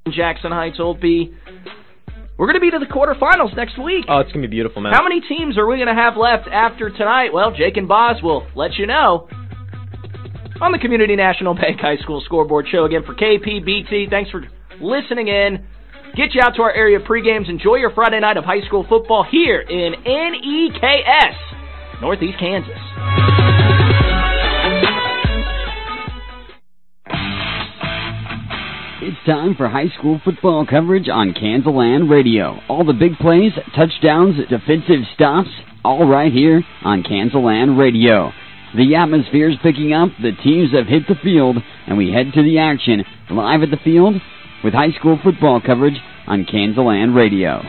Jackson Heights Old B. We're going to be to the quarterfinals next week. Oh, it's going to be beautiful, man. How many teams are we going to have left after tonight? Well, Jake and Boz will let you know on the Community National Bank High School Scoreboard Show. Again, for KPBT, thanks for listening in. Get you out to our area pregames. Enjoy your Friday night of high school football here in NEKS, Northeast Kansas. It's time for high school football coverage on Kansaland Radio. All the big plays, touchdowns, defensive stops, all right here on Kansaland Radio. The atmosphere is picking up, the teams have hit the field, and we head to the action live at the field with high school football coverage on Kansaland Radio.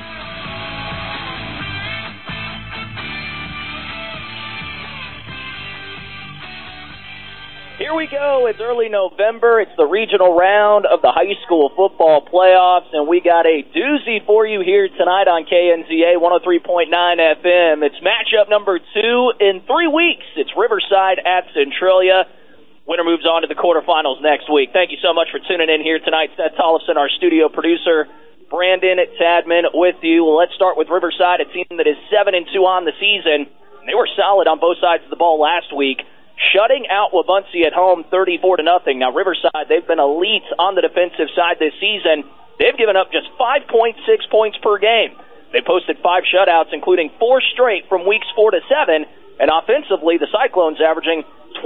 Here we go. It's early November. It's the regional round of the high school football playoffs, and we got a doozy for you here tonight on KNZA 103.9 FM. It's matchup number 2 in 3 weeks. It's Riverside at Centralia. Winner moves on to the quarterfinals next week. Thank you so much for tuning in here tonight. Seth Tollefson, our studio producer, Brandon Tadman with you. Well, let's start with Riverside, a team that is 7-2 on the season. They were solid on both sides of the ball last week, shutting out Wabaunsee at home 34-0. Now, Riverside, they've been elite on the defensive side this season. They've given up just 5.6 points per game. They posted 5 shutouts, including 4 straight from weeks 4 to 7. And offensively, the Cyclones averaging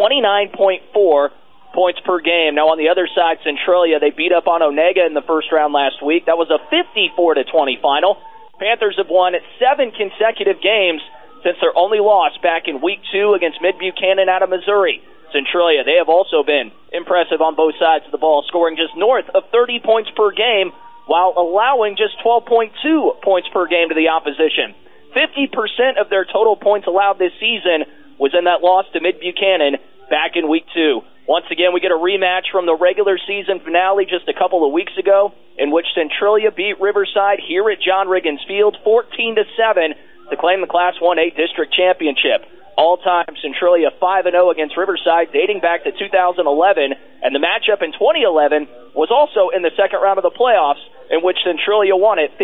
29.4 points per game. Now, on the other side, Centralia, they beat up on Onega in the first round last week. That was a 54-20 final. Panthers have won 7 consecutive games since their only loss back in Week 2 against Mid-Buchanan out of Missouri. Centralia, they have also been impressive on both sides of the ball, scoring just north of 30 points per game while allowing just 12.2 points per game to the opposition. 50% of their total points allowed this season was in that loss to Mid-Buchanan back in Week 2. Once again, we get a rematch from the regular season finale just a couple of weeks ago, in which Centralia beat Riverside here at John Riggins Field 14-7 to claim the Class 1A District Championship. All-time Centralia 5-0 against Riverside dating back to 2011, and the matchup in 2011 was also in the second round of the playoffs, in which Centralia won it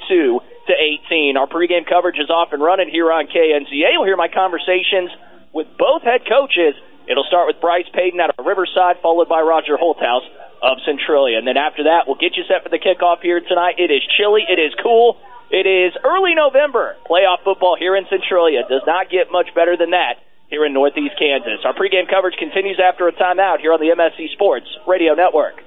52-18. Our pregame coverage is off and running here on KNZA. You'll hear my conversations with both head coaches. It'll start with Bryce Payton out of Riverside, followed by Roger Holthouse of Centralia. And then after that, we'll get you set for the kickoff here tonight. It is chilly. It is cool. It is early November. Playoff football here in Centralia does not get much better than that here in Northeast Kansas. Our pregame coverage continues after a timeout here on the MSC Sports Radio Network.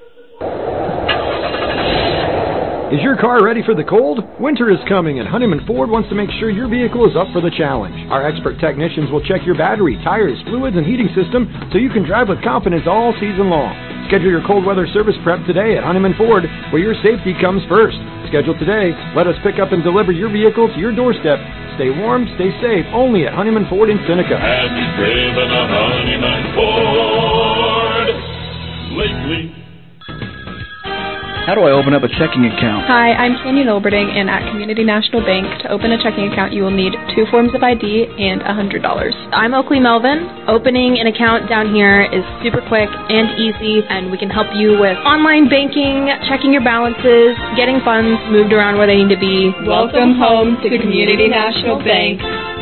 Is your car ready for the cold? Winter is coming, and Honeyman Ford wants to make sure your vehicle is up for the challenge. Our expert technicians will check your battery, tires, fluids, and heating system so you can drive with confidence all season long. Schedule your cold weather service prep today at Honeyman Ford, where your safety comes first. Schedule today. Let us pick up and deliver your vehicle to your doorstep. Stay warm, stay safe, only at Honeyman Ford in Seneca. Have you driven a Honeyman Ford lately? How do I open up a checking account? Hi, I'm Canyon Olberding, and at Community National Bank, to open a checking account, you will need 2 forms of ID and $100. I'm Oakley Melvin. Opening an account down here is super quick and easy, and we can help you with online banking, checking your balances, getting funds moved around where they need to be. Welcome home to Community National Bank.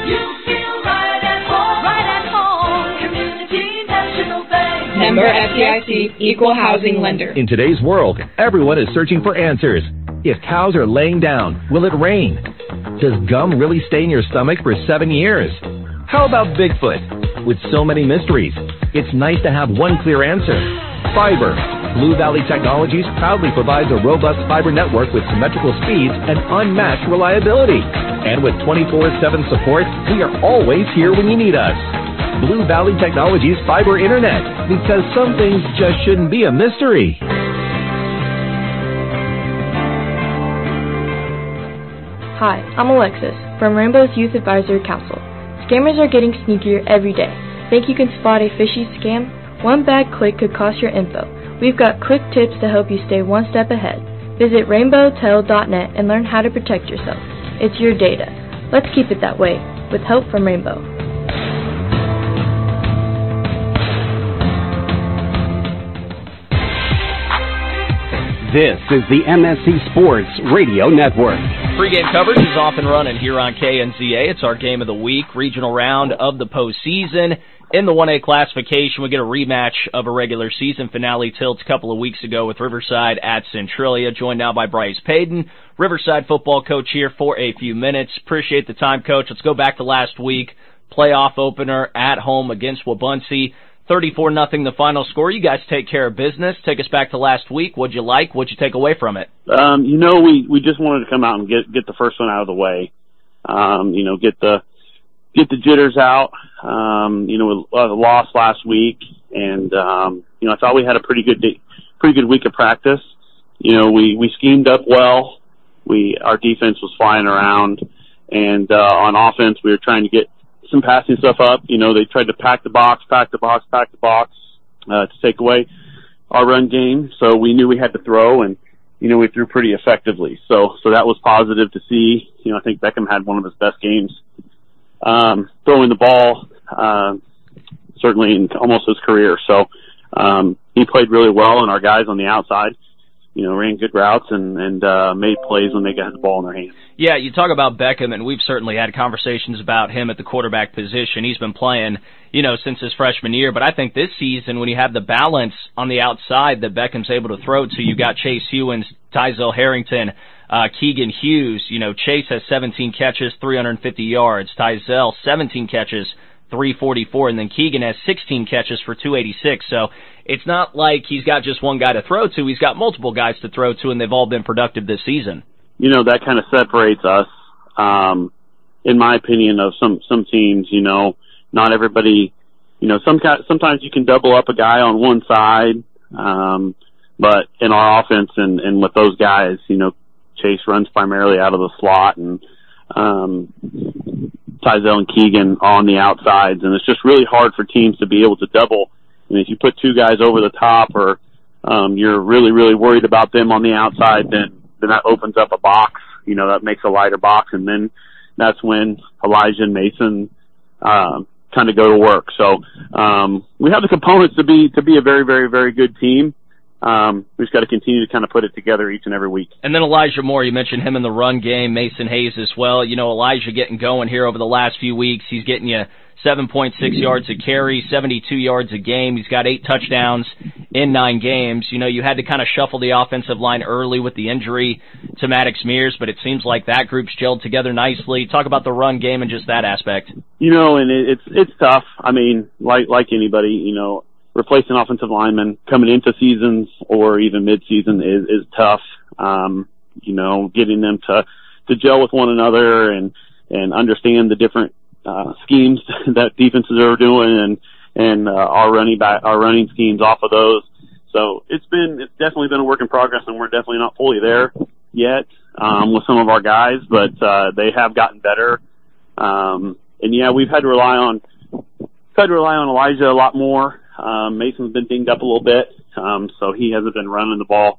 Member FDIC, Equal Housing Lender. In today's world, everyone is searching for answers. If cows are laying down, will it rain? Does gum really stay in your stomach for 7 years? How about Bigfoot? With so many mysteries, it's nice to have one clear answer. Fiber. Blue Valley Technologies proudly provides a robust fiber network with symmetrical speeds and unmatched reliability. And with 24/7 support, we are always here when you need us. Blue Valley Technologies Fiber Internet, because some things just shouldn't be a mystery. Hi, I'm Alexis from Rainbow's Youth Advisory Council. Scammers are getting sneakier every day. Think you can spot a fishy scam? One bad click could cost your info. We've got quick tips to help you stay one step ahead. Visit rainbowtel.net and learn how to protect yourself. It's your data. Let's keep it that way, with help from Rainbow. This is the MSC Sports Radio Network. Pre-game coverage is off and running here on KNZA. It's our game of the week, regional round of the postseason. In the 1A classification, we get a rematch of a regular season finale tilts a couple of weeks ago with Riverside at Centralia, joined now by Bryce Payton, Riverside football coach here for a few minutes. Appreciate the time, Coach. Let's go back to last week. Playoff opener at home against Wabaunsee. 34-0 the final score. You guys take care of business. Take us back to last week. What'd you like? What'd you take away from it? We just wanted to come out and get the first one out of the way. Get the jitters out. We lost last week, and I thought we had a pretty good week of practice. We schemed up well. Our defense was flying around, and on offense we were trying to get some passing stuff up. They tried to pack the box to take away our run game. So we knew we had to throw, and we threw pretty effectively. So that was positive to see. I think Beckham had one of his best games throwing the ball, certainly in almost his career. So he played really well, and our guys on the outside, ran good routes and made plays when they got the ball in their hands. Yeah, you talk about Beckham, and we've certainly had conversations about him at the quarterback position. He's been playing, since his freshman year. But I think this season, when you have the balance on the outside that Beckham's able to throw to, you got Chase Hewins, Tyzel Harrington, Keegan Hughes. Chase has 17 catches, 350 yards. Tyzel, 17 catches, 344, and then Keegan has 16 catches for 286. So it's not like he's got just one guy to throw to. He's got multiple guys to throw to, and they've all been productive this season. That kind of separates us, in my opinion, of some teams. Not everybody, sometimes you can double up a guy on one side, but in our offense and with those guys, Chase runs primarily out of the slot, and Tyzel and Keegan on the outsides, and it's just really hard for teams to be able to double. And if you put two guys over the top, or you're really, really worried about them on the outside, then that opens up a box, that makes a lighter box, and then that's when Elijah and Mason kind of go to work. So we have the components to be a very, very, very good team. We just got to continue to kind of put it together each and every week. And then Elijah Moore, you mentioned him in the run game, Mason Hayes as well. Elijah getting going here over the last few weeks. He's getting you 7.6 yards a carry, 72 yards a game. He's got 8 touchdowns in 9 games. You had to kind of shuffle the offensive line early with the injury to Maddox Mears, but it seems like that group's gelled together nicely. Talk about the run game and just that aspect. And it's tough. I mean, like anybody, replacing offensive linemen coming into seasons or even mid-season is tough. Getting them to gel with one another and understand the different schemes that defenses are doing and our running schemes off of those. So it's definitely been a work in progress, and we're definitely not fully there yet with some of our guys, but they have gotten better. We've had to rely on Elijah a lot more. Mason's been dinged up a little bit, so he hasn't been running the ball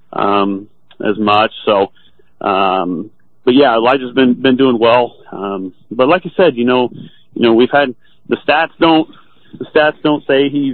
as much. So, but yeah, Elijah's been doing well. But like I said, we've had the stats don't say he's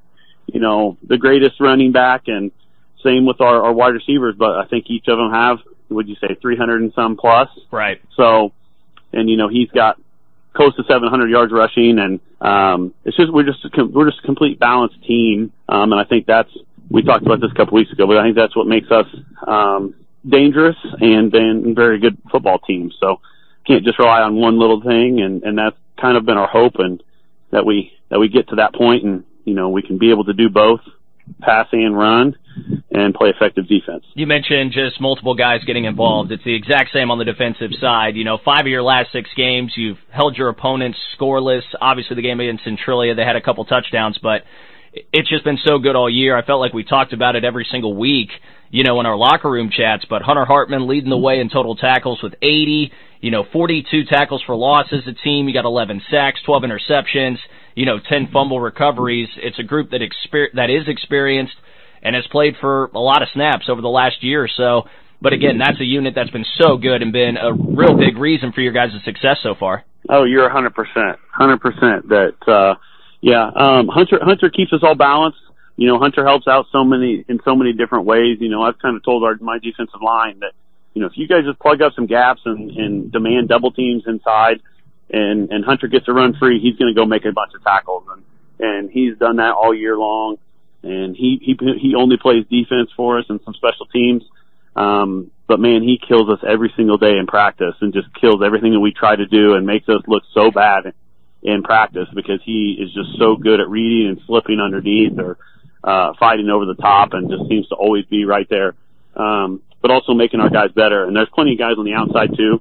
the greatest running back, and same with our wide receivers. But I think each of them have, would you say, 300 and some plus? Right. So, and he's got close to 700 yards rushing, and we're just a complete balanced team, and I think we talked about this a couple weeks ago, but I think that's what makes us dangerous and a very good football team. So can't just rely on one little thing, and that's kind of been our hope, and that we get to that point, and we can be able to do both, pass and run, and play effective defense. You mentioned just multiple guys getting involved. It's the exact same on the defensive side. 5 of your last 6 games, you've held your opponents scoreless. Obviously, the game against Centralia, they had a couple touchdowns, but it's just been so good all year. I felt like we talked about it every single week, in our locker room chats, but Hunter Hartman leading the way in total tackles with 80, 42 tackles for loss as a team. You got 11 sacks, 12 interceptions, 10 fumble recoveries. It's a group that is experienced and has played for a lot of snaps over the last year or so. But again, that's a unit that's been so good and been a real big reason for your guys' success so far. Oh, you're 100%. 100% that, Hunter keeps us all balanced. Hunter helps out in so many different ways. I've kind of told my defensive line that, if you guys just plug up some gaps and demand double teams inside and Hunter gets a run free, he's going to go make a bunch of tackles. And he's done that all year long. And he only plays defense for us and some special teams. But man, he kills us every single day in practice and just kills everything that we try to do and makes us look so bad in practice because he is just so good at reading and slipping underneath or fighting over the top and just seems to always be right there. But also making our guys better. And there's plenty of guys on the outside too.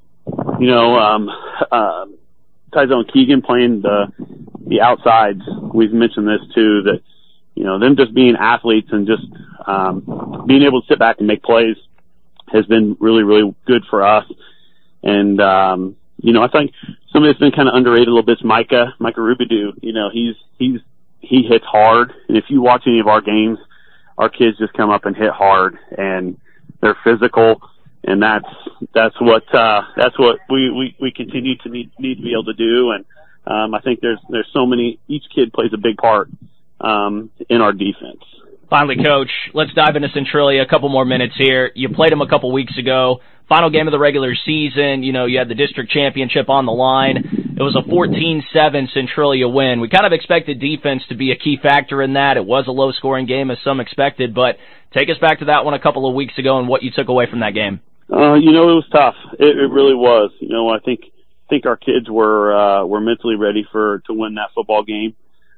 Tyzone Keegan playing the outsides. We've mentioned this too, that, them just being athletes and just being able to sit back and make plays has been really, really good for us. And, I think somebody that's been kind of underrated a little bit is Micah Rubidoux. He hits hard. And if you watch any of our games, our kids just come up and hit hard and they're physical. And that's what we continue to need to be able to do. And, I think there's so many, each kid plays a big part, in our defense. Finally, Coach, let's dive into Centralia a couple more minutes here. You played them a couple weeks ago. Final game of the regular season, you had the district championship on the line. It was a 14-7 Centralia win. We kind of expected defense to be a key factor in that. It was a low-scoring game, as some expected, but take us back to that one a couple of weeks ago and what you took away from that game. It was tough. It really was. I think our kids were mentally ready to win that football game.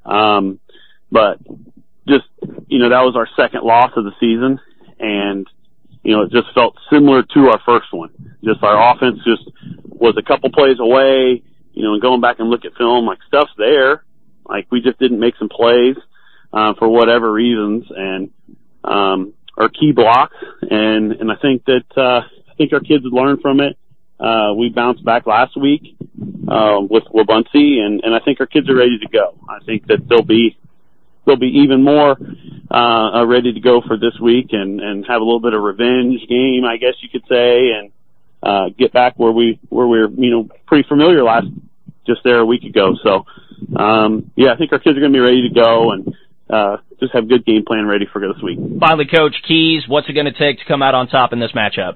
But just, that was our second loss of the season, and it just felt similar to our first one. Just our offense just was a couple plays away, and going back and look at film, like stuff's there. Like we just didn't make some plays, for whatever reasons, and, our key blocks. And I think that, our kids would learn from it. We bounced back last week, with Wabaunsee, and I think our kids are ready to go. I think that they'll be even more ready to go for this week and have a little bit of revenge game, I guess you could say, and get back where we're pretty familiar just there a week ago. So I think our kids are going to be ready to go and just have a good game plan ready for this week. Finally, Coach Keys, what's it going to take to come out on top in this matchup?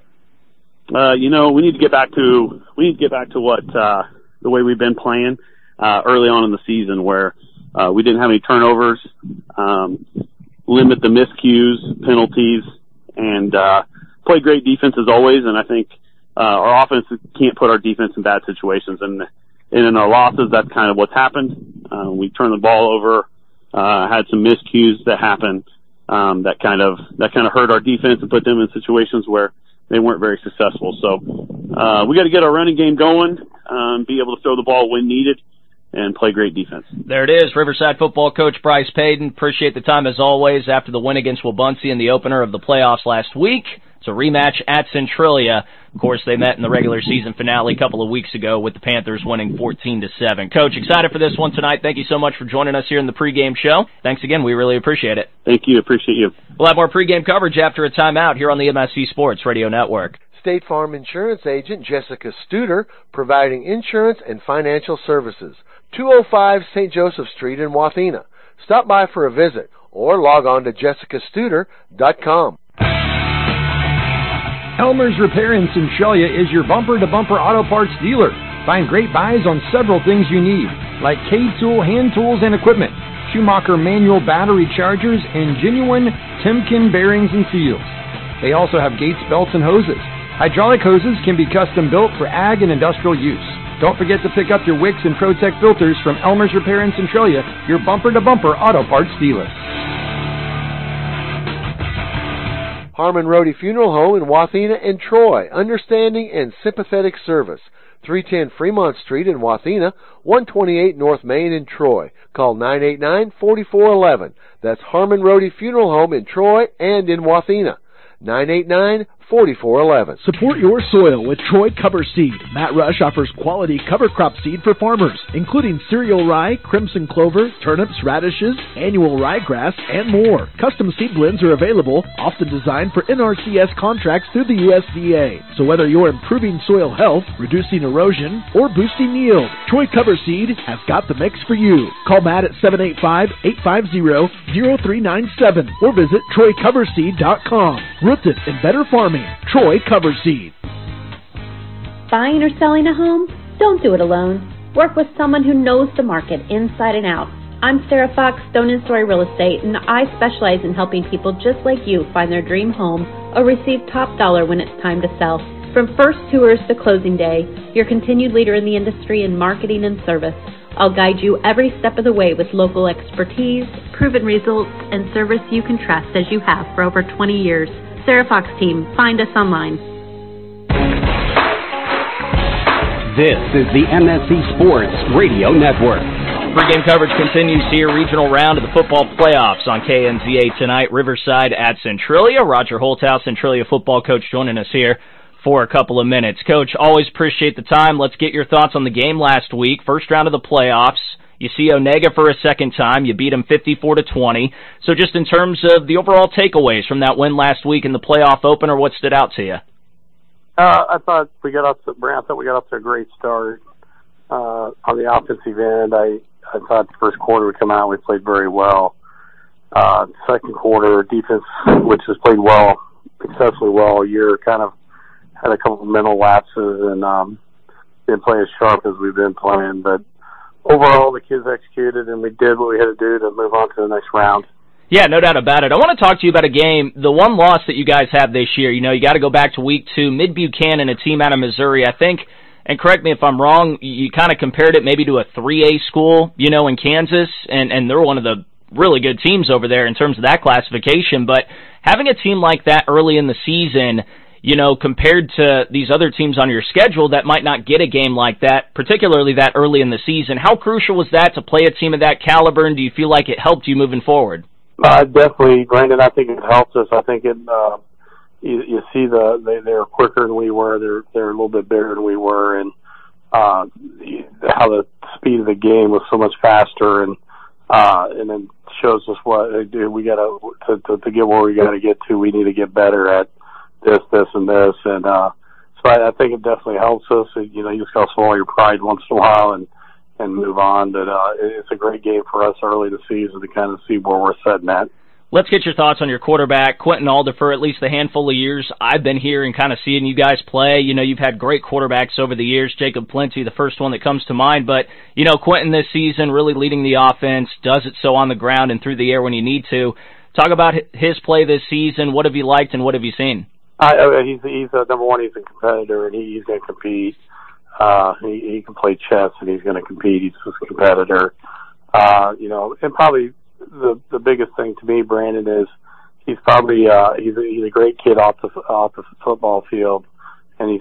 We need to get back to what the way we've been playing early on in the season, where we didn't have any turnovers, limit the miscues, penalties, and play great defense as always. And I think our offense can't put our defense in bad situations. And in our losses, that's kind of what's happened. We turned the ball over, had some miscues that happened that kind of hurt our defense and put them in situations where they weren't very successful. So we got to get our running game going, be able to throw the ball when needed, and play great defense. There it is, Riverside football coach Bryce Payton. Appreciate the time as always after the win against Wabaunsee in the opener of the playoffs last week. It's a rematch at Centralia. Of course, they met in the regular season finale a couple of weeks ago with the Panthers winning 14-7. Coach, excited for this one tonight. Thank you so much for joining us here in the pregame show. Thanks again. We really appreciate it. Thank you. Appreciate you. We'll have more pregame coverage after a timeout here on the MSC Sports Radio Network. State Farm Insurance Agent Jessica Studer, providing insurance and financial services. 205 St. Joseph Street in Wathena. Stop by for a visit or log on to jessicastuder.com. Elmer's Repair in Centralia is your bumper-to-bumper auto parts dealer. Find great buys on several things you need, like K-Tool hand tools and equipment, Schumacher manual battery chargers, and genuine Timken bearings and seals. They also have Gates belts and hoses. Hydraulic hoses can be custom built for ag and industrial use. Don't forget to pick up your Wix and ProTech filters from Elmer's Repair in Centralia, your bumper-to-bumper auto parts dealer. Harmon Rohde Funeral Home in Wathena and Troy. Understanding and sympathetic service. 310 Fremont Street in Wathena, 128 North Main in Troy. Call 989-4411. That's Harmon Rohde Funeral Home in Troy and in Wathena. 989-4411. 4411. Support your soil with Troy Cover Seed. Matt Rush offers quality cover crop seed for farmers, including cereal rye, crimson clover, turnips, radishes, annual ryegrass, and more. Custom seed blends are available, often designed for NRCS contracts through the USDA. So whether you're improving soil health, reducing erosion, or boosting yield, Troy Cover Seed has got the mix for you. Call Matt at 785-850-0397 or visit TroyCoverSeed.com. Rooted in better farming, Troy Cover Seed. Buying or selling a home? Don't do it alone. Work with someone who knows the market inside and out. I'm Sarah Fox, Stone & Story Real Estate, and I specialize in helping people just like you find their dream home or receive top dollar when it's time to sell. From first tours to closing day, your continued leader in the industry in marketing and service. I'll guide you every step of the way with local expertise, proven results, and service you can trust as you have for over 20 years. Sarah Fox Team. Find us online. This is the MSC Sports Radio Network. Pre-game coverage continues here. Regional round of the football playoffs on KNZA tonight. Riverside at Centralia. Roger Holthouse, Centralia football coach, joining us here for a couple of minutes. Coach, always appreciate the time. Let's get your thoughts on the game last week. First round of the playoffs. You see Onega for a second time. You beat them 54-20. So just in terms of the overall takeaways from that win last week in the playoff opener, what stood out to you? I thought we got off to a great start on the offensive end. I thought the first quarter would come out, we played very well. Second quarter, defense, which has played well, exceptionally well all year, kind of had a couple of mental lapses and didn't play as sharp as we've been playing. But overall, the kids executed, and we did what we had to do to move on to the next round. Yeah, no doubt about it. I want to talk to you about a game, the one loss that you guys have this year. You know, you got to go back to week 2, Mid-Buchanan, a team out of Missouri. I think, and correct me if I'm wrong, you kind of compared it maybe to a 3A school, you know, in Kansas, and they're one of the really good teams over there in terms of that classification. But having a team like that early in the season, you know, compared to these other teams on your schedule that might not get a game like that, particularly that early in the season, how crucial was that to play a team of that caliber, and do you feel like it helped you moving forward? Definitely, Brandon. I think it helps us. I think it. You see they're quicker than we were. They're a little bit bigger than we were, and how the speed of the game was so much faster, and then shows us what we got to get where we got to get to. We need to get better at this, and this, and so I think it definitely helps us. You know, you just got to swallow your pride once in a while and move on. But it's a great game for us early in the season to kind of see where we're setting at. Let's get your thoughts on your quarterback, Quentin Alder. For at least the handful of years I've been here and kind of seeing you guys play, you know, you've had great quarterbacks over the years. Jacob Plenty, the first one that comes to mind. But, you know, Quentin this season really leading the offense, does it so on the ground and through the air when you need to. Talk about his play this season. What have you liked and what have you seen? He's number one. He's a competitor, and he's going to compete. He can play chess, and he's going to compete. He's just a competitor. You know, and probably the biggest thing to me, Brandon, is he's probably he's a great kid off the football field, and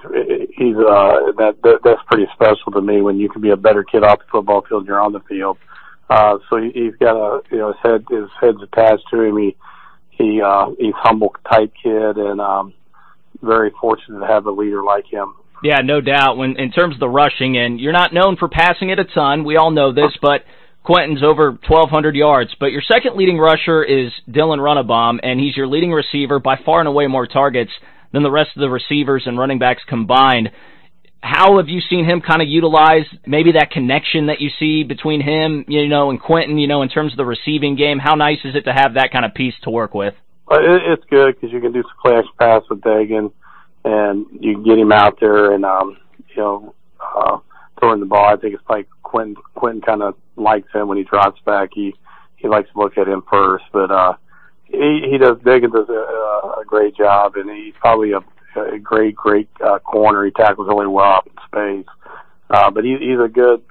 that's pretty special to me when you can be a better kid off the football field and you're on the field. So he's got his head's attached to him. He's humble type kid, and very fortunate to have a leader like him. Yeah, no doubt. When in terms of the rushing, and you're not known for passing it a ton, we all know this, but Quentin's over 1,200 yards. But your second leading rusher is Dylan Runnebaum, and he's your leading receiver, by far and away more targets than the rest of the receivers and running backs combined. How have you seen him kind of utilize maybe that connection that you see between him, you know, and Quentin, you know, in terms of the receiving game? How nice is it to have that kind of piece to work with? It's good because you can do some play action pass with Dagan, and you can get him out there and, throwing the ball. I think it's like Quentin kind of likes him when he drops back. He likes to look at him first, but Dagan does a great job, and he's probably a great corner. He tackles really well out in space. But he's a good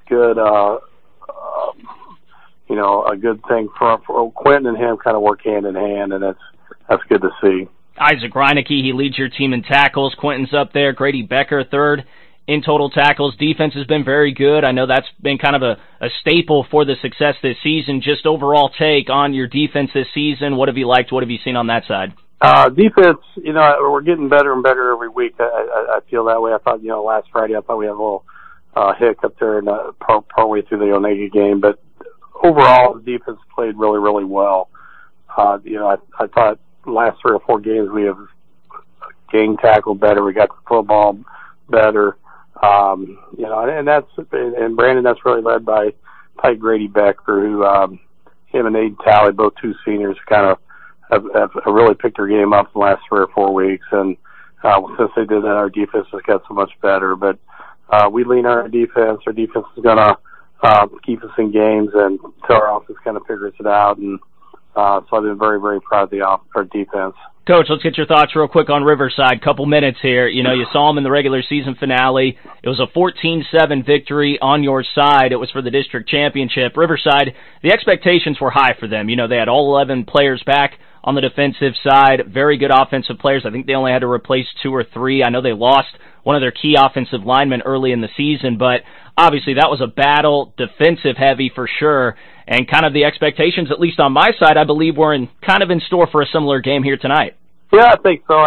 a good thing for Quentin and him kind of work hand in hand, and that's good to see. Isaac Reineke, he leads your team in tackles. Quentin's up there. Grady Becker, third in total tackles. Defense has been very good. I know that's been kind of a staple for the success this season. Just overall take on your defense this season. What have you liked? What have you seen on that side? Defense, we're getting better and better every week. I feel that way. I thought, last Friday, I thought we had a little hiccup there in partway through the Onega game, but overall, the defense played really, really well. I thought last 3 or 4 games we have gang tackled better. We got the football better. And Brandon, that's really led by Grady Becker, who, him and Aiden Talley, both 2 seniors, kind of have really picked their game up in the last 3 or 4 weeks. And, since they did that, our defense has got so much better. But, we lean on our defense. Our defense is going to, keep us in games until our offense kind of figures it out. And, so I've been very, very proud of our defense. Coach, let's get your thoughts real quick on Riverside. Couple minutes here. You saw them in the regular season finale. It was a 14-7 victory on your side. It was for the district championship. Riverside, the expectations were high for them. They had all 11 players back on the defensive side. Very good offensive players. I think they only had to replace 2 or 3. I know they lost one of their key offensive linemen early in the season, but obviously that was a battle, defensive heavy for sure. And kind of the expectations, at least on my side, I believe were in store for a similar game here tonight. Yeah, I think so.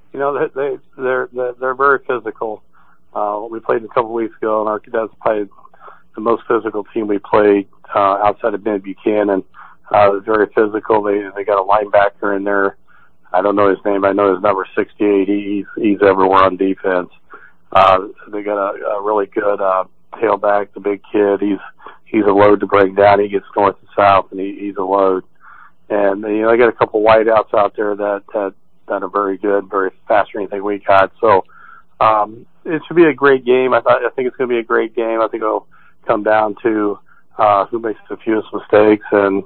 They're very physical. We played a couple weeks ago, and that's probably the most physical team we played outside of Ben Buchanan. They're very physical. They got a linebacker in there. I don't know his name. I know his number 68. He's everywhere on defense. They got a really good tailback, the big kid. He's a load to bring down. He gets north and south, and he's a load. And they got a couple wideouts out there that are very good, very faster than anything we got. So it should be a great game. I think it's going to be a great game. I think it'll come down to who makes the fewest mistakes, and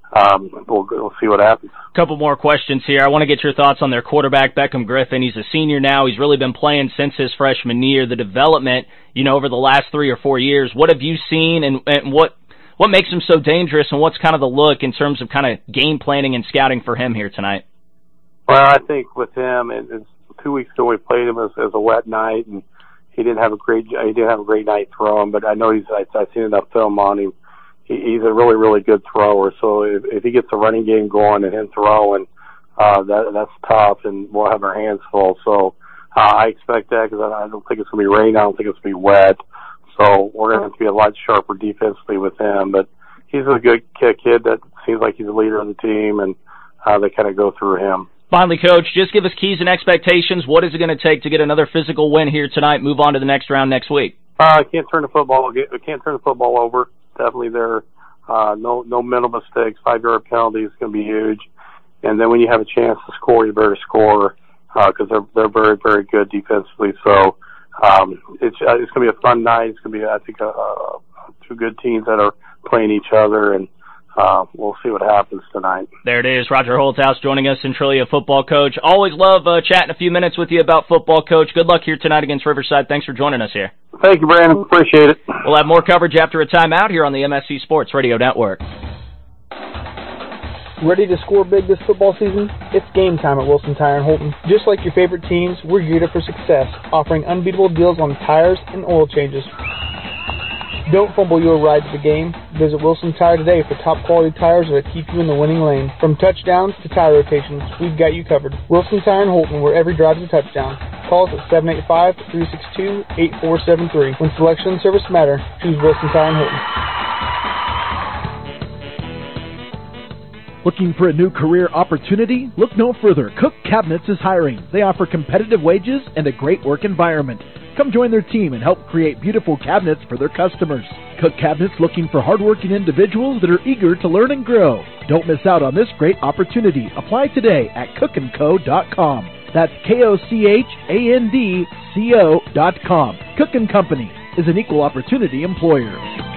we'll see what happens. Couple more questions here. I want to get your thoughts on their quarterback, Beckham Griffin. He's a senior now. He's really been playing since his freshman year. The development, over the last 3 or 4 years, what have you seen, and what makes him so dangerous, and what's kind of the look in terms of kind of game planning and scouting for him here tonight? Well, I think with him, it's 2 weeks ago we played him as a wet night, and he didn't have a great night throwing, but I know I've seen enough film on him. He's a really, really good thrower. So if he gets the running game going and him throwing, that's tough, and we'll have our hands full. So I expect that because I don't think it's going to be rain. I don't think it's going to be wet. So we're going to have to be a lot sharper defensively with him. But he's a good kid that seems like he's a leader of the team, and they kind of go through him. Finally, Coach, just give us keys and expectations. What is it going to take to get another physical win here tonight, move on to the next round next week? Can't turn the football over. Definitely there. No mental mistakes. 5-yard penalty is going to be huge. And then when you have a chance to score, you better score because they're very, very good defensively. So it's going to be a fun night. It's going to be, I think, 2 good teams that are playing each other, and we'll see what happens tonight. There it is. Roger Holthouse joining us, Centralia football coach. Always love chatting a few minutes with you about football, Coach. Good luck here tonight against Riverside. Thanks for joining us here. Thank you, Brandon. Appreciate it. We'll have more coverage after a timeout here on the MSC Sports Radio Network. Ready to score big this football season? It's game time at Wilson Tire in Holton. Just like your favorite teams, we're geared up for success, offering unbeatable deals on tires and oil changes. Don't fumble your ride to the game. Visit Wilson Tire today for top quality tires that keep you in the winning lane. From touchdowns to tire rotations, we've got you covered. Wilson Tire in Holton, where every drive is a touchdown. Call us at 785-362-8473. When selection and service matter, choose Wilson Tire in Holton. Looking for a new career opportunity? Look no further. Cook Cabinets is hiring. They offer competitive wages and a great work environment. Come join their team and help create beautiful cabinets for their customers. Cook Cabinets looking for hardworking individuals that are eager to learn and grow. Don't miss out on this great opportunity. Apply today at cookandco.com. That's KOCHANDCO.com. Cook & Company is an equal opportunity employer.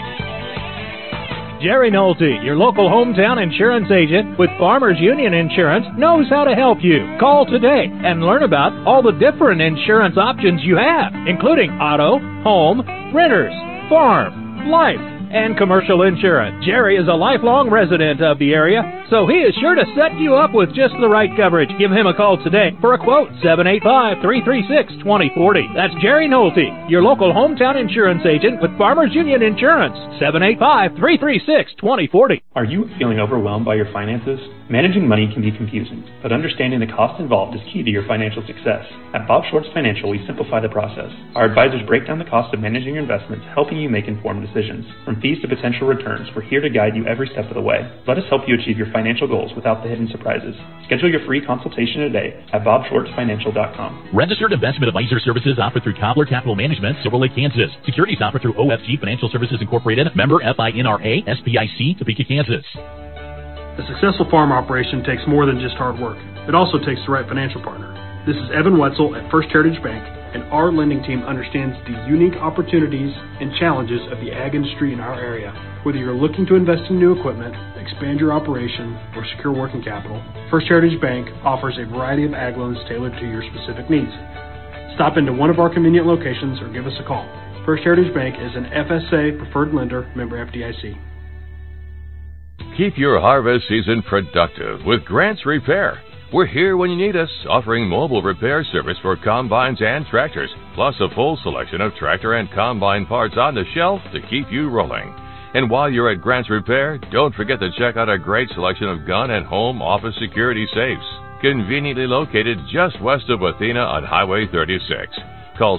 Jerry Nolte, your local hometown insurance agent with Farmers Union Insurance, knows how to help you. Call today and learn about all the different insurance options you have, including auto, home, renters, farm, life, and commercial insurance. Jerry is a lifelong resident of the area, so he is sure to set you up with just the right coverage. Give him a call today for a quote, 785-336-2040. That's Jerry Nolte, your local hometown insurance agent with Farmers Union Insurance, 785-336-2040. Are you feeling overwhelmed by your finances? Managing money can be confusing, but understanding the cost involved is key to your financial success. At Bob Schwartz Financial, we simplify the process. Our advisors break down the cost of managing your investments, helping you make informed decisions. From fees to potential returns, we're here to guide you every step of the way. Let us help you achieve your financial goals without the hidden surprises. Schedule your free consultation today at bobschwartzfinancial.com. Registered investment advisor services offered through Cobbler Capital Management, Silver Lake, Kansas. Securities offered through OFG Financial Services Incorporated, member FINRA, SPIC, Topeka, Kansas. A successful farm operation takes more than just hard work. It also takes the right financial partner. This is Evan Wetzel at First Heritage Bank, and our lending team understands the unique opportunities and challenges of the ag industry in our area. Whether you're looking to invest in new equipment, expand your operation, or secure working capital, First Heritage Bank offers a variety of ag loans tailored to your specific needs. Stop into one of our convenient locations or give us a call. First Heritage Bank is an FSA preferred lender, member FDIC. Keep your harvest season productive with Grant's Repair. We're here when you need us, offering mobile repair service for combines and tractors, plus a full selection of tractor and combine parts on the shelf to keep you rolling. And while you're at Grant's Repair, don't forget to check out a great selection of gun and home office security safes, conveniently located just west of Athena on Highway 36. Call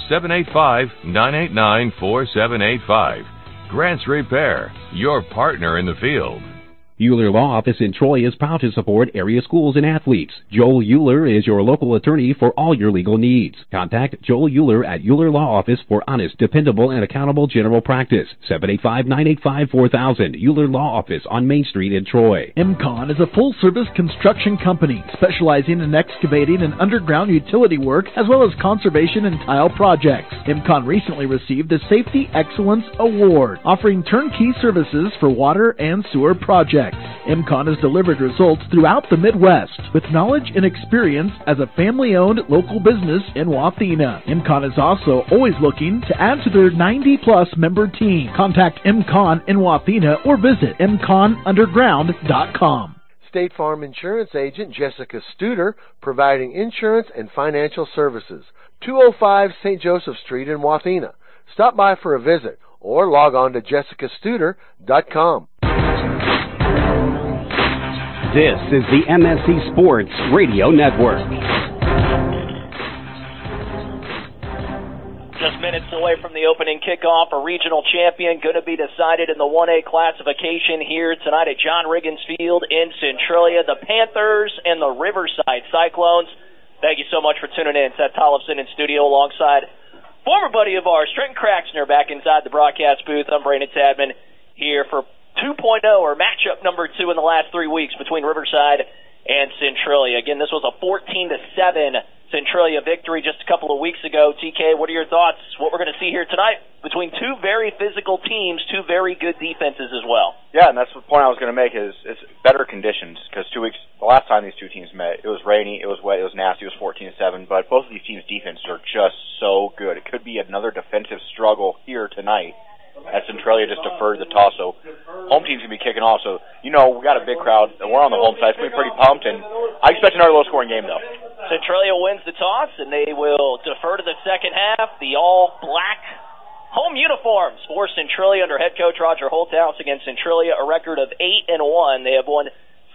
785-989-4785. Grant's Repair, your partner in the field. Euler Law Office in Troy is proud to support area schools and athletes. Joel Euler is your local attorney for all your legal needs. Contact Joel Euler at Euler Law Office for honest, dependable, and accountable general practice. 785-985-4000. Euler Law Office on Main Street in Troy. MCON is a full-service construction company specializing in excavating and underground utility work as well as conservation and tile projects. MCON recently received the Safety Excellence Award, offering turnkey services for water and sewer projects. MCON has delivered results throughout the Midwest with knowledge and experience as a family-owned local business in Wathena. MCON is also always looking to add to their 90-plus member team. Contact MCON in Wathena or visit mconunderground.com. State Farm Insurance Agent Jessica Studer, providing insurance and financial services. 205 St. Joseph Street in Wathena. Stop by for a visit or log on to jessicastuder.com. This is the MSC Sports Radio Network. Just minutes away from the opening kickoff, a regional champion going to be decided in the 1A classification here tonight at John Riggins Field in Centralia. The Panthers and the Riverside Cyclones. Thank you so much for tuning in. Seth Tollefson in studio alongside former buddy of ours, Trenton Kraxner, back inside the broadcast booth. I'm Brandon Tadman here for 2.0, or matchup number 2 in the last 3 weeks between Riverside and Centralia. Again, this was a 14-7 Centralia victory just a couple of weeks ago. TK, what are your thoughts? What we're going to see here tonight between two very physical teams, two very good defenses as well. Yeah, and that's the point I was going to make is it's better conditions because 2 weeks, the last time these two teams met, it was rainy, it was wet, it was nasty, it was 14-7, but both of these teams' defenses are just so good. It could be another defensive struggle here tonight as Centralia just deferred the toss. So home team's going to be kicking off. So, we got a big crowd, and we're on the home side. We're pretty pumped, and I expect another low-scoring game, though. Centralia wins the toss, and they will defer to the second half. The all-black home uniforms for Centralia under head coach Roger Holthouse against Centralia, a record of 8-1. They have won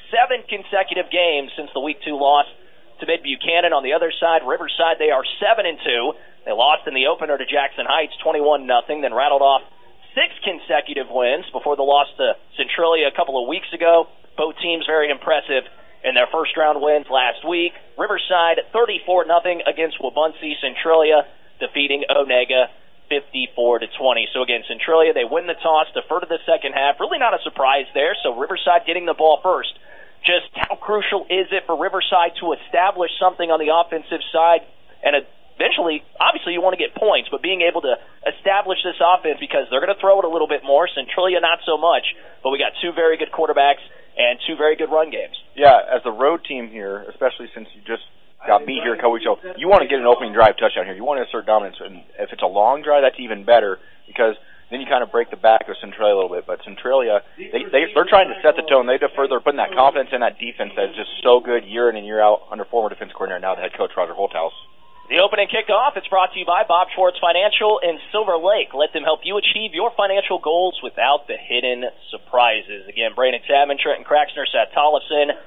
7 consecutive games since the Week 2 loss to Mid Buchanan. On the other side, Riverside, they are 7-2. They lost in the opener to Jackson Heights 21-0, then rattled off 6 consecutive wins before the loss to Centralia a couple of weeks ago. Both teams very impressive in their first-round wins last week. Riverside 34-0 against Wabaunsee. Centralia defeating Onega 54-20. So again, Centralia, they win the toss, defer to the second half. Really not a surprise there. So Riverside getting the ball first. Just how crucial is it for Riverside to establish something on the offensive side and eventually, obviously, you want to get points, but being able to establish this offense because they're going to throw it a little bit more. Centralia, not so much, but we got 2 very good quarterbacks and 2 very good run games. Yeah, as the road team here, especially since you just got beat here a couple weeks ago, you want to get an opening drive touchdown here. You want to assert dominance, and if it's a long drive, that's even better because then you kind of break the back of Centralia a little bit. But Centralia, they're trying to set the tone. They're putting that confidence in that defense that's just so good year in and year out under former defense coordinator, now the head coach Roger Holthouse. The opening kickoff, it's brought to you by Bob Schwartz Financial in Silver Lake. Let them help you achieve your financial goals without the hidden surprises. Again, Brandon Tadman, Trenton Kraxner, Seth Tollefson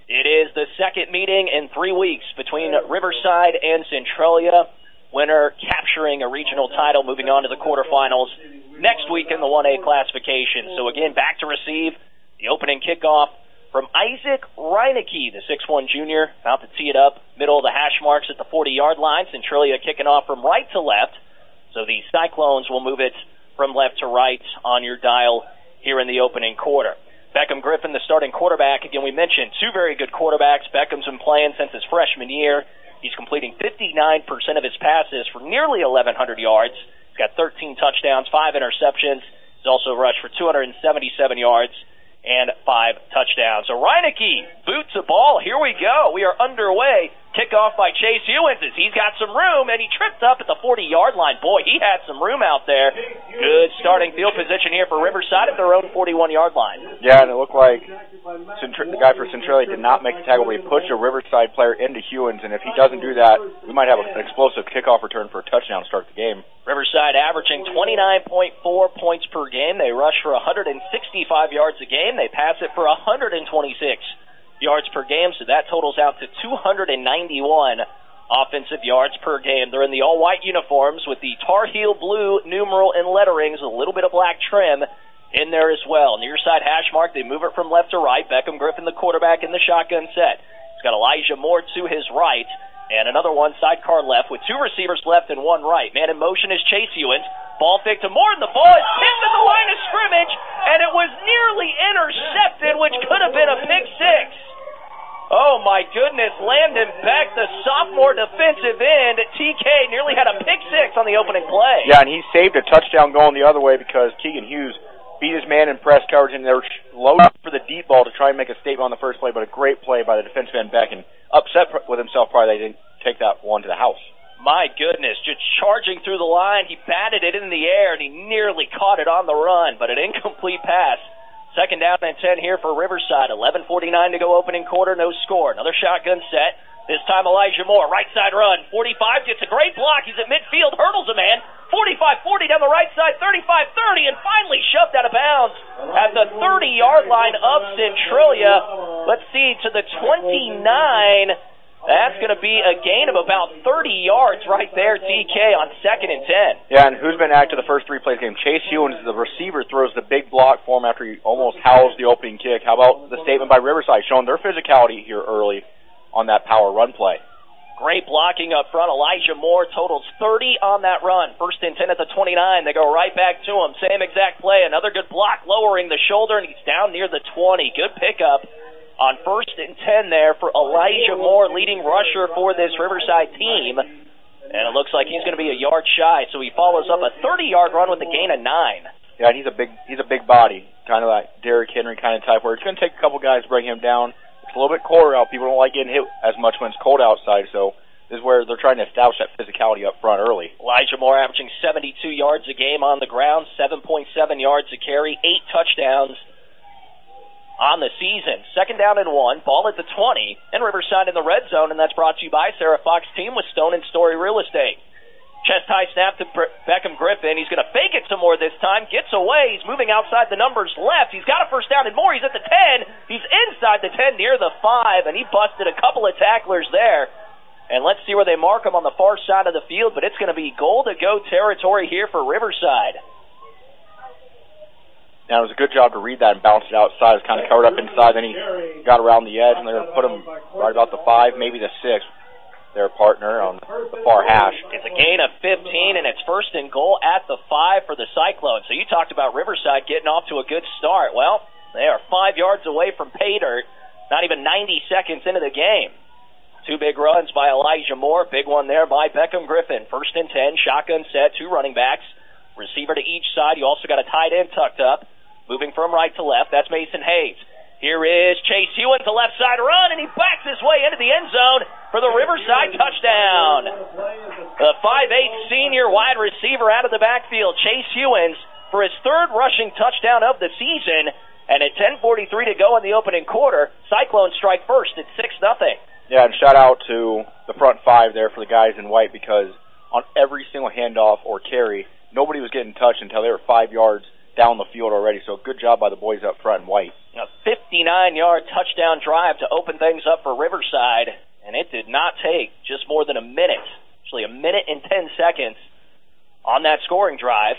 It is the second meeting in 3 weeks between Riverside and Centralia. Winner capturing a regional title, moving on to the quarterfinals next week in the 1A classification. So again, back to receive the opening kickoff from Isaac Reinecke, the 6'1 junior, about to tee it up, middle of the hash marks at the 40-yard line. Centralia kicking off from right to left. So the Cyclones will move it from left to right on your dial here in the opening quarter. Beckham Griffin, the starting quarterback. Again, we mentioned two very good quarterbacks. Beckham's been playing since his freshman year. He's completing 59% of his passes for nearly 1,100 yards. He's got 13 touchdowns, 5 interceptions. He's also rushed for 277 yards and 5 touchdowns. So Reinecke boots the ball. Here we go. We are underway. Kickoff by Chase Ewens as he's got some room, and he tripped up at the 40-yard line. Boy, he had some room out there. Good starting field position here for Riverside at their own 41-yard line. Yeah, and it looked like the guy for Centralia did not make the tackle, but he pushed a Riverside player into Ewens, and if he doesn't do that, we might have an explosive kickoff return for a touchdown to start the game. Riverside averaging 29.4 points per game. They rush for 165 yards a game. They pass it for 126 yards per game, so that totals out to 291 offensive yards per game. They're in the all-white uniforms with the Tar Heel blue numeral and letterings, a little bit of black trim in there as well. Near side hash mark, they move it from left to right. Beckham Griffin, the quarterback, in the shotgun set. He's got Elijah Moore to his right, and another one sidecar left with two receivers left and one right. Man in motion is Chase Ewens. Ball fake to Moore, and the ball is tipped at the line of scrimmage, and it was nearly intercepted, which could have been a pick six. Oh, my goodness. Landon Beck, the sophomore defensive end at TK, nearly had a pick six on the opening play. Yeah, and he saved a touchdown going the other way because Keegan Hughes beat his man in press coverage, and they were loaded for the deep ball to try and make a statement on the first play, but a great play by the defensive end Beck, and upset with himself probably they didn't take that one to the house. My goodness, just charging through the line. He batted it in the air, and he nearly caught it on the run, but an incomplete pass. Second down and 10 here for Riverside. 11:49 to go opening quarter, no score. Another shotgun set. This time Elijah Moore, right side run. 45 gets a great block. He's at midfield, hurdles a man. 45-40 down the right side, 35-30, and finally shoved out of bounds at the 30-yard line of Centralia. Let's see, to the 29. That's going to be a gain of about 30 yards right there, TK, on 2nd and 10. Yeah, and who's been active the first 3 plays game? Chase Ewens, the receiver, throws the big block for him after he almost howls the opening kick. How about the statement by Riverside showing their physicality here early on that power run play? Great blocking up front. Elijah Moore totals 30 on that run. 1st and 10 at the 29. They go right back to him. Same exact play. Another good block, lowering the shoulder, and he's down near the 20. Good pickup on 1st and 10 there for Elijah Moore, leading rusher for this Riverside team. And it looks like he's going to be a yard shy, so he follows up a 30-yard run with a gain of 9. Yeah, and he's a big body, kind of like Derrick Henry kind of type, where it's going to take a couple guys to bring him down. It's a little bit colder out. People don't like getting hit as much when it's cold outside, so this is where they're trying to establish that physicality up front early. Elijah Moore averaging 72 yards a game on the ground, 7.7 yards a carry, 8 touchdowns on the season. 2nd down and 1, ball at the 20, and Riverside in the red zone, and that's brought to you by Sarah Fox team with Stone and Story Real Estate. Chest high snap to Beckham Griffin. He's going to fake it some more this time. Gets away. He's moving outside the numbers left. He's got a 1st down and more. He's at the 10. He's inside the 10 near the 5, and he busted a couple of tacklers there. And let's see where they mark him on the far side of the field, but it's going to be goal-to-go territory here for Riverside. Now, it was a good job to read that and bounce it outside. It was kind of covered up inside. Then he got around the edge, and they're going to put him right about the 5, maybe the 6. Their partner on the far hash. It's a gain of 15, and it's 1st and goal at the 5 for the Cyclones. So you talked about Riverside getting off to a good start. Well, they are 5 yards away from pay dirt, not even 90 seconds into the game. 2 big runs by Elijah Moore. Big one there by Beckham Griffin. 1st and 10, shotgun set, 2 running backs. Receiver to each side. You also got a tight end tucked up. Moving from right to left, that's Mason Hayes. Here is Chase Ewens, the left side run, and he backs his way into the end zone for the Riverside touchdown. The 5'8" senior wide receiver out of the backfield, Chase Ewens, for his 3rd rushing touchdown of the season. And at 10:43 to go in the opening quarter, Cyclones strike first at 6-0. Yeah, and shout out to the front 5 there for the guys in white, because on every single handoff or carry, nobody was getting touched until they were 5 yards down the field already. So good job by the boys up front in white. A 59-yard touchdown drive to open things up for Riverside, and it did not take just more than a minute, actually a minute and 10 seconds on that scoring drive.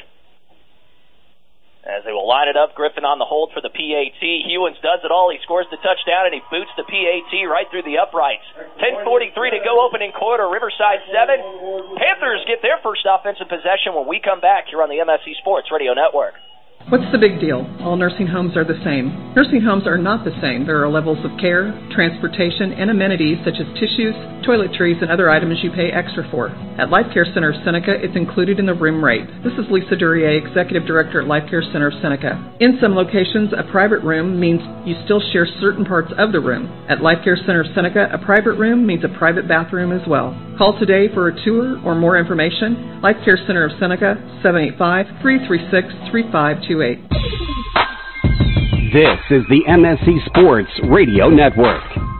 As they will line it up, Griffin on the hold for the PAT. Hewins does it all. He scores the touchdown, and he boots the PAT right through the uprights. 10:43 to go, opening quarter. Riverside 7. Panthers get their first offensive possession when we come back here on the MSC Sports Radio Network. What's the big deal? All nursing homes are the same. Nursing homes are not the same. There are levels of care, transportation, and amenities such as tissues, toiletries, and other items you pay extra for. At Life Care Center of Seneca, it's included in the room rate. This is Lisa Duryea, Executive Director at Life Care Center of Seneca. In some locations, a private room means you still share certain parts of the room. At Life Care Center of Seneca, a private room means a private bathroom as well. Call today for a tour or more information. Life Care Center of Seneca, 785-336-3528. This is the MSC Sports Radio Network.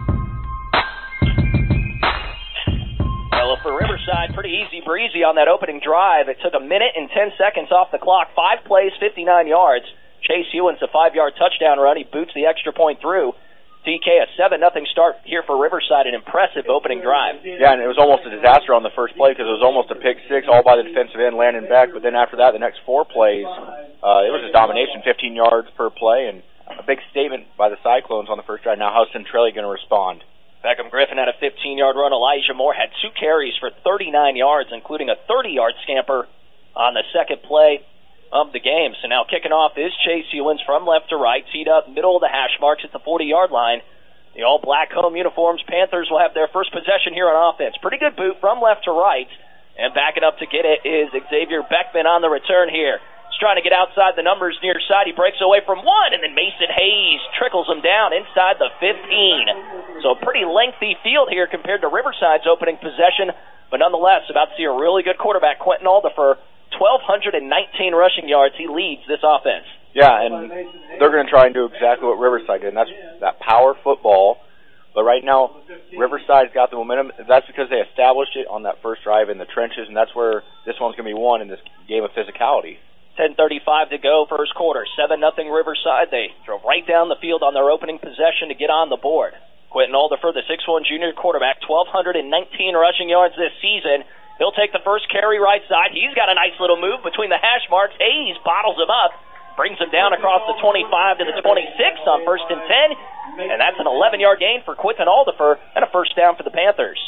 Well, for Riverside, pretty easy breezy on that opening drive. It took a minute and 10 seconds off the clock. 5 plays, 59 yards. Chase Hewins, a 5-yard touchdown run. He boots the extra point through. DK, a 7-0 start here for Riverside, an impressive opening drive. Yeah, and it was almost a disaster on the first play because it was almost a pick six, all by the defensive end, Landon Beck. But then after that, the next 4 plays, it was a domination, 15 yards per play, and a big statement by the Cyclones on the first drive. Now, how's Centralia going to respond? Beckham Griffin had a 15-yard run. Elijah Moore had 2 carries for 39 yards, including a 30-yard scamper on the second play of the game. So now kicking off is Chase Hewins from left to right, teed up middle of the hash marks at the 40-yard line. The all-black home uniforms, Panthers will have their first possession here on offense. Pretty good boot from left to right. And backing up to get it is Xavier Beckman on the return here. He's trying to get outside the numbers near side. He breaks away from 1, and then Mason Hayes trickles him down inside the 15. So a pretty lengthy field here compared to Riverside's opening possession. But nonetheless, about to see a really good quarterback, Quentin Aldifer. 1,219 rushing yards. He leads this offense. Yeah, and they're going to try and do exactly what Riverside did, and that's that power football. But right now, Riverside's got the momentum. That's because they established it on that first drive in the trenches, and that's where this one's going to be won in this game of physicality. 10:35 to go, first quarter. 7-0 Riverside. They drove right down the field on their opening possession to get on the board. Quentin Aldifer, the 6'1 junior quarterback, 1,219 rushing yards this season. He'll take the first carry right side. He's got a nice little move between the hash marks. Hayes bottles him up, brings him down across the 25 to the 26 on 1st and 10. And that's an 11-yard gain for Quentin Aldifer and a first down for the Panthers.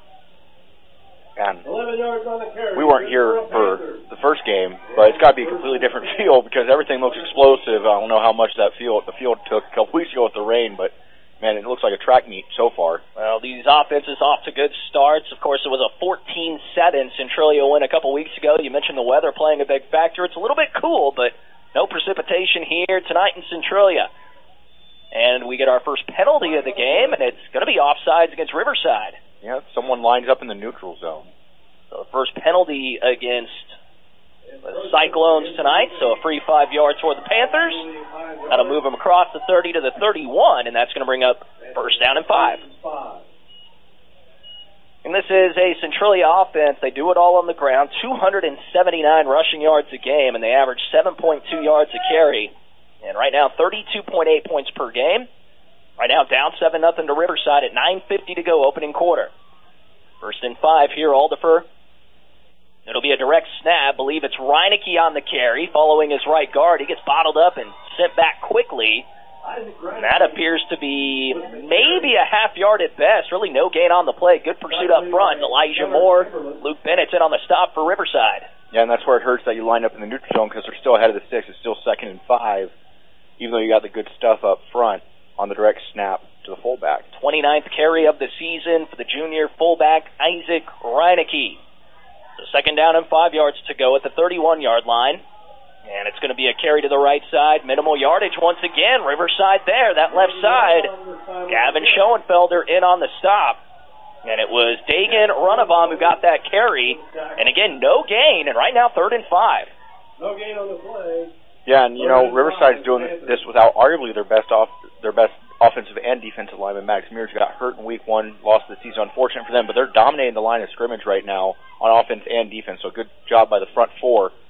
And we weren't here for the first game, but it's got to be a completely different field because everything looks explosive. I don't know how much the field took a couple weeks ago with the rain, but man, it looks like a track meet so far. Well, these offenses off to good starts. Of course, it was a 14-7 Centralia win a couple weeks ago. You mentioned the weather playing a big factor. It's a little bit cool, but no precipitation here tonight in Centralia. And we get our first penalty of the game, and it's going to be offsides against Riverside. Yeah, someone lines up in the neutral zone. So the first penalty against the Cyclones tonight, so a free 5 yards for the Panthers. That'll move them across the 30 to the 31, and that's going to bring up first down and 5. And this is a Centralia offense. They do it all on the ground, 279 rushing yards a game, and they average 7.2 yards a carry. And right now, 32.8 points per game. Right now, down 7-0 to Riverside at 9:50 to go, opening quarter. First and 5 here, Aldifer. It'll be a direct snap. I believe it's Reineke on the carry, following his right guard. He gets bottled up and sent back quickly. And that appears to be maybe a half yard at best. Really no gain on the play. Good pursuit up front. Elijah Moore, Luke Bennett's in on the stop for Riverside. Yeah, and that's where it hurts that you line up in the neutral zone because they're still ahead of the 6. It's still 2nd and 5, even though you got the good stuff up front on the direct snap to the fullback. 29th carry of the season for the junior fullback, Isaac Reineke. So second down and 5 yards to go at the 31-yard line. And it's going to be a carry to the right side. Minimal yardage once again. Riverside there, that left side. Gavin Schoenfelder in on the stop. And it was Dagan Runabaum who got that carry. And again, no gain. And right now, 3rd and 5. No gain on the play. Yeah, and you know, Riverside's doing this without arguably their best offensive and defensive lineman. Max Mears got hurt in week 1, lost the season. Unfortunate for them, but they're dominating the line of scrimmage right now on offense and defense. So good job by the front 4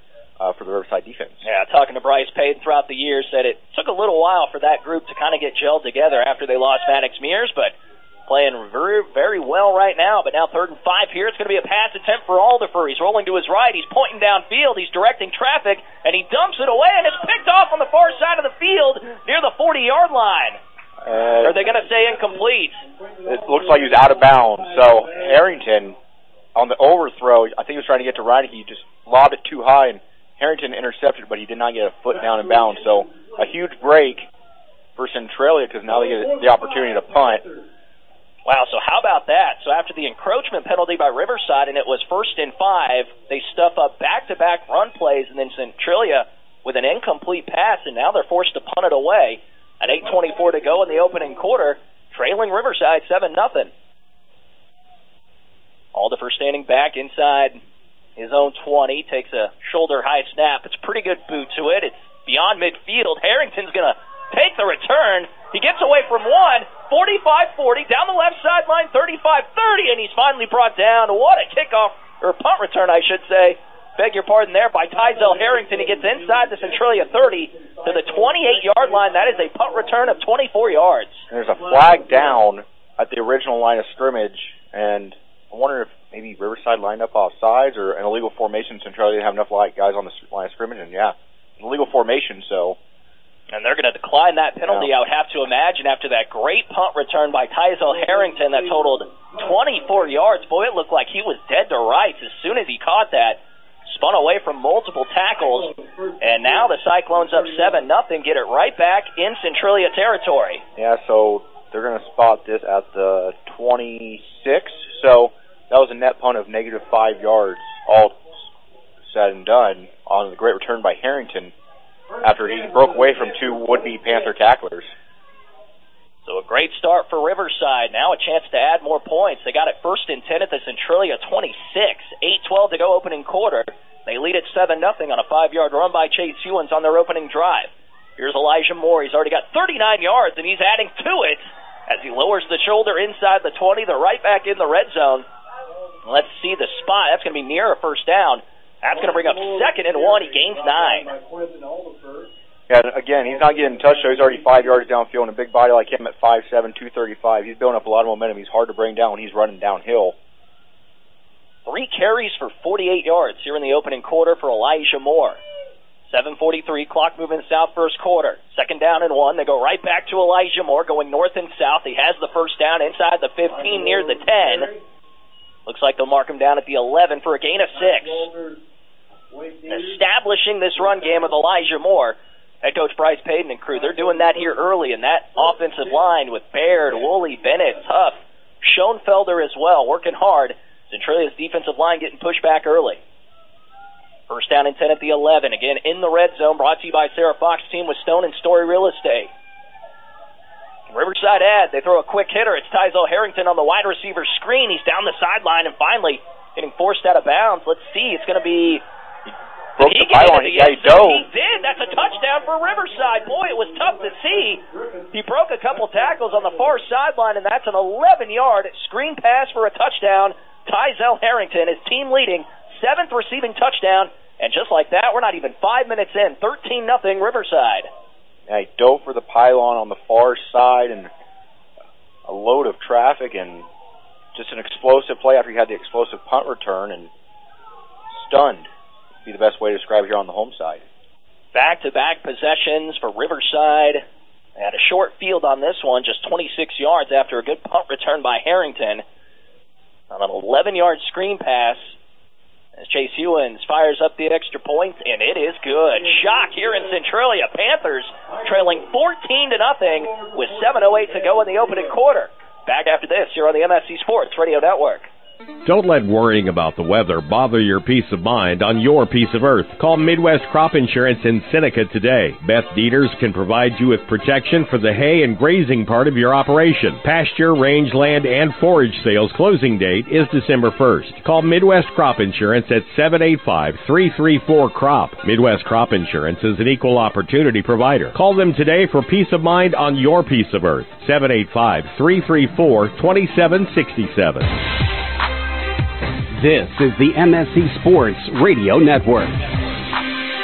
for the Riverside defense. Yeah, talking to Bryce Payton throughout the year, said it took a little while for that group to kind of get gelled together after they lost Maddox Mears, but playing very, very well right now. But now 3rd and 5 here. It's going to be a pass attempt for Alderfer. He's rolling to his right. He's pointing downfield. He's directing traffic, and he dumps it away, and it's picked off on the far side of the field near the 40-yard line. Are they going to say incomplete? It looks like he was out of bounds. So Harrington, on the overthrow, I think he was trying to get to Reineke. He just lobbed it too high, and Harrington intercepted, but he did not get a foot down in bounds. So a huge break for Centralia because now they get the opportunity to punt. Wow, so how about that? So after the encroachment penalty by Riverside, and it was 1st and 5, they stuff up back-to-back run plays, and then Centralia with an incomplete pass, and now they're forced to punt it away. At 8:24 to go in the opening quarter, trailing Riverside 7-0. Alderfer standing back inside his own 20, takes a shoulder-high snap. It's a pretty good boot to it. It's beyond midfield. Harrington's going to take the return. He gets away from one, 45-40, down the left sideline, 35-30, and he's finally brought down. What a kickoff, or punt return, I should say. Beg your pardon there, by Tizell Harrington. He gets inside the Centralia 30 to the 28-yard line. That is a punt return of 24 yards. There's a flag down at the original line of scrimmage, and I wonder if maybe Riverside lined up off sides or an illegal formation. Centralia didn't have enough guys on the line of scrimmage, and yeah, illegal formation, so. And they're going to decline that penalty, I would have to imagine, after that great punt return by Tizell Harrington that totaled 24 yards. Boy, it looked like he was dead to rights as soon as he caught that. Spun away from multiple tackles, and now the Cyclones up 7-0, get it right back in Centralia territory. Yeah, so they're going to spot this at the 26, so that was a net punt of -5 yards, all said and done, on the great return by Harrington after he broke away from 2 would-be Panther tacklers. So a great start for Riverside. Now a chance to add more points. They got it 1st and 10 at the Centralia 26. 8:12 to go opening quarter. They lead at 7-0 on a 5-yard run by Chase Hewins on their opening drive. Here's Elijah Moore. He's already got 39 yards, and he's adding to it as he lowers the shoulder inside the 20. They're right back in the red zone. Let's see the spot. That's going to be near a first down. That's going to bring up 2nd and 1. He gains 9. Yeah, again, he's not getting touched, so he's already 5 yards downfield, and a big body like him at 5'7", 235. He's building up a lot of momentum. He's hard to bring down when he's running downhill. 3 carries for 48 yards here in the opening quarter for Elijah Moore. 7:43, clock moving south first quarter. 2nd down and 1. They go right back to Elijah Moore going north and south. He has the first down inside the 15 near the 10. Looks like they'll mark him down at the 11 for a gain of 6. Establishing this run game with Elijah Moore. Head coach Bryce Payton and crew, they're doing that here early, and that offensive line with Baird, Woolley, Bennett, Huff, Schoenfelder as well, working hard. Centralia's defensive line getting pushed back early. 1st down and 10 at the 11. Again, in the red zone, brought to you by Sarah Fox, team with Stone and Story Real Estate. Riverside ad, they throw a quick hitter. It's Tizell Harrington on the wide receiver screen. He's down the sideline and finally getting forced out of bounds. Let's see, it's going to be... Broke the pylon. Yeah, he dove. He did. That's a touchdown for Riverside. Boy, it was tough to see. He broke a couple tackles on the far sideline, and that's an 11-yard screen pass for a touchdown. Tizell Harrington is team leading, 7th receiving touchdown, and just like that, we're not even 5 minutes in. 13-0 Riverside. Yeah, he dove for the pylon on the far side, and a load of traffic, and just an explosive play after he had the explosive punt return, and stunned. Be the best way to describe it here on the home side. Back-to-back possessions for Riverside. They had a short field on this one, just 26 yards after a good punt return by Harrington. On an 11-yard screen pass as Chase Hewins fires up the extra point, and it is good. Shock here in Centralia. Panthers trailing 14-0 with 7:08 to go in the opening quarter. Back after this here on the MSC Sports Radio Network. Don't let worrying about the weather bother your peace of mind on your piece of earth. Call Midwest Crop Insurance in Seneca today. Beth Dieters can provide you with protection for the hay and grazing part of your operation. Pasture, rangeland, and forage sales closing date is December 1st. Call Midwest Crop Insurance at 785-334-CROP. Midwest Crop Insurance is an equal opportunity provider. Call them today for peace of mind on your piece of earth. 785-334-2767. This is the MSC Sports Radio Network.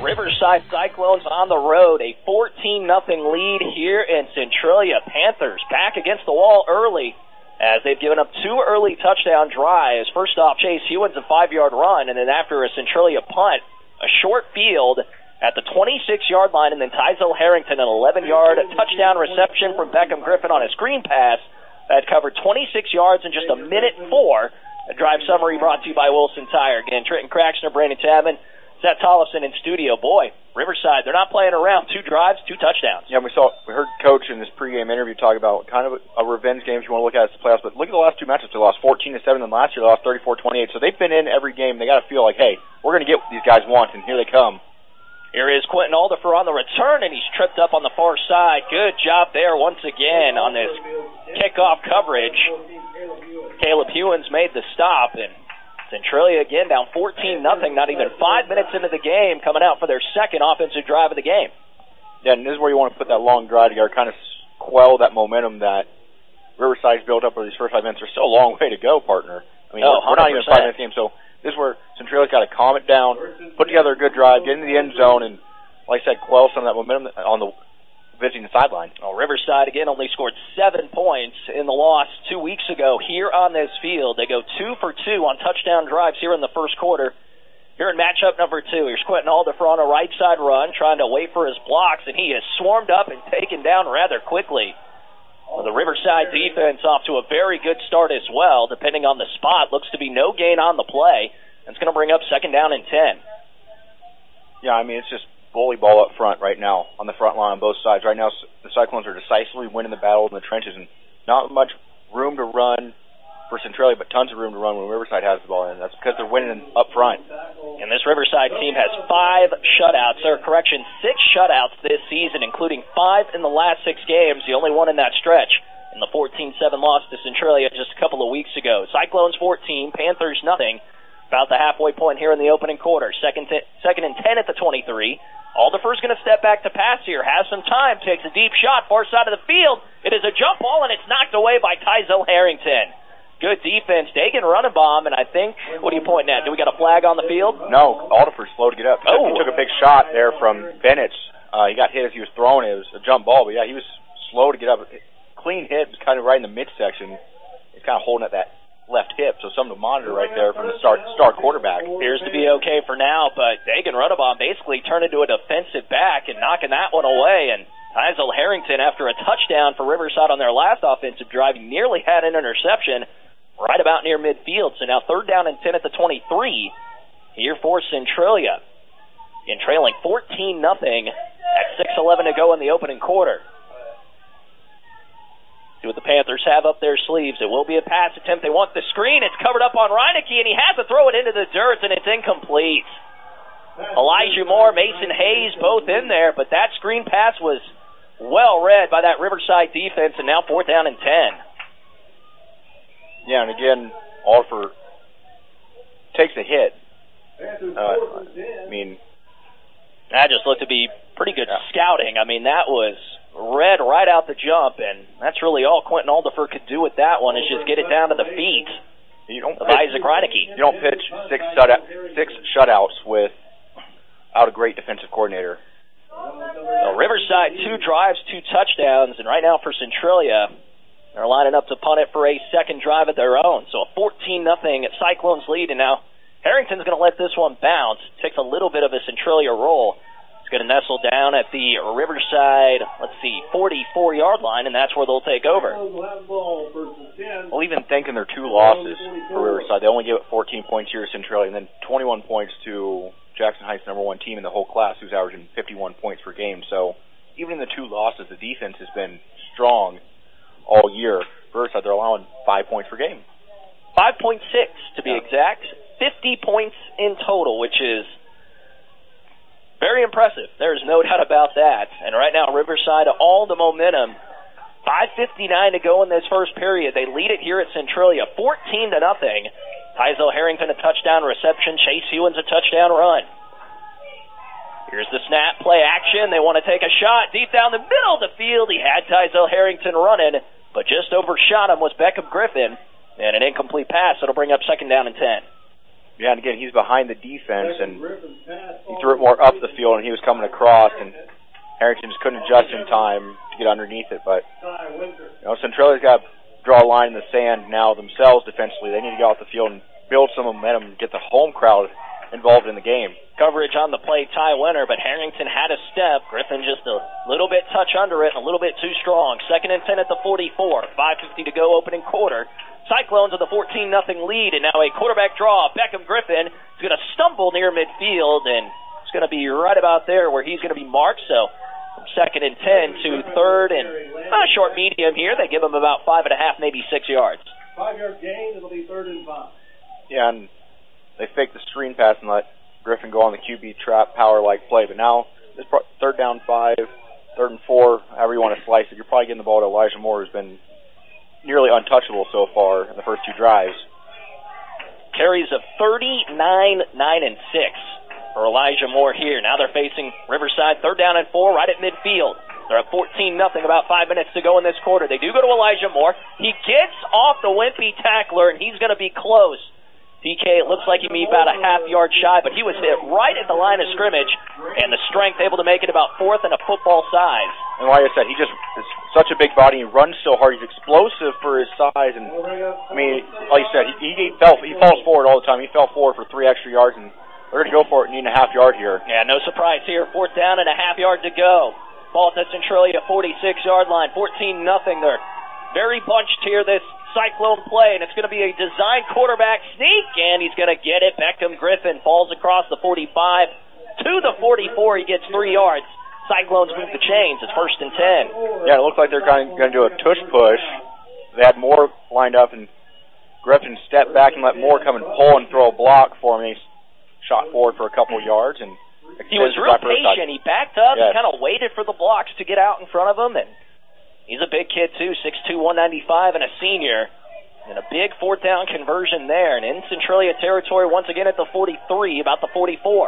Riverside Cyclones on the road, a 14-0 lead here in Centralia. Panthers back against the wall early as they've given up 2 early touchdown drives. First off, Chase Hewins, a 5-yard run, and then after a Centralia punt, a short field at the 26-yard line, and then Tyzel Harrington, an 11-yard touchdown reception from Beckham Griffin on a screen pass that covered 26 yards in just a minute 4. A drive summary brought to you by Wilson Tire. Again, Trenton Craxner, Brandon Chapman, Seth Tollefson in studio. Boy, Riverside, they're not playing around. 2 drives, 2 touchdowns. Yeah, we heard Coach in this pregame interview talk about kind of a revenge game if you want to look at it as the playoffs, but look at the last 2 matchups. They lost 14-7, and last year they lost 34-28. So they've been in every game. They got to feel like, hey, we're going to get what these guys want, and here they come. Here is Quentin Alderfer on the return, and he's tripped up on the far side. Good job there once again on this kickoff coverage. Caleb Hewins made the stop, and Centralia again down 14-0, not even 5 minutes into the game, coming out for their second offensive drive of the game. Yeah, and this is where you want to put that long drive together, kind of quell that momentum that Riverside's built up over these first 5 minutes. There's still a long way to go, partner. I mean, we're not even 5 minutes game, so this is where Centralia's got to calm it down, put together a good drive, get into the end zone, and, like I said, quell some of that momentum on the visiting sideline. Well, Riverside, again, only scored 7 points in the loss 2 weeks ago here on this field. They go 2 for 2 on touchdown drives here in the first quarter. Here in matchup number 2, here's Quentin Alderfer on a right side run, trying to wait for his blocks, and he is swarmed up and taken down rather quickly. Well, the Riverside defense off to a very good start as well, depending on the spot. Looks to be no gain on the play. It's going to bring up 2nd down and 10. Yeah, I mean, it's just bully ball up front right now on the front line on both sides. Right now, the Cyclones are decisively winning the battle in the trenches, and not much room to run for Centralia, but tons of room to run when Riverside has the ball in. That's because they're winning up front. And this Riverside team has 5 shutouts, or correction, 6 shutouts this season, including 5 in the last 6 games, the only one in that stretch, in the 14-7 loss to Centralia just a couple of weeks ago. Cyclones 14, Panthers nothing. About the halfway point here in the opening quarter. Second and 10 at the 23. Alderfer's going to step back to pass here, has some time, takes a deep shot, far side of the field. It is a jump ball, and it's knocked away by Tyzel Harrington. Good defense. Dagan Runnenbaum, and I think, what are you pointing at? Do we got a flag on the field? No, Alderfer's slow to get up. Oh. He took a big shot there from Bennett. He got hit as he was throwing it. It was a jump ball, but yeah, he was slow to get up. Clean hit, was kind of right in the midsection. He's kind of holding at that left hip, so something to monitor right there from the star quarterback. Appears to be okay for now, but Dagan Runnenbaum basically turned into a defensive back and knocking that one away, and Tyzel Harrington, after a touchdown for Riverside on their last offensive drive, nearly had an interception right about near midfield. So now 3rd down and 10 at the 23 here for Centralia, in trailing 14-0 at 6:11 to go in the opening quarter. See what the Panthers have up their sleeves. It will be a pass attempt. They want the screen. It's covered up on Reinecke, and he has to throw it into the dirt, and it's incomplete. Elijah Moore, Mason Hayes, both in there, but that screen pass was well read by that Riverside defense, and now 4th down and 10. Yeah, and again, Alderfer takes a hit. I mean, that just looked to be pretty good scouting. I mean, that was read right out the jump, and that's really all Quentin Alderfer could do with that one, is just get it down to the feet of Isaac Reinecke. You don't pitch 6 shutouts without a great defensive coordinator. So Riverside, 2 drives, 2 touchdowns, and right now for Centralia, they're lining up to punt it for a second drive of their own. So a 14-0 Cyclones lead, and now Harrington's going to let this one bounce. Takes a little bit of a Centralia roll. It's going to nestle down at the Riverside, 44-yard line, and that's where they'll take over. Well, even thinking their 2 losses for Riverside, they only gave it 14 points here to Centralia, and then 21 points to Jackson Heights' #1 team in the whole class, who's averaging 51 points per game. So even in the 2 losses, the defense has been strong all year. Riverside, they're allowing 5 points per game. 5.6 to be exact. 50 points in total, which is very impressive. There's no doubt about that. And right now, Riverside, all the momentum. 5:59 to go in this first period. They lead it here at Centralia, 14-0. Tyzel Harrington a touchdown reception. Chase Hewins a touchdown run. Here's the snap, play action. They want to take a shot deep down the middle of the field. He had Tyzel Harrington running, but just overshot him was Beckham Griffin. And an incomplete pass. It'll bring up 2nd down and 10. Yeah, and again, he's behind the defense, and he threw it more up the field, and he was coming across, and Harrington just couldn't adjust in time to get underneath it. But Centralia's got to draw a line in the sand now themselves defensively. They need to get off the field and build some momentum and get the home crowd involved in the game. Coverage on the play, Ty Winter, but Harrington had a step. Griffin just a little bit touch under it and a little bit too strong. 2nd and 10 at the 44. 5:50 to go, opening quarter. Cyclones with a 14-0 lead, and now a quarterback draw. Beckham Griffin is going to stumble near midfield, and it's going to be right about there where he's going to be marked. So from 2nd and 10 to 3rd and a short medium here, they give him about 5.5, maybe 6 yards. 5-yard gain, it'll be 3rd and 5. Yeah, and they fake the screen pass and let Griffin go on the QB trap power-like play. But now, this 3rd down 5, 3rd and 4, however you want to slice it, you're probably getting the ball to Elijah Moore, who's been nearly untouchable so far in the first 2 drives. Carries of 39, 9, and 6 for Elijah Moore here. Now they're facing Riverside, 3rd down and 4, right at midfield. They're up 14-0, about 5 minutes to go in this quarter. They do go to Elijah Moore. He gets off the wimpy tackler, and he's going to be close. PK, it looks like he may be about a half-yard shy, but he was hit right at the line of scrimmage, and the strength able to make it about 4th and a football size. And like I said, he just is such a big body. He runs so hard. He's explosive for his size. And I mean, like you said, he falls forward all the time. He fell forward for 3 extra yards, and they're going to go for it, need a half-yard here. Yeah, no surprise here. 4th down and a half-yard to go. Ball at the Centralia 46-yard line. 14-0. They're very bunched here this Cyclone play, and it's going to be a design quarterback sneak, and he's going to get it. Beckham Griffin falls across the 45 to the 44. He gets 3 yards. Cyclones move the chains. It's 1st and 10. Yeah, it looks like they're going to do a tush push. They had Moore lined up, and Griffin stepped back and let Moore come and pull and throw a block for him. And he shot forward for a couple of yards, and he was real patient. He backed up. Yes. He kind of waited for the blocks to get out in front of him, and he's a big kid, too, 6'2", 195, and a senior. And a big 4th down conversion there. And in Centralia territory, once again at the 43, about the 44.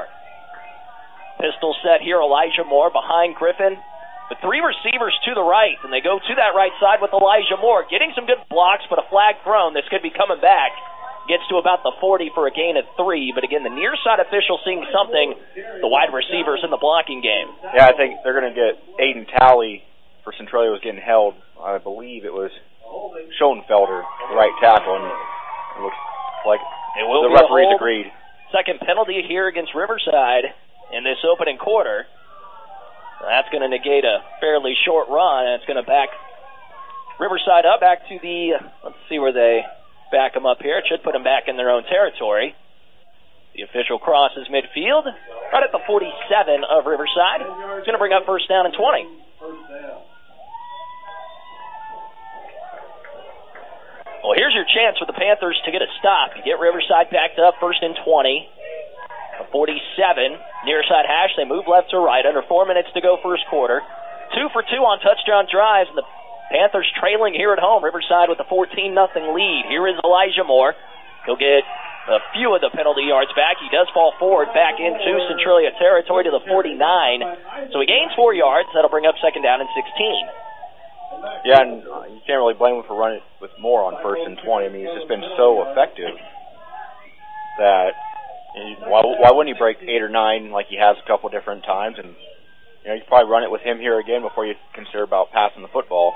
Pistol set here, Elijah Moore behind Griffin. The 3 receivers to the right, and they go to that right side with Elijah Moore. Getting some good blocks, but a flag thrown. This could be coming back. Gets to about the 40 for a gain of 3. But again, the near side official seeing something. The wide receivers in the blocking game. Yeah, I think they're going to get Aiden Talley for Centralia was getting held. I believe it was Schoenfelder, the right tackle, and it looks like the referees agreed. Second penalty here against Riverside in this opening quarter. That's going to negate a fairly short run, and it's going to back Riverside up back to the, let's see where they back them up here. It should put them back in their own territory. The official crosses midfield, right at the 47 of Riverside. It's going to bring up 1st down and 20. Well, here's your chance for the Panthers to get a stop. You get Riverside backed up, 1st and 20. A 47, near side hash. They move left to right. Under 4 minutes to go first quarter. 2 for 2 on touchdown drives, and the Panthers trailing here at home. Riverside with a 14-0 lead. Here is Elijah Moore. He'll get a few of the penalty yards back. He does fall forward back into Centralia territory to the 49. So he gains 4 yards. That'll bring up 2nd down and 16. Yeah, and you can't really blame him for running with Moore on 1st and 20. I mean, he's just been so effective that why wouldn't he break 8 or 9 like he has a couple different times? And you could probably run it with him here again before you consider about passing the football.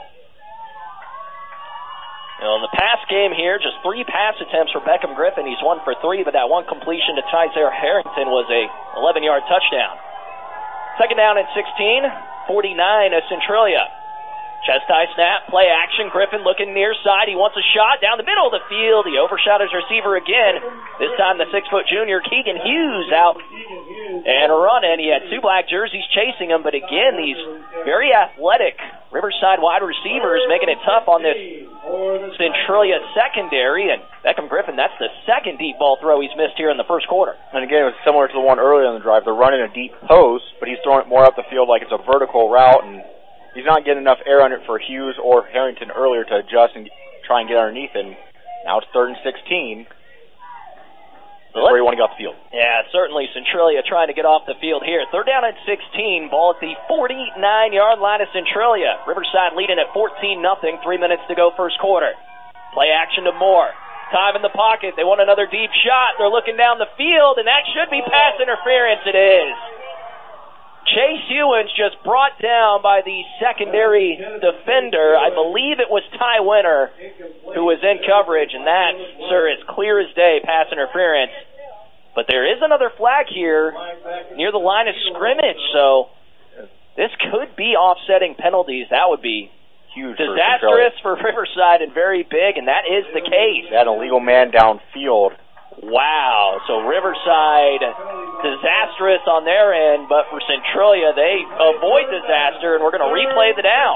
In the pass game here, just 3 pass attempts for Beckham Griffin. He's 1 for 3, but that one completion to Tyzer Harrington was a 11-yard touchdown. 2nd down and 16, 49 of Centralia. Chest high snap, play action. Griffin looking near side. He wants a shot down the middle of the field. He overshot his receiver again. This time the 6-foot junior Keegan Hughes out and running. He had 2 black jerseys chasing him, but again, these very athletic Riverside wide receivers making it tough on this Centralia secondary. And Beckham Griffin, that's the 2nd deep ball throw he's missed here in the first quarter. And again, it was similar to the one earlier in the drive. They're running a deep post, but he's throwing it more up the field like it's a vertical route, and he's not getting enough air on it for Hughes or Harrington earlier to adjust and try and get underneath it. Now it's 3rd and 16. That's where you want to get off the field. Yeah, certainly Centralia trying to get off the field here. 3rd down and 16. Ball at the 49-yard line of Centralia. Riverside leading at 14-0. 3 minutes to go first quarter. Play action to Moore. Time in the pocket. They want another deep shot. They're looking down the field, and that should be pass interference. It is. Chase Hewins just brought down by the secondary defender. I believe it was Ty Winter who was in coverage, and that, sir, is clear as day, pass interference. But there is another flag here near the line of scrimmage, so this could be offsetting penalties. That would be huge, disastrous for Riverside and very big, and that is the case. They had an illegal man downfield. Wow, so Riverside, disastrous on their end, but for Centralia, they avoid disaster, and we're going to replay the down.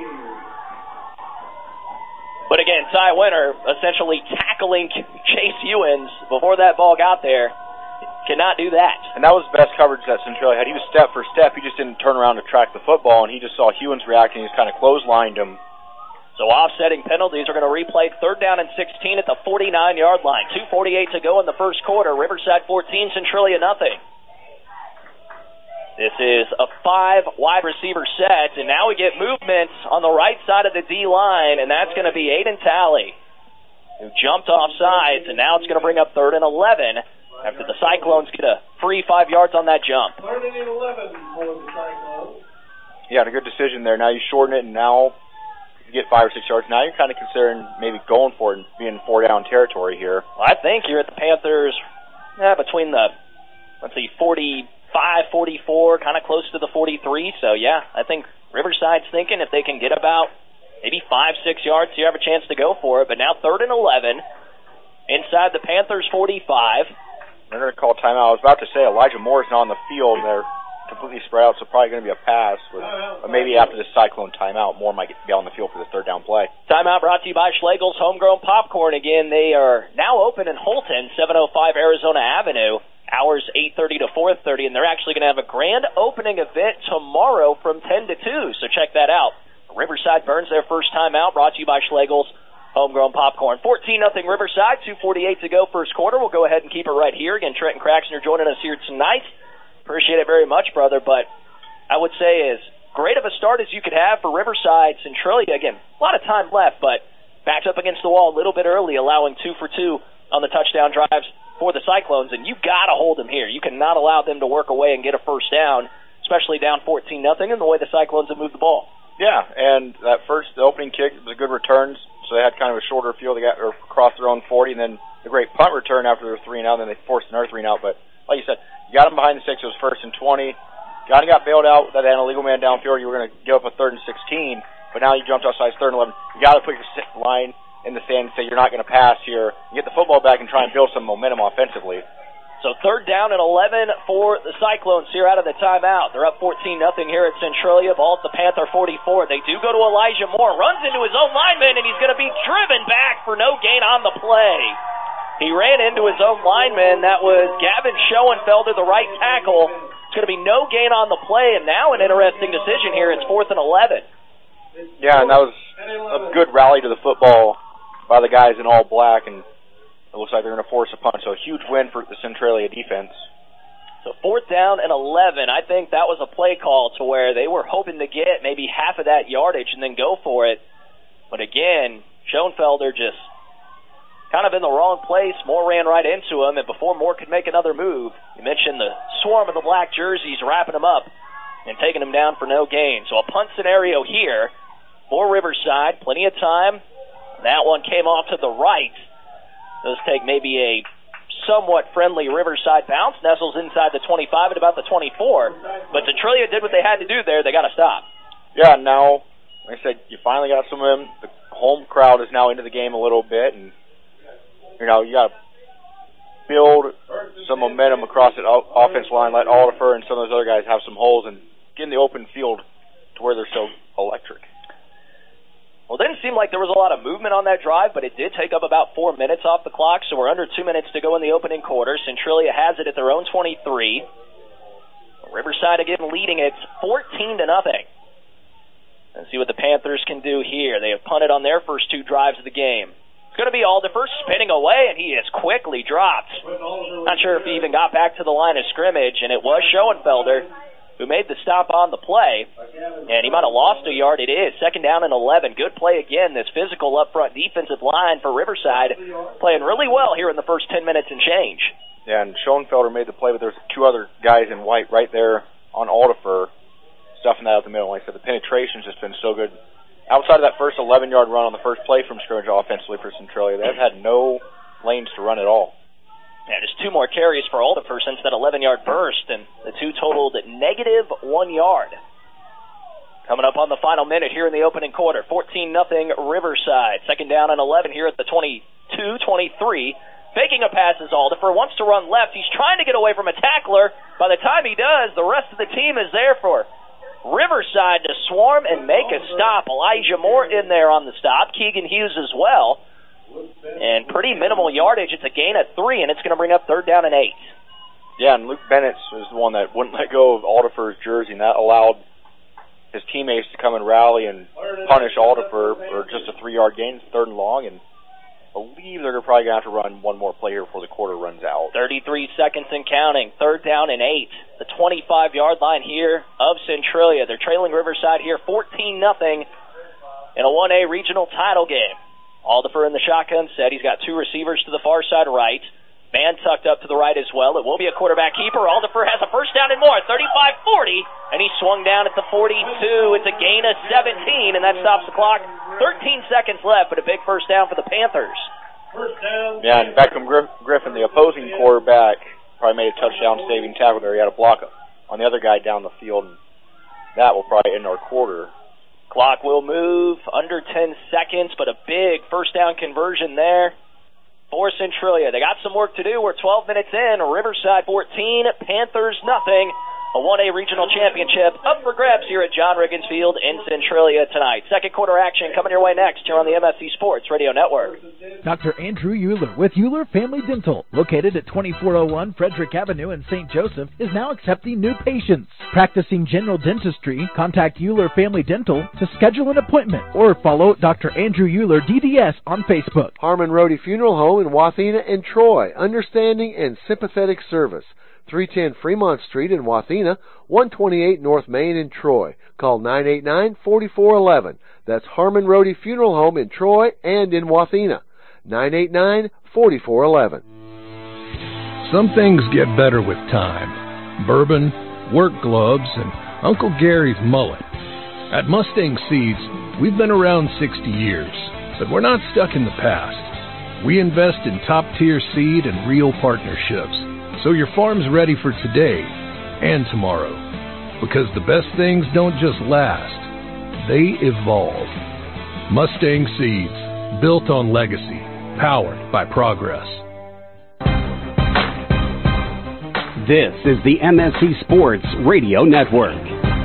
But again, Ty Winter essentially tackling Chase Hewins before that ball got there. Cannot do that. And that was the best coverage that Centralia had. He was step for step. He just didn't turn around to track the football, and he just saw Hewins reacting. He just kind of clotheslined him. So offsetting penalties are going to replay 3rd down and 16 at the 49-yard line. 2:48 to go in the first quarter. Riverside 14, Centralia nothing. This is a 5 wide receiver set, and now we get movements on the right side of the D-line, and that's going to be Aiden Talley, who jumped off sides, and now it's going to bring up 3rd and 11 after the Cyclones get a free 5 yards on that jump. 3rd and 11 for the Cyclones. Yeah, a good decision there. Now you shorten it, and now you get 5 or 6 yards. Now you're kind of considering maybe going for it and being 4-down territory here. Well, I think you're at the Panthers between the, 45, 44, kind of close to the 43. So, yeah, I think Riverside's thinking if they can get about maybe 5, 6 yards, you have a chance to go for it. But now 3rd and 11 inside the Panthers' 45. They're going to call timeout. I was about to say Elijah Moore's not on the field. They're completely spread out, so probably going to be a pass. But maybe after the Cyclone timeout, Moore might get on the field for the 3rd down play. Timeout brought to you by Schlegel's Homegrown Popcorn. Again, they are now open in Holton, 705 Arizona Avenue. Hours 8:30 to 4:30, and they're actually going to have a grand opening event tomorrow from 10 to 2, so check that out. Riverside burns their first time out, brought to you by Schlegel's Homegrown Popcorn. 14-0 Riverside, 2:48 to go first quarter. We'll go ahead and keep it right here. Again, Trenton Craxton are joining us here tonight. Appreciate it very much, brother, but I would say as great of a start as you could have for Riverside. Centralia, again, a lot of time left, but backed up against the wall a little bit early, allowing 2 for 2 on the touchdown drives for the Cyclones, and you got to hold them here. You cannot allow them to work away and get a first down, especially down 14-0 in the way the Cyclones have moved the ball. Yeah, and the opening kick was a good return, so they had kind of a shorter field. They got across their own 40, and then a great punt return after their 3-and-out, then they forced another 3-and-out. But like you said, you got them behind the 6. It was 1st and 20. Kind of got bailed out. That had an illegal man downfield. You were going to give up a 3rd and 16, but now you jumped outside 3rd and 11. You got to put your line in the sand and say you're not going to pass here. You get the football back and try and build some momentum offensively. So 3rd down and 11 for the Cyclones here out of the timeout. They're up 14-0 here at Centralia. Ball at the Panther 44. They do go to Elijah Moore. Runs into his own lineman, and he's going to be driven back for no gain on the play. He ran into his own lineman. That was Gavin Schoenfelder, the right tackle. It's going to be no gain on the play, and now an interesting decision here. It's 4th and 11. Yeah, and that was a good rally to the football by the guys in all black, and it looks like they're going to force a punt. So a huge win for the Centralia defense. So 4th down and 11. I think that was a play call to where they were hoping to get maybe half of that yardage and then go for it. But again, Schoenfelder just kind of in the wrong place. Moore ran right into him, and before Moore could make another move, you mentioned the swarm of the black jerseys wrapping him up and taking him down for no gain. So a punt scenario here for Riverside. Plenty of time. That one came off to the right. Those take maybe a somewhat friendly Riverside bounce. Nestles inside the 25 at about the 24. But Centralia did what they had to do there. They got to stop. Yeah, now, like I said, you finally got some of them. The home crowd is now into the game a little bit, and you got to build some momentum across the offense line. Let Aldifer and some of those other guys have some holes and get in the open field to where they're so electric. Well, it didn't seem like there was a lot of movement on that drive, but it did take up about 4 minutes off the clock, so we're under 2 minutes to go in the opening quarter. Centralia has it at their own 23. Riverside again leading it 14-0. Let's see what the Panthers can do here. They have punted on their first 2 drives of the game. It's going to be Aldifer spinning away, and he is quickly dropped. Not sure if he even got back to the line of scrimmage, and it was Schoenfelder. who made the stop on the play, and he might have lost a yard. It is 2nd down and 11. Good play again. This physical up front defensive line for Riverside playing really well here in the first 10 minutes and change. Yeah, and Schoenfelder made the play, but there's 2 other guys in white right there on Aldifer, stuffing that out the middle. Like I said, the penetration's just been so good. Outside of that first 11-yard run on the first play from scrimmage offensively for Centralia, they've had no lanes to run at all. Yeah, just 2 more carries for Aldifer since that 11-yard burst, and the 2 totaled at -1 yard. Coming up on the final minute here in the opening quarter, 14-0 Riverside. 2nd down and 11 here at the 22-23. Faking a pass is Aldifer, wants to run left. He's trying to get away from a tackler. By the time he does, the rest of the team is there for Riverside to swarm and make a stop. Elijah Moore in there on the stop. Keegan Hughes as well. And pretty minimal yardage. It's a gain of 3, and it's going to bring up 3rd down and 8. Yeah, and Luke Bennett was the one that wouldn't let go of Aldifer's jersey, and that allowed his teammates to come and rally and punish Aldifer for just a 3-yard gain, 3rd and long, and I believe they're probably going to have to run one more play here before the quarter runs out. 33 seconds and counting. 3rd down and 8. The 25-yard line here of Centralia. They're trailing Riverside here 14-0 in a 1A regional title game. Aldifer in the shotgun set. He's got 2 receivers to the far side right. Man tucked up to the right as well. It will be a quarterback keeper. Aldifer has a 1st down and more. 35-40, and he swung down at the 42. It's a gain of 17, and that stops the clock. 13 seconds left, but a big 1st down for the Panthers. Yeah, and Beckham Griffin, the opposing quarterback, probably made a touchdown-saving tackle there. He had a block on the other guy down the field, and that will probably end our quarter. Clock will move under 10 seconds, but a big 1st down conversion there for Centralia. They got some work to do. We're 12 minutes in. Riverside 14, Panthers nothing. A 1A regional championship up for grabs here at John Riggins Field in Centralia tonight. 2nd quarter action coming your way next here on the MSC Sports Radio Network. Dr. Andrew Euler with Euler Family Dental, located at 2401 Frederick Avenue in St. Joseph, is now accepting new patients. Practicing general dentistry, contact Euler Family Dental to schedule an appointment or follow Dr. Andrew Euler DDS on Facebook. Harmon Rohde Funeral Home in Wathena and Troy, understanding and sympathetic service. 310 Fremont Street in Wathena, 128 North Main in Troy. Call 989-4411. That's Harmon Rohde Funeral Home in Troy and in Wathena. 989-4411. Some things get better with time. Bourbon, work gloves, and Uncle Gary's mullet. At Mustang Seeds, we've been around 60 years, but we're not stuck in the past. We invest in top-tier seed and real partnerships, so your farm's ready for today and tomorrow. Because the best things don't just last, they evolve. Mustang Seeds, built on legacy, powered by progress. This is the MSC Sports Radio Network.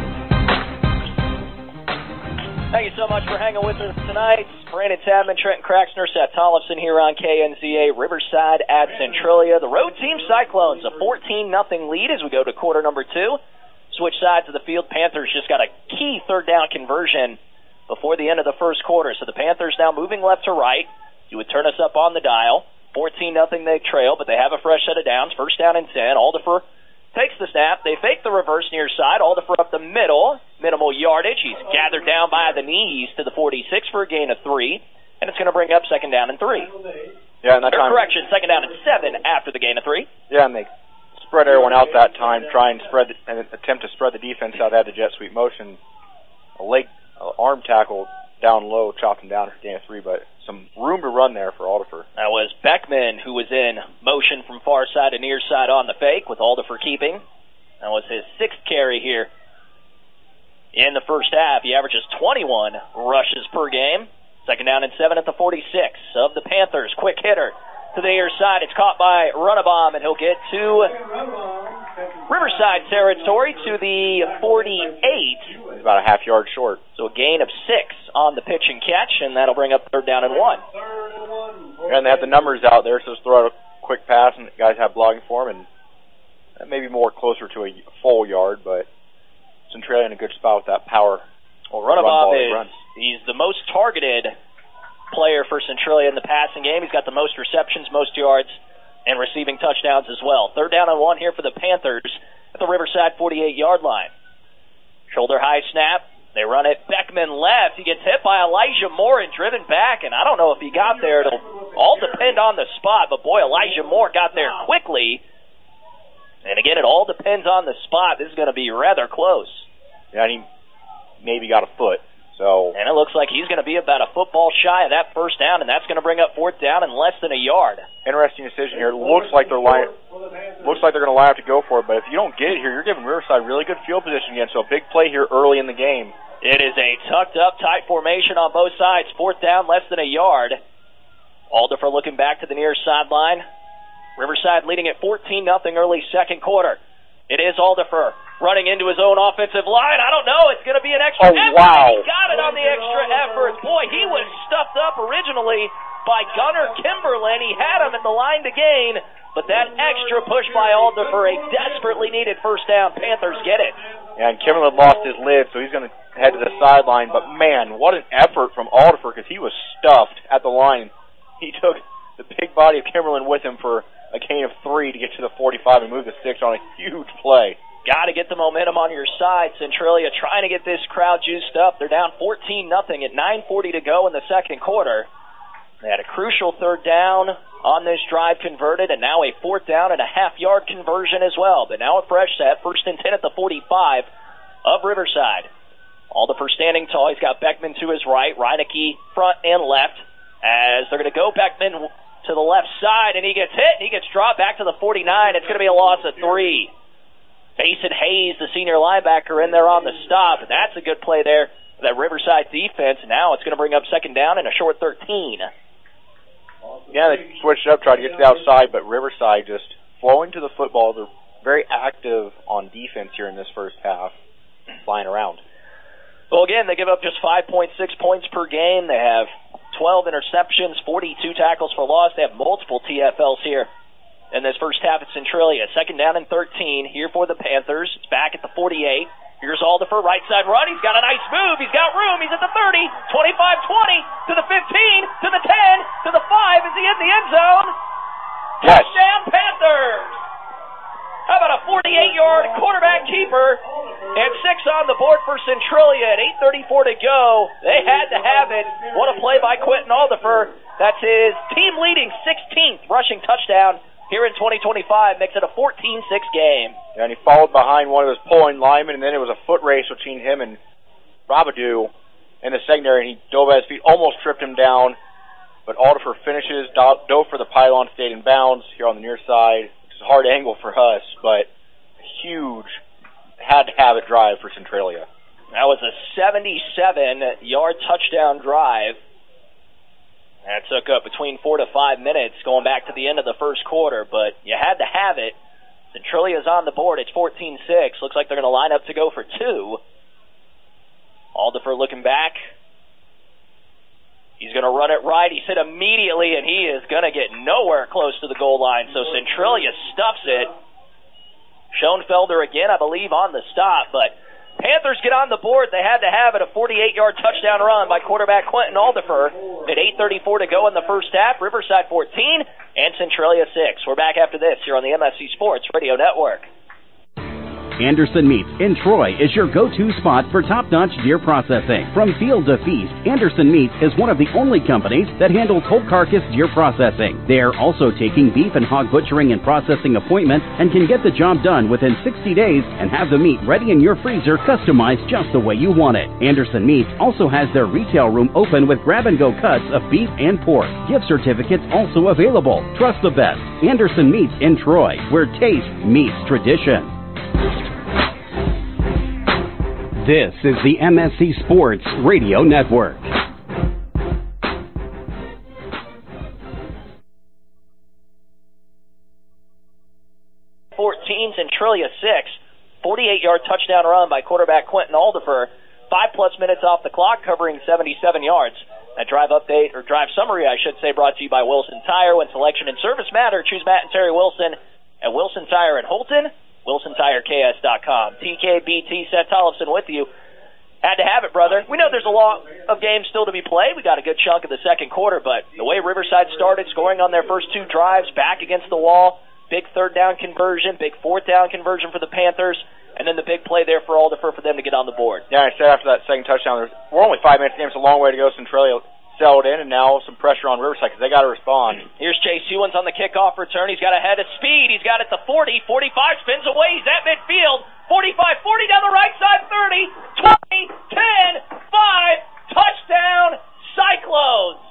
Thank you so much for hanging with us tonight. Brandon Tadman, Trenton Craxner, Seth Tollefson here on KNZA. Riverside at Centralia. The road team Cyclones, a 14-0 lead as we go to quarter number 2. Switch sides of the field. Panthers just got a key 3rd down conversion before the end of the first quarter. So the Panthers now moving left to right. You would turn us up on the dial. 14-0 they trail, but they have a fresh set of downs. 1st down and 10. Aldifer takes the snap. They fake the reverse near side. Aldifer up the middle. Minimal yardage. He's gathered down by the knees to the 46 for a gain of 3. And it's going to bring up 2nd down and 3. Yeah, and that time. Correction, 2nd down and 7 after the gain of 3. Yeah, and they spread everyone out that time, try and attempt to spread the defense out, add the jet sweep motion. Arm tackle down low, chopped him down for a gain of 3, but some room to run there for Aldifer. That was Beckman, who was in motion from far side to near side on the fake, with Aldifer keeping. That was his 6th carry here in the first half. He averages 21 rushes per game. 2nd down and 7 at the 46 of the Panthers. Quick hitter to the near side. It's caught by Runabaum, and he'll get to Riverside territory to the 48. He's about a half-yard short. So a gain of 6 on the pitch and catch, and that'll bring up 3rd down and 1. And they have the numbers out there, so just throw out a quick pass, and the guys have blocking for him, and that may be more closer to a full yard, but Centralia in a good spot with that power. Well, Runabaum he's the most targeted player for Centralia in the passing game. He's got the most receptions, most yards, and receiving touchdowns as well. 3rd down and 1 here for the Panthers at the Riverside 48-yard line. Shoulder high snap. They run it. Beckman left. He gets hit by Elijah Moore and driven back, and I don't know if he got there. It'll all depend on the spot, but boy, Elijah Moore got there quickly. And again, it all depends on the spot. This is going to be rather close. Yeah, and he maybe got a foot. And it looks like he's going to be about a football shy of that first down, and that's going to bring up fourth down in less than a yard. Interesting decision here. It looks like they're going to line up to go for it, but if you don't get it here, you're giving Riverside really good field position again. So a big play here early in the game. It is a tucked up tight formation on both sides. Fourth down, less than a yard. Alderfer looking back to the near sideline. Riverside leading at 14-0 early second quarter. It is Alderfer running into his own offensive line. I don't know. It's going to be an extra effort. Wow. He got it on the extra effort. Boy, he was stuffed up originally by Gunnar Kimberlin. He had him at the line to gain, but that extra push by Alderfer, a desperately needed first down. Panthers get it. Yeah, and Kimberlin lost his lid, so he's going to head to the sideline. But, man, what an effort from Alderfer because he was stuffed at the line. He took the big body of Kimberlin with him for a gain of 3 to get to the 45 and move the 6 on a huge play. Got to get the momentum on your side. Centralia trying to get this crowd juiced up. They're down 14-0 at 9:40 to go in the second quarter. They had a crucial third down on this drive converted, and now a fourth down and a half-yard conversion as well. But now a fresh set, 1st and 10 at the 45 of Riverside. Alderfer standing tall. He's got Beckman to his right, Reineke front and left. As they're going to go Beckman to the left side, and he gets hit, and he gets dropped back to the 49. It's going to be a loss of 3. Mason Hayes, the senior linebacker, in there on the stop, and that's a good play there for that Riverside defense. Now it's going to bring up second down and a short 13. Yeah, they switched it up, tried to get to the outside, but Riverside just flowing to the football. They're very active on defense here in this first half, flying around. Well, again, they give up just 5.6 points per game. They have 12 interceptions, 42 tackles for loss. They have multiple TFLs here in this first half at Centralia. Second down and 13 here for the Panthers. It's back at the 48. Here's Alderfer, right side run. He's got a nice move. He's got room. He's at the 30, 25-20, to the 15, to the 10, to the 5. Is he in the end zone? Yes. Touchdown, Panthers! How about a 48-yard quarterback keeper and 6 on the board for Centralia at 8:34 to go. They had to have it. What a play by Quentin Alderfer. That's his team-leading 16th rushing touchdown here in 2025, makes it a 14-6 game. Yeah, and he followed behind one of his pulling linemen, and then it was a foot race between him and Rabadou in the secondary, and he dove at his feet, almost tripped him down. But Alderfer finishes, dove for the pylon, stayed in bounds here on the near side, which is a hard angle for us, but huge, had-to-have-it drive for Centralia. That was a 77-yard touchdown drive. That took up between 4 to 5 minutes going back to the end of the first quarter, but you had to have it. Centralia's on the board. It's 14-6. Looks like they're going to line up to go for 2. Alderfer looking back. He's going to run it right. He's hit immediately, and he is going to get nowhere close to the goal line, so Centralia stuffs it. Schoenfelder again, I believe, on the stop, but Panthers get on the board. They had to have it, a 48-yard touchdown run by quarterback Quentin Alderfer at 8:34 to go in the first half. Riverside 14 and Centralia 6. We're back after this here on the MSC Sports Radio Network. Anderson Meats in Troy is your go-to spot for top-notch deer processing. From field to feast, Anderson Meats is one of the only companies that handles whole carcass deer processing. They are also taking beef and hog butchering and processing appointments and can get the job done within 60 days and have the meat ready in your freezer customized just the way you want it. Anderson Meats also has their retail room open with grab-and-go cuts of beef and pork. Gift certificates also available. Trust the best. Anderson Meats in Troy, where taste meets tradition. This is the MSC Sports Radio Network. 14, Centralia 6. 48-yard touchdown run by quarterback Quentin Alderfer. 5+ minutes off the clock, covering 77 yards. That drive update, or drive summary, I should say, brought to you by Wilson Tire. When selection and service matter, choose Matt and Terry Wilson at Wilson Tire in Holton. WilsonTireKS.com. TKBT, Seth Tollefson with you. Had to have it, brother. We know there's a lot of games still to be played. We got a good chunk of the second quarter, but the way Riverside started, scoring on their first 2 drives, back against the wall, big third down conversion, big fourth down conversion for the Panthers, And then the big play there for Alderfer for them to get on the board. Yeah, I said after that second touchdown, we're only 5 minutes in. It's a long way to go. Centralia settled in, and now some pressure on Riverside because they got to respond. Here's Chase Hewins on the kickoff return. He's got a head of speed. He's got it to 40, 45, spins away. He's at midfield. 45, 40 down the right side, 30, 20, 10, 5, touchdown, Cyclones.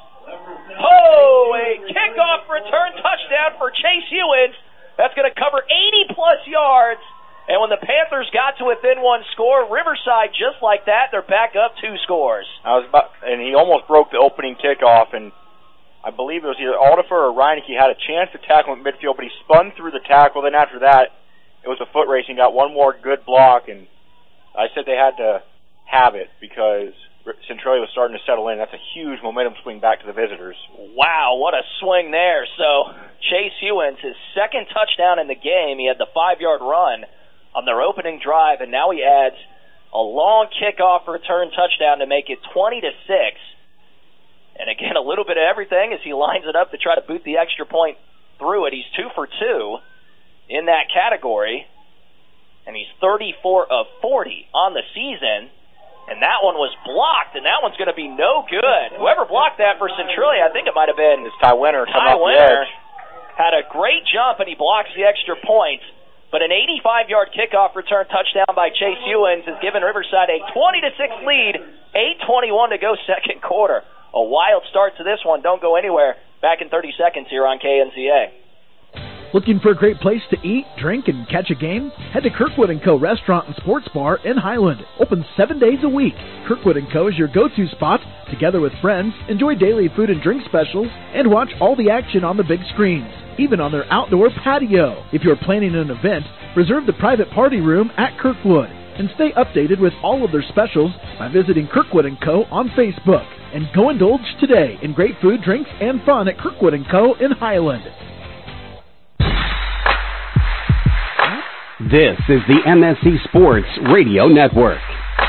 Oh, a kickoff return touchdown for Chase Hewins. That's going to cover 80-plus yards. And when the Panthers got to within one score, Riverside, just like that, they're back up 2 scores. And he almost broke the opening kickoff, and I believe it was either Alderfer or Reineke had a chance to tackle him at midfield, but he spun through the tackle. Then after that, it was a foot race, and he got one more good block, and I said they had to have it because Centralia was starting to settle in. That's a huge momentum swing back to the visitors. Wow, what a swing there. So Chase Hewins, his second touchdown in the game, he had the 5-yard run on their opening drive, and now he adds a long kickoff return touchdown to make it 20-6. And again, a little bit of everything as he lines it up to try to boot the extra point through it. He's 2 for 2 in that category, and he's 34 of 40 on the season. And that one was blocked, and that one's going to be no good. Whoever blocked that for Centralia, I think it might have been Ty Winter. Ty Winter had a great jump, and he blocks the extra point. But an 85-yard kickoff return touchdown by Chase Hewins has given Riverside a 20-6 lead, 8:21 to go second quarter. A wild start to this one. Don't go anywhere. Back in 30 seconds here on KNZA. Looking for a great place to eat, drink, and catch a game? Head to Kirkwood & Co. Restaurant and Sports Bar in Highland. Open 7 days a week. Kirkwood & Co. is your go-to spot. Together with friends, enjoy daily food and drink specials, and watch all the action on the big screens, even on their outdoor patio. If you're planning an event, reserve the private party room at Kirkwood and stay updated with all of their specials by visiting Kirkwood & Co. on Facebook. And go indulge today in great food, drinks, and fun at Kirkwood & Co. in Highland. This is the MSC Sports Radio Network.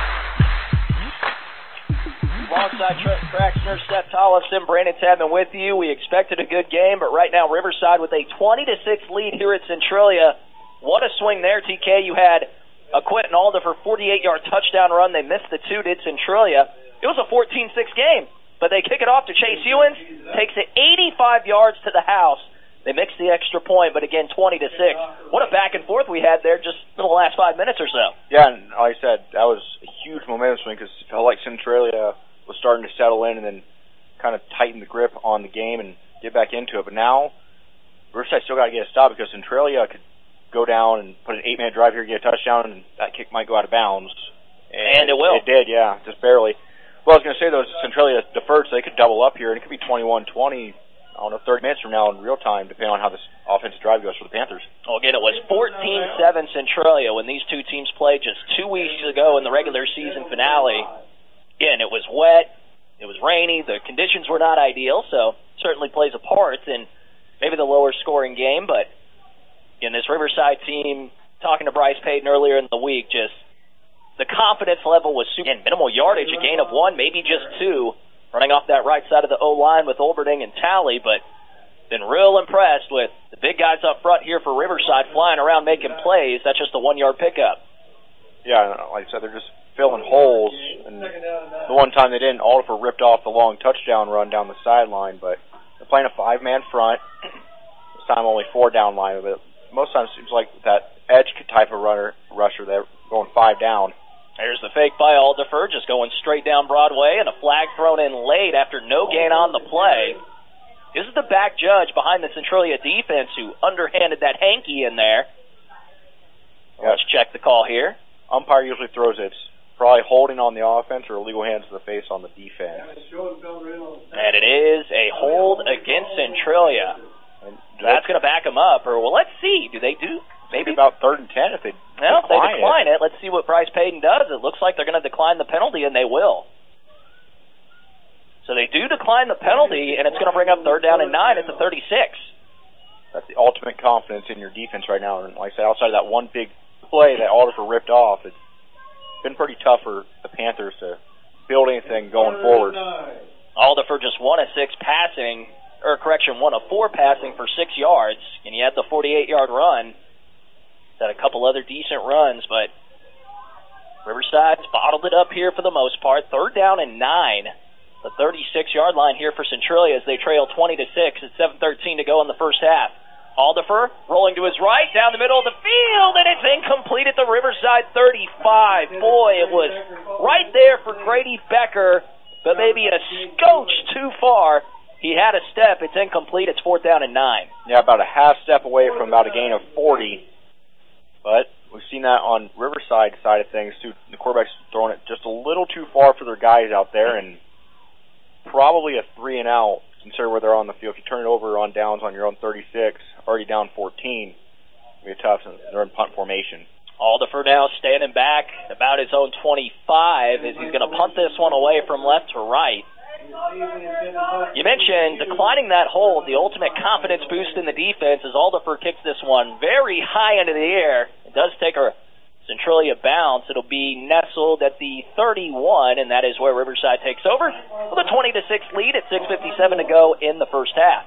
Alongside Trent Craxner, Seth Tollefson, Brandon Tadman with you. We expected a good game, but right now Riverside with a 20-6 lead here at Centralia. What a swing there, TK. You had a Quentin Alderfer 48-yard touchdown run. They missed the 2, did Centralia. It was a 14-6 game, but they kick it off to Chase Hewins. Takes it 85 yards to the house. They mixed the extra point, but again, 20-6. What a back and forth we had there just in the last 5 minutes or so. Yeah, and like I said, that was a huge momentum swing because it felt like Centralia was starting to settle in and then kind of tighten the grip on the game and get back into it. But now, Riverside still got to get a stop because Centralia could go down and put an 8-minute drive here, get a touchdown, and that kick might go out of bounds. And it will. It did, yeah, just barely. Well, I was going to say, though, Centralia deferred, so they could double up here, and it could be 21-20. I don't know, 30 minutes from now in real time, depending on how this offensive drive goes for the Panthers. Well, again, it was 14-7 Centralia when these two teams played just 2 weeks ago in the regular season finale. Again, it was wet, it was rainy, the conditions were not ideal, so certainly plays a part in maybe the lower scoring game, but in this Riverside team, talking to Bryce Payton earlier in the week, just the confidence level was super. Again, minimal yardage, a gain of 1, maybe just 2. Running off that right side of the O-line with Olberding and Talley, but been real impressed with the big guys up front here for Riverside flying around making plays. That's just a 1-yard pickup. Yeah, like I said, they're just filling holes. And the one time they didn't, Alderfer ripped off the long touchdown run down the sideline, but they're playing a 5-man front. This time only 4 down line, but most times it seems like that edge type of rusher, they're going 5 down. There's the fake by Alderfer, just going straight down Broadway, and a flag thrown in late after no gain on the play. This is the back judge behind the Centralia defense who underhanded that hanky in there. Yeah. Let's check the call here. Umpire usually throws it. It's probably holding on the offense or illegal hands to the face on the defense. And it is a hold against Centralia. That's going to back them up. Or, well, let's see. Do they do? Maybe about 3rd and 10 if they decline it. Let's see what Bryce Payton does. It looks like they're going to decline the penalty, and they will. So they do decline the penalty, and it's going to bring up 3rd down and 9 at the 36. That's the ultimate confidence in your defense right now. And like I said, outside of that one big play that Alderfer ripped off, it's been pretty tough for the Panthers to build anything going forward. Alderfer just 1 of 6 passing, 1 of 4 passing for 6 yards, and he had the 48-yard run. Had a couple other decent runs, but Riverside's bottled it up here for the most part. 3rd down and 9. The 36-yard line here for Centralia as they trail 20-6 at 7:13 to go in the first half. Aldifer rolling to his right, down the middle of the field, and it's incomplete at the Riverside 35. Boy, it was right there for Grady Becker, but maybe a scotch too far. He had a step. It's incomplete. It's 4th down and 9. Yeah, about a half step away from about a gain of 40. But we've seen that on Riverside side of things, too. The quarterback's throwing it just a little too far for their guys out there, and probably a 3 and out, consider where they're on the field. If you turn it over on downs on your own 36, already down 14, it'll be tough. They're in punt formation. Aldifer now standing back about his own 25 as he's going to punt this one away from left to right. You mentioned declining that hold, the ultimate confidence boost in the defense as Aldifer kicks this one very high into the air. It does take a Centralia bounce. It'll be nestled at the 31, and that is where Riverside takes over with a 20-6 lead at 6:57 to go in the first half.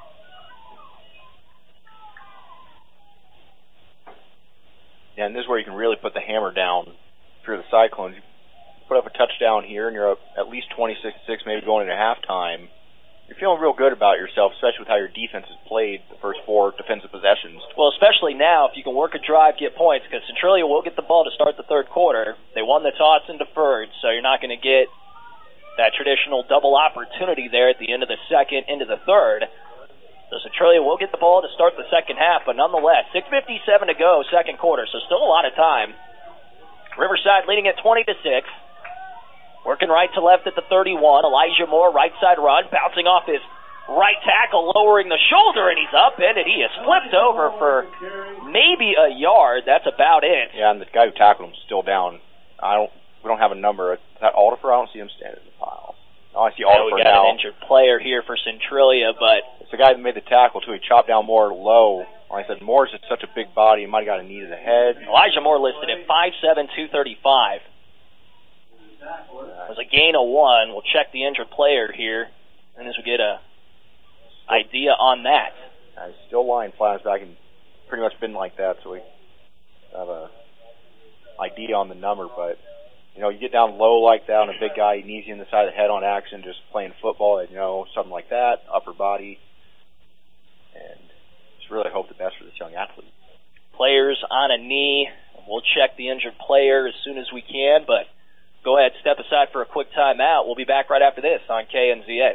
Yeah, and this is where you can really put the hammer down. If you're the Cyclones, you put up a touchdown here, and you're up at least 26-6, maybe going into halftime. You're feeling real good about yourself, especially with how your defense has played the first 4 defensive possessions. Well, especially now, if you can work a drive, get points, because Centralia will get the ball to start the third quarter. They won the toss and deferred, so you're not going to get that traditional double opportunity there at the end of the second into the third. So Centralia will get the ball to start the second half, but nonetheless, 6:57 to go, second quarter, so still a lot of time. Riverside leading at 20-6. Working right to left at the 31. Elijah Moore, right side run, bouncing off his right tackle, lowering the shoulder, and he's up in it. He is flipped over for maybe a yard. That's about it. Yeah, and the guy who tackled him is still down. We don't have a number. Is that Aldifer? I don't see him standing in the pile. Oh, I see Aldifer now. We got an injured player here for Centralia, but it's the guy that made the tackle, too. He chopped down Moore low. Like I said, Moore's just such a big body. He might have got a knee to the head. Elijah Moore listed at 5'7", 235. There's a gain of 1. We'll check the injured player here, and as we get a idea on that. He's still lying flat on his back and pretty much been like that, so we have a idea on the number. But you get down low like that on a big guy, he knees you in the side of the head on action, just playing football. Something like that, upper body, and just really hope the best for this young athlete. Players on a knee. We'll check the injured player as soon as we can, but go ahead, step aside for a quick timeout. We'll be back right after this on KNZA.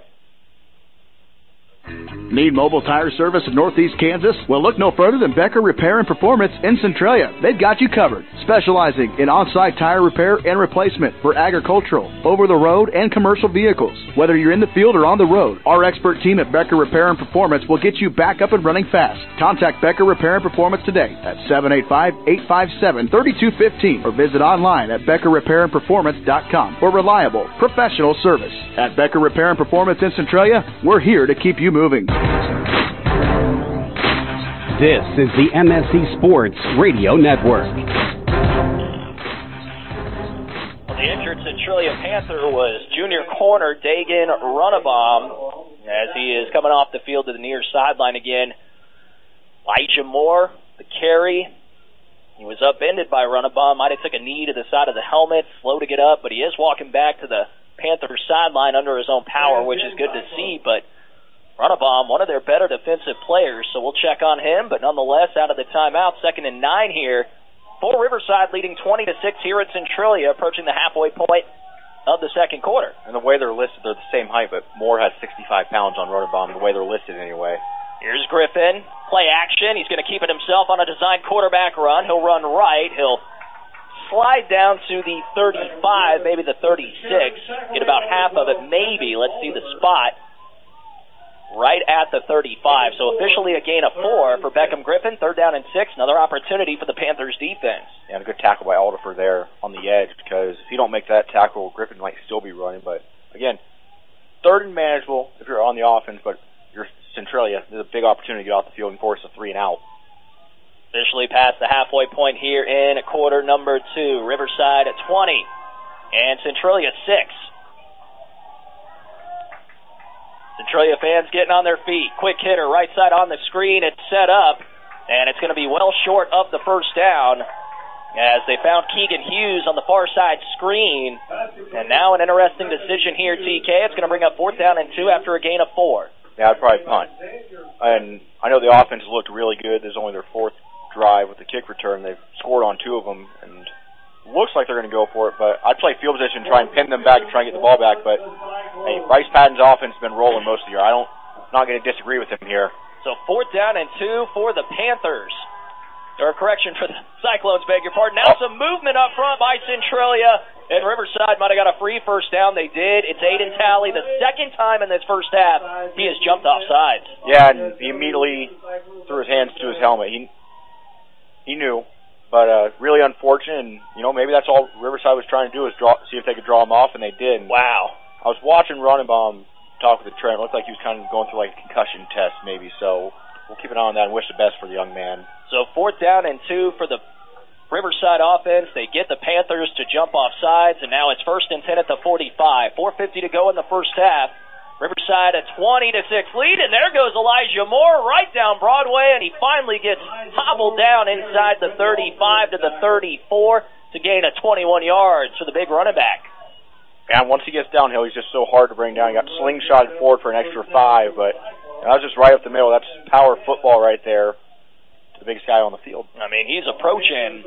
Need mobile tire service in Northeast Kansas? Well, look no further than Becker Repair and Performance in Centralia. They've got you covered, specializing in on-site tire repair and replacement for agricultural, over-the-road, and commercial vehicles. Whether you're in the field or on the road, our expert team at Becker Repair and Performance will get you back up and running fast. Contact Becker Repair and Performance today at 785-857-3215 or visit online at BeckerRepairandPerformance.com for reliable, professional service. At Becker Repair and Performance in Centralia, we're here to keep you moving. This is the MSC Sports Radio Network. Well, the injured Centralia Panther was junior corner Dagan Runabaum as he is coming off the field to the near sideline again. Elijah Moore, the carry. He was upended by Runabaum. Might have took a knee to the side of the helmet, slow to get up, but he is walking back to the Panther sideline under his own power, which is good to see, but Runabaum, one of their better defensive players, so we'll check on him. But nonetheless, out of the timeout, 2nd and 9 here for Riverside, leading 20-6 here at Centralia, approaching the halfway point of the second quarter. And the way they're listed, they're the same height, but Moore has 65 pounds on Runabaum, the way they're listed anyway. Here's Griffin, play action. He's going to keep it himself on a designed quarterback run. He'll run right. He'll slide down to the 35, maybe the 36. Get about half of it, maybe. Let's see the spot. Right at the 35. So officially a gain of 4 for Beckham Griffin. 3rd down and 6. Another opportunity for the Panthers defense. Yeah, and a good tackle by Aldifer there on the edge, because if you don't make that tackle, Griffin might still be running. But again, 3rd and manageable if you're on the offense, but you're Centralia. There's a big opportunity to get off the field and force a 3 and out. Officially past the halfway point here in quarter number 2. Riverside at 20 and Centralia 6. Centralia fans getting on their feet. Quick hitter, right side on the screen. It's set up, and it's going to be well short of the first down. as they found Keegan Hughes on the far side screen. And now an interesting decision here, TK. It's going to bring up 4th down and 2 after a gain of 4. Yeah, I'd probably punt. And I know the offense looked really good. This is only their 4th drive with the kick return. They've scored on 2 of them, and looks like they're going to go for it. But I'd play field position, try and pin them back and try and get the ball back. But, hey, Bryce Patton's offense has been rolling most of the year. I'm not going to disagree with him here. So 4th down and 2 for the Panthers. Or correction for the Cyclones, beg your pardon. Now some movement up front by Centralia, and Riverside might have got a free first down. They did. It's Aiden Talley, the second time in this first half he has jumped off sides. Yeah, and he immediately threw his hands to his helmet. He knew, but really unfortunate, and, maybe that's all Riverside was trying to do was see if they could draw him off, and they did. Wow. I was watching Runenbaum talk with the Trent. It looked like he was kind of going through like a concussion test maybe, so we'll keep an eye on that and wish the best for the young man. So 4th down and 2 for the Riverside offense. They get the Panthers to jump off sides, and now it's 1st and 10 at the 45. 4:50 to go in the first half. Riverside a 20-6 lead, and there goes Elijah Moore right down Broadway, and he finally gets hobbled down inside the 35 to the 34 to gain a 21 yards for the big running back. And once he gets downhill, he's just so hard to bring down. He got slingshotted forward for an extra 5, but that was just right up the middle. That's power football right there. The biggest guy on the field. I mean, he's approaching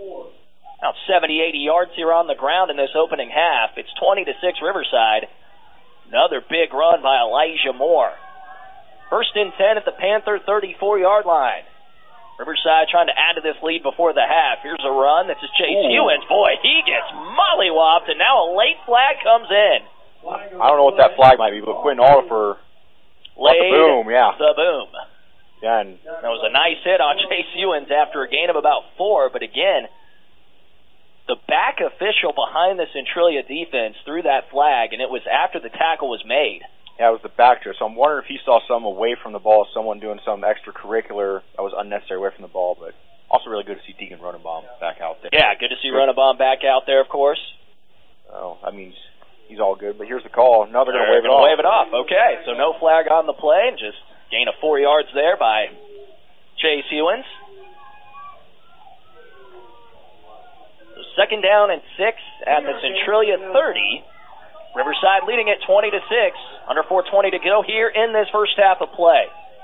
about 70, 80 yards here on the ground in this opening half. It's 20-6 Riverside. Another big run by Elijah Moore. 1st and 10 at the Panther 34-yard line. Riverside trying to add to this lead before the half. Here's a run. This is Chase Hewins. Boy, he gets mollywopped, and now a late flag comes in. I don't know what that flag might be, but Quentin Oliver laid the boom, yeah. The boom. Yeah, and that was a nice hit on Chase Hewins after a gain of about 4, but again, the back official behind the Centralia defense threw that flag, and it was after the tackle was made. Yeah, it was the back to it. So I'm wondering if he saw some away from the ball, someone doing some extracurricular that was unnecessary away from the ball, but also really good to see Deacon Runenbaum back out there. Yeah, good to see Runenbaum back out there, of course. Oh, that means he's all good, but here's the call. Now they're going to wave it off. Wave it off. Okay, so no flag on the play, and just gain of 4 yards there by Chase Hewins. So 2nd down and 6 at the Centralia 30. Riverside leading at 20-6. Under 4:20 to go here in this first half of play.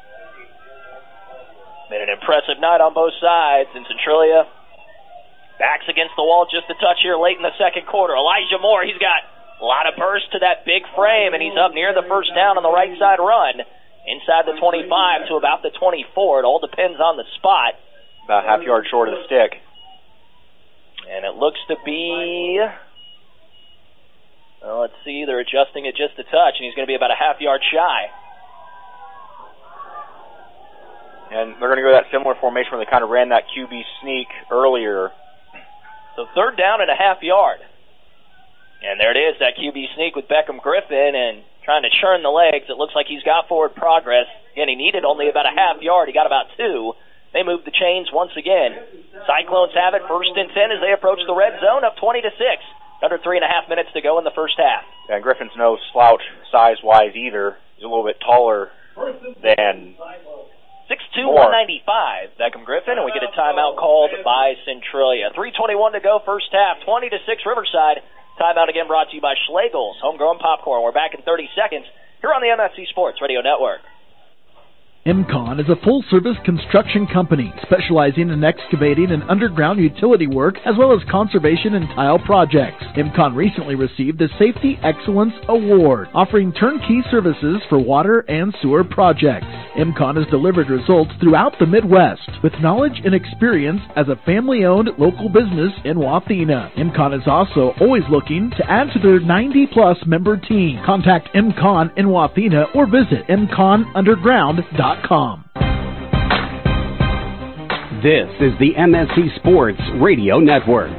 Been an impressive night on both sides, and Centralia backs against the wall just a touch here late in the second quarter. Elijah Moore, he's got a lot of burst to that big frame, and he's up near the first down on the right side run. Inside the 25 to about the 24. It all depends on the spot. About half yard short of the stick. And it looks to be, let's see, they're adjusting it just a touch, and he's going to be about a half yard shy. And they're going to go that similar formation where they kind of ran that QB sneak earlier. So 3rd down and a half yard. And there it is, that QB sneak with Beckham Griffin, and trying to churn the legs. It looks like he's got forward progress. Again, he needed only about a half yard. He got about 2. They moved the chains once again. Cyclones have it 1st and 10 as they approach the red zone, up 20-6. Under 3.5 minutes to go in the first half. Yeah, and Griffin's no slouch size-wise either. He's a little bit taller than 6'2", 195, Beckham Griffin, and we get a timeout called by Centralia. 3:21 to go, first half, 20-6 Riverside. Timeout again brought to you by Schlegel's Homegrown Popcorn. We're back in 30 seconds here on the MSC Sports Radio Network. MCON is a full-service construction company specializing in excavating and underground utility work as well as conservation and tile projects. MCON recently received the Safety Excellence Award, offering turnkey services for water and sewer projects. MCON has delivered results throughout the Midwest with knowledge and experience as a family-owned local business in Wathena. MCON is also always looking to add to their 90-plus member team. Contact MCON in Wathena or visit mconunderground.com. This is the MSC Sports Radio Network.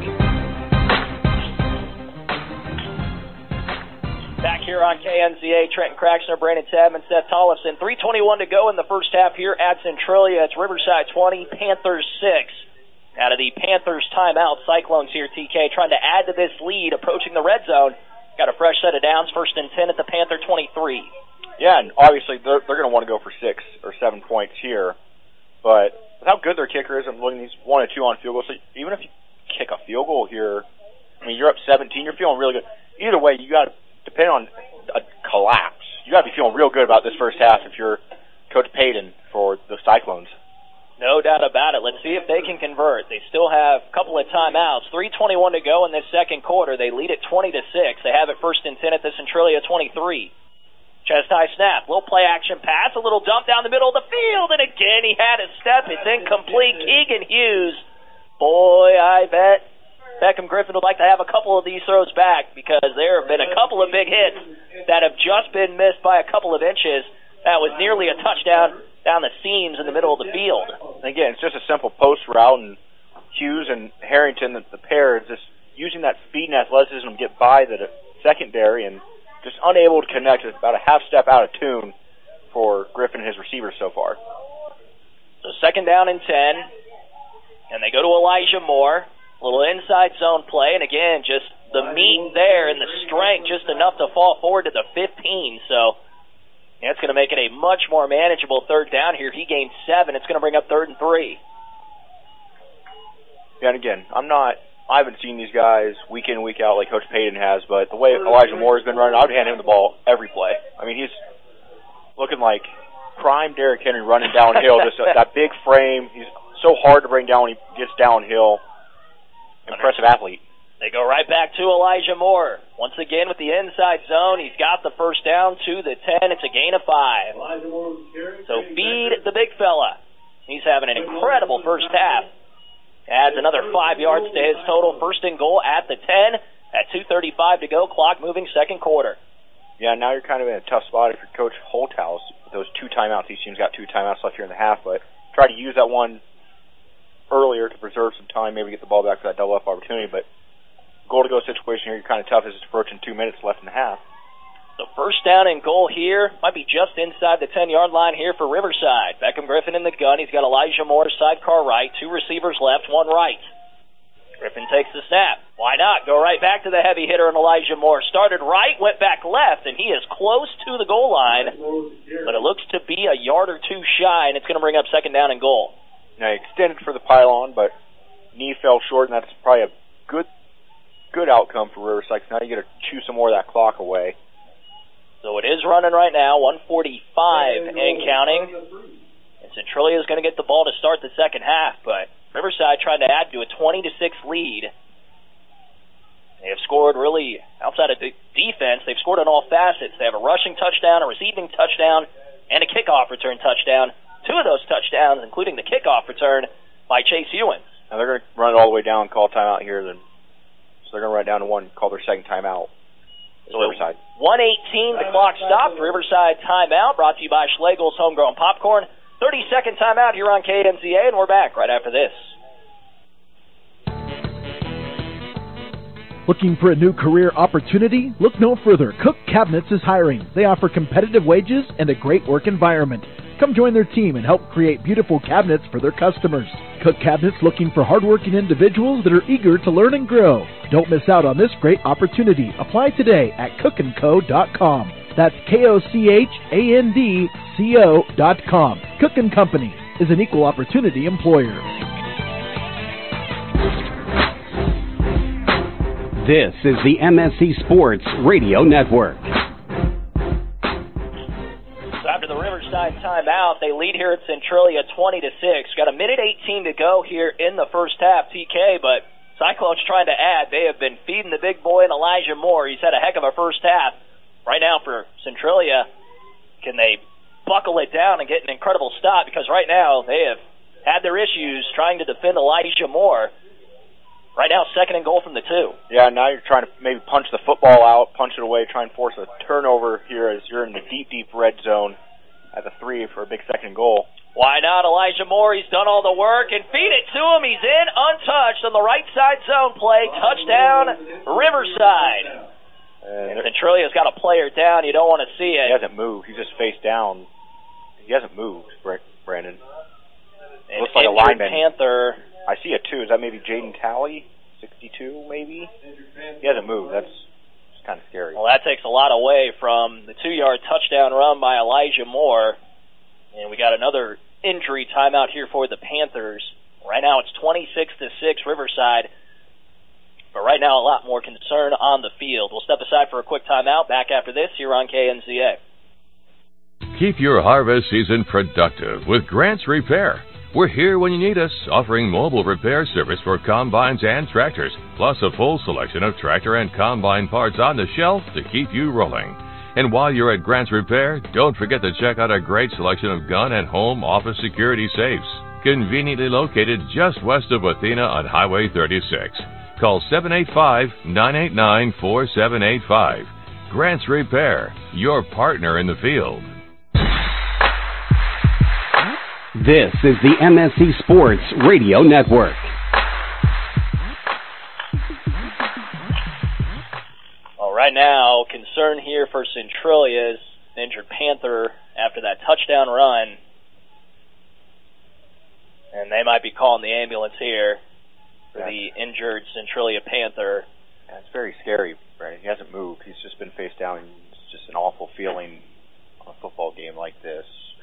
Back here on KNZA, Trenton Craxner, Brandon Tadman, Seth Tollefson. 3:21 to go in the first half here at Centralia. It's Riverside 20, Panthers 6. Out of the Panthers timeout, Cyclones here, TK, trying to add to this lead, approaching the red zone. Got a fresh set of downs, 1st and 10 at the Panther 23. Yeah, and obviously they're going to want to go for 6 or 7 points here. But with how good their kicker is, I'm looking at these 1 and 2 on field goals. So even if you kick a field goal here. I mean, you're up 17. You're feeling really good. Either way, you got to depend on a collapse. You got to be feeling real good about this first half if you're Coach Payton for the Cyclones. No doubt about it. Let's see if they can convert. They still have a couple of timeouts. 3:21 to go in this second quarter. They lead at 20-6. They have it 1st and 10 at the Centralia 23. Chest high snap, little play action pass, a little dump down the middle of the field, and again he had a step. It's incomplete. Keegan Hughes. Boy, I bet Beckham Griffin would like to have a couple of these throws back because there have been a couple of big hits that have just been missed by a couple of inches. That was nearly a touchdown down the seams in the middle of the field. Again, it's just a simple post route, and Hughes and Harrington, the pair, is just using that speed and athleticism to get by the secondary and just unable to connect. It's about a half step out of tune for Griffin and his receivers so far. So 2nd down and 10, and they go to Elijah Moore. A little inside zone play, and again, just the meat there and the strength just enough to fall forward to the 15. So that's going to make it a much more manageable 3rd down here. He gained 7. It's going to bring up 3rd and 3. Yeah, and again, I haven't seen these guys week in, week out like Coach Payton has, but the way Elijah Moore has been running, I would hand him the ball every play. I mean, he's looking like prime Derrick Henry running downhill, just that big frame. He's so hard to bring down when he gets downhill. Impressive athlete. They go right back to Elijah Moore. Once again with the inside zone. He's got the 1st down to the 10. It's a gain of 5. So feed the big fella. He's having an incredible first half. Adds another 5 yards to his total. 1st and goal at the 10 at 2:35 to go. Clock moving 2nd quarter. Yeah, now you're kind of in a tough spot if you're Coach Holthouse with those 2 timeouts. Each team's got 2 timeouts left here in the half, but try to use that one earlier to preserve some time, maybe get the ball back for that double up opportunity, but goal-to-go situation here, you're kind of tough as it's approaching 2 minutes left in the half. The 1st down and goal here might be just inside the 10-yard line here for Riverside. Beckham Griffin in the gun. He's got Elijah Moore sidecar right, 2 receivers left, 1 right. Griffin takes the snap. Why not? Go right back to the heavy hitter and Elijah Moore. Started right, went back left, and he is close to the goal line, but it looks to be a yard or 2 shy, and it's going to bring up 2nd down and goal. Now, he extended for the pylon, but knee fell short, and that's probably a good outcome for Riverside. Now you got to chew some more of that clock away. So it is running right now, 1:45 and counting. And Centralia is going to get the ball to start the second half, but Riverside trying to add to a 20-6 lead. They have scored really outside of the defense. They've scored on all facets. They have a rushing touchdown, a receiving touchdown, and a kickoff return touchdown. 2 of those touchdowns, including the kickoff return by Chase Ewins. Now they're going to run it all the way down and call timeout here. So they're going to run it down to 1, call their second timeout. So Riverside. 1:18, the clock stopped. Riverside timeout brought to you by Schlegel's Homegrown Popcorn. 30-second timeout here on KNZA, and we're back right after this. Looking for a new career opportunity? Look no further. Cook Cabinets is hiring. They offer competitive wages and a great work environment. Come join their team and help create beautiful cabinets for their customers. Cook Cabinets looking for hardworking individuals that are eager to learn and grow. Don't miss out on this great opportunity. Apply today at cookandco.com. That's KOCHANDCO.com. Cook & Company is an equal opportunity employer. This is the MSC Sports Radio Network. So after the Riverside timeout, they lead here at Centralia 20-6. Got a minute 18 to go here in the first half, TK, but Cyclones trying to add. They have been feeding the big boy and Elijah Moore. He's had a heck of a first half. Right now for Centralia, can they buckle it down and get an incredible stop? Because right now they have had their issues trying to defend Elijah Moore. Right now, 2nd and goal from the 2. Yeah, now you're trying to maybe punch the football out, punch it away, try and force a turnover here as you're in the deep, deep red zone at the 3 for a big 2nd and goal. Why not? Elijah Moore, he's done all the work, and feed it to him. He's in, untouched on the right side zone play. Touchdown, Riverside. And Centralia's got a player down. You don't want to see it. He hasn't moved. He's just face down. He hasn't moved, Brandon. An looks like a lineman. Panther. I see a 2. Is that maybe Jaden Talley? 62, maybe? He hasn't moved. That's kind of scary. Well, that takes a lot away from the 2-yard touchdown run by Elijah Moore. And we got another injury timeout here for the Panthers. Right now it's 26-6 Riverside. But right now, a lot more concern on the field. We'll step aside for a quick timeout. Back after this here on KNZA. Keep your harvest season productive with Grant's Repair. We're here when you need us, offering mobile repair service for combines and tractors, plus a full selection of tractor and combine parts on the shelf to keep you rolling. And while you're at Grant's Repair, don't forget to check out a great selection of gun and home office security safes, conveniently located just west of Athena on Highway 36. Call 785-989-4785. Grant's Repair, your partner in the field. This is the MSC Sports Radio Network. All right, now, concern here for Centralia's injured Panther after that touchdown run. And they might be calling the ambulance here for the injured Centralia Panther. Yeah, it's very scary, Brandon. He hasn't moved. He's just been face down. It's just an awful feeling on a football game like this.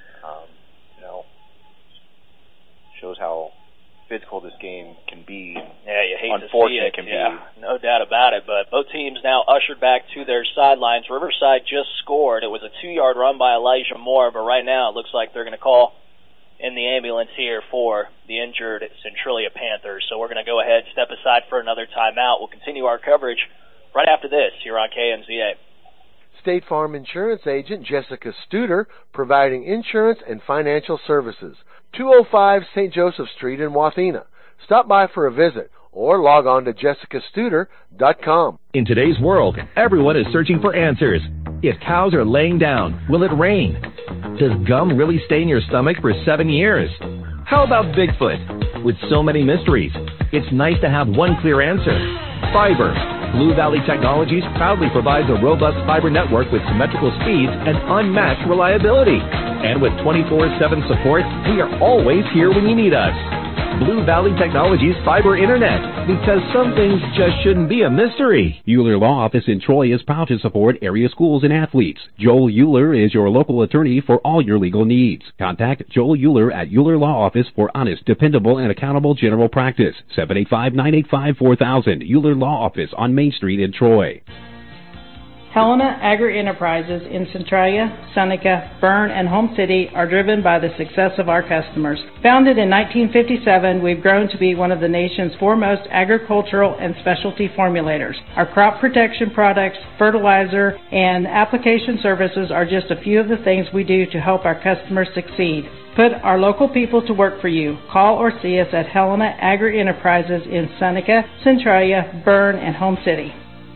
Shows how physical this game can be. Yeah, you hate to see unfortunate it. Can yeah, be. No doubt about it. But both teams now ushered back to their sidelines. Riverside just scored. It was a 2-yard run by Elijah Moore, but right now it looks like they're going to call in the ambulance here for the injured Centralia Panthers. So we're going to go ahead, step aside for another timeout. We'll continue our coverage right after this here on KNZA. State Farm Insurance Agent Jessica Studer, providing insurance and financial services. 205 St. Joseph Street in Wathena. Stop by for a visit or log on to jessicastuder.com. In today's world, everyone is searching for answers. If cows are laying down, will it rain? Does gum really stay in your stomach for 7 years? How about Bigfoot? With so many mysteries, it's nice to have one clear answer. Fiber. Blue Valley Technologies proudly provides a robust fiber network with symmetrical speeds and unmatched reliability. And with 24/7 support, we are always here when you need us. Blue Valley Technologies Fiber Internet, because some things just shouldn't be a mystery. Euler Law Office in Troy is proud to support area schools and athletes. Joel Euler is your local attorney for all your legal needs. Contact Joel Euler at Euler Law Office for honest, dependable, and accountable general practice. 785-985-4000. Euler Law Office on Main Street in Troy. Helena Agri-Enterprises in Centralia, Seneca, Berne, and Home City are driven by the success of our customers. Founded in 1957, we've grown to be one of the nation's foremost agricultural and specialty formulators. Our crop protection products, fertilizer, and application services are just a few of the things we do to help our customers succeed. Put our local people to work for you. Call or see us at Helena Agri-Enterprises in Seneca, Centralia, Berne, and Home City.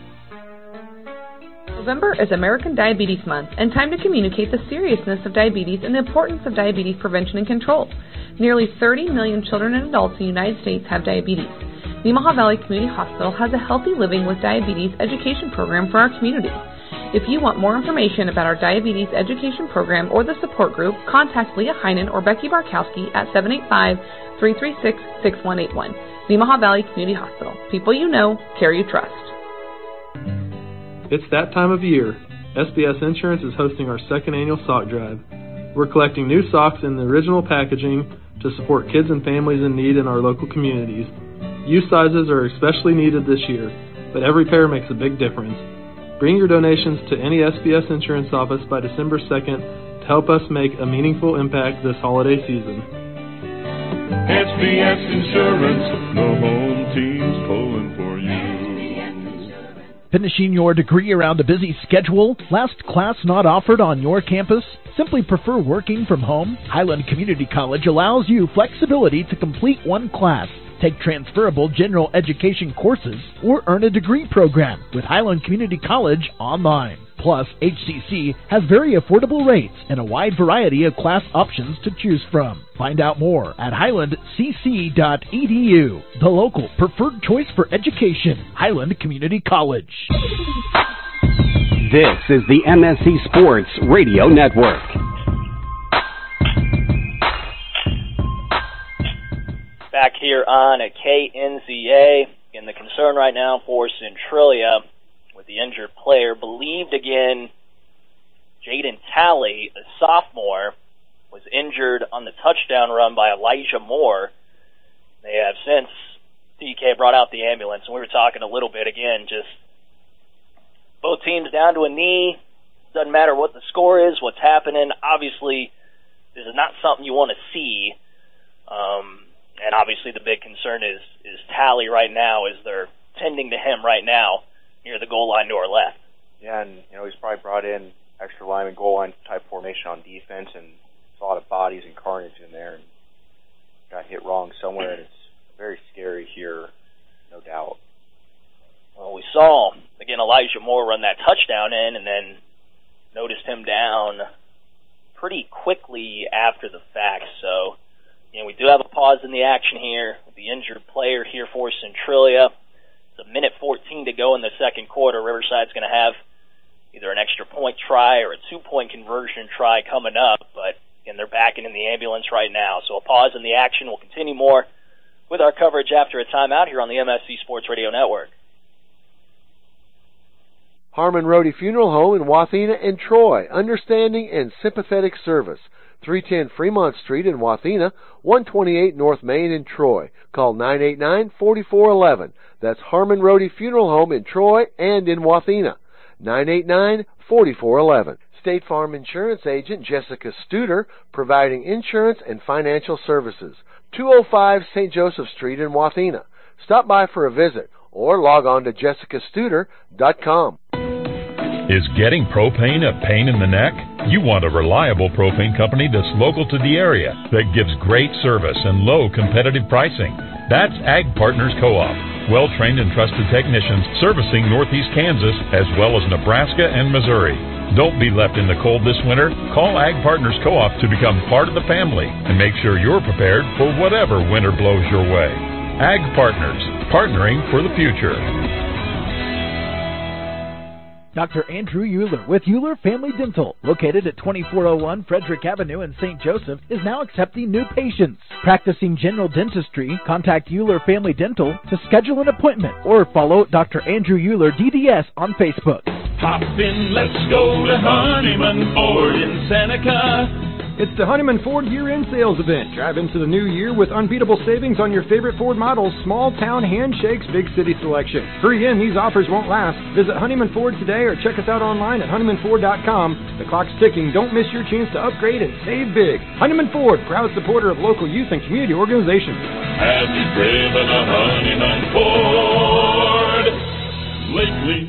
November is American Diabetes Month and time to communicate the seriousness of diabetes and the importance of diabetes prevention and control. Nearly 30 million children and adults in the United States have diabetes. Nemaha Valley Community Hospital has a Healthy Living with Diabetes education program for our community. If you want more information about our diabetes education program or the support group, contact Leah Heinen or Becky Barkowski at 785-336-6181. Nemaha Valley Community Hospital. People you know, care you trust. It's that time of year. SBS Insurance is hosting our second annual sock drive. We're collecting new socks in the original packaging to support kids and families in need in our local communities. Youth sizes are especially needed this year, but every pair makes a big difference. Bring your donations to any SBS Insurance office by December 2nd to help us make a meaningful impact this holiday season. SBS Insurance, the home team's pulling for you. Finishing your degree around a busy schedule? Last class not offered on your campus? Simply prefer working from home? Highland Community College allows you flexibility to complete one class, take transferable general education courses, or earn a degree program with Highland Community College online. Plus, HCC has very affordable rates and a wide variety of class options to choose from. Find out more at highlandcc.edu, the local preferred choice for education, Highland Community College. This is the MSC Sports Radio Network. Back here on at KNZA, and the concern right now for Centralia with the injured player, believed again, Jaden Talley, a sophomore, was injured on the touchdown run by Elijah Moore. They have since TK brought out the ambulance, and we were talking a little bit again, just both teams down to a knee. Doesn't matter what the score is, what's happening. Obviously, this is not something you want to see. And obviously the big concern is Tally right now, as they're tending to him right now near the goal line to our left. Yeah, and he's probably brought in extra lineman, goal line type formation on defense, and there's a lot of bodies and carnage in there, and got hit wrong somewhere, and it's very scary here, no doubt. Well, we saw, again, Elijah Moore run that touchdown in, and then noticed him down pretty quickly after the fact. So, we do have a pause in the action here with the injured player here for Centralia. It's a minute 14 to go in the second quarter. Riverside's going to have either an extra point try or a 2-point conversion try coming up, but again, they're backing in the ambulance right now. So a pause in the action. We'll continue more with our coverage after a timeout here on the MSC Sports Radio Network. Harmon Rohde Funeral Home in Wathena and Troy. Understanding and sympathetic service. 310 Fremont Street in Wathena, 128 North Main in Troy. Call 989-4411. That's Harmon Rohde Funeral Home in Troy and in Wathena. 989-4411. State Farm Insurance Agent Jessica Studer, providing insurance and financial services. 205 St. Joseph Street in Wathena. Stop by for a visit or log on to jessicastuder.com. Is getting propane a pain in the neck? You want a reliable propane company that's local to the area, that gives great service and low competitive pricing. That's Ag Partners Co-op. Well-trained and trusted technicians servicing northeast Kansas as well as Nebraska and Missouri. Don't be left in the cold this winter. Call Ag Partners Co-op to become part of the family and make sure you're prepared for whatever winter blows your way. Ag Partners, partnering for the future. Dr. Andrew Euler with Euler Family Dental, located at 2401 Frederick Avenue in St. Joseph, is now accepting new patients. Practicing general dentistry, contact Euler Family Dental to schedule an appointment or follow Dr. Andrew Euler DDS on Facebook. Hop in, let's go to Honeyman Ford in Seneca. It's the Honeyman Ford year-end sales event. Drive into the new year with unbeatable savings on your favorite Ford models, small town handshakes, big city selection. Hurry in, these offers won't last. Visit Honeyman Ford today or check us out online at honeymanford.com. The clock's ticking. Don't miss your chance to upgrade and save big. Honeyman Ford, proud supporter of local youth and community organizations. Have you driven a Honeyman Ford lately?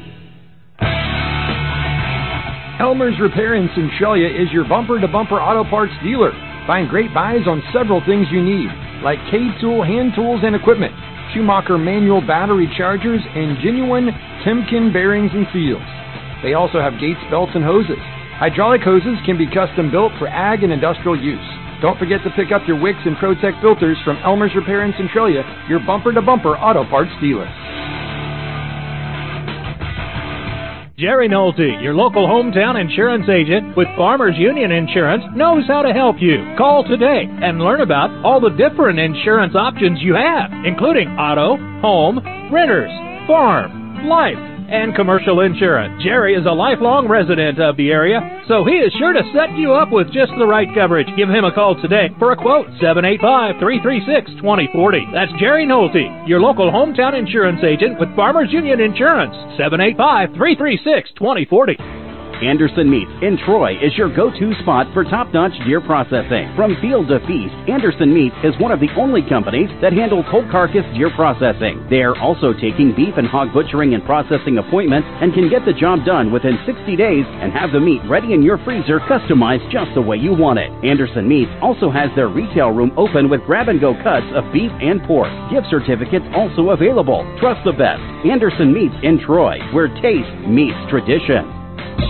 Elmer's Repair in Centralia is your bumper-to-bumper auto parts dealer. Find great buys on several things you need, like K-Tool hand tools and equipment, Schumacher manual battery chargers, and genuine Timken bearings and seals. They also have Gates belts and hoses. Hydraulic hoses can be custom built for ag and industrial use. Don't forget to pick up your Wix and ProTech filters from Elmer's Repair in Centralia, your bumper-to-bumper auto parts dealer. Jerry Nolte, your local hometown insurance agent with Farmers Union Insurance, knows how to help you. Call today and learn about all the different insurance options you have, including auto, home, renters, farm, life, and commercial insurance. Jerry is a lifelong resident of the area, so he is sure to set you up with just the right coverage. Give him a call today for a quote, 785-336-2040. That's Jerry Nolte, your local hometown insurance agent with Farmers Union Insurance, 785-336-2040. Anderson Meats in Troy is your go-to spot for top-notch deer processing. From field to feast, Anderson Meats is one of the only companies that handles whole carcass deer processing. They are also taking beef and hog butchering and processing appointments and can get the job done within 60 days and have the meat ready in your freezer customized just the way you want it. Anderson Meats also has their retail room open with grab-and-go cuts of beef and pork. Gift certificates also available. Trust the best. Anderson Meats in Troy, where taste meets tradition.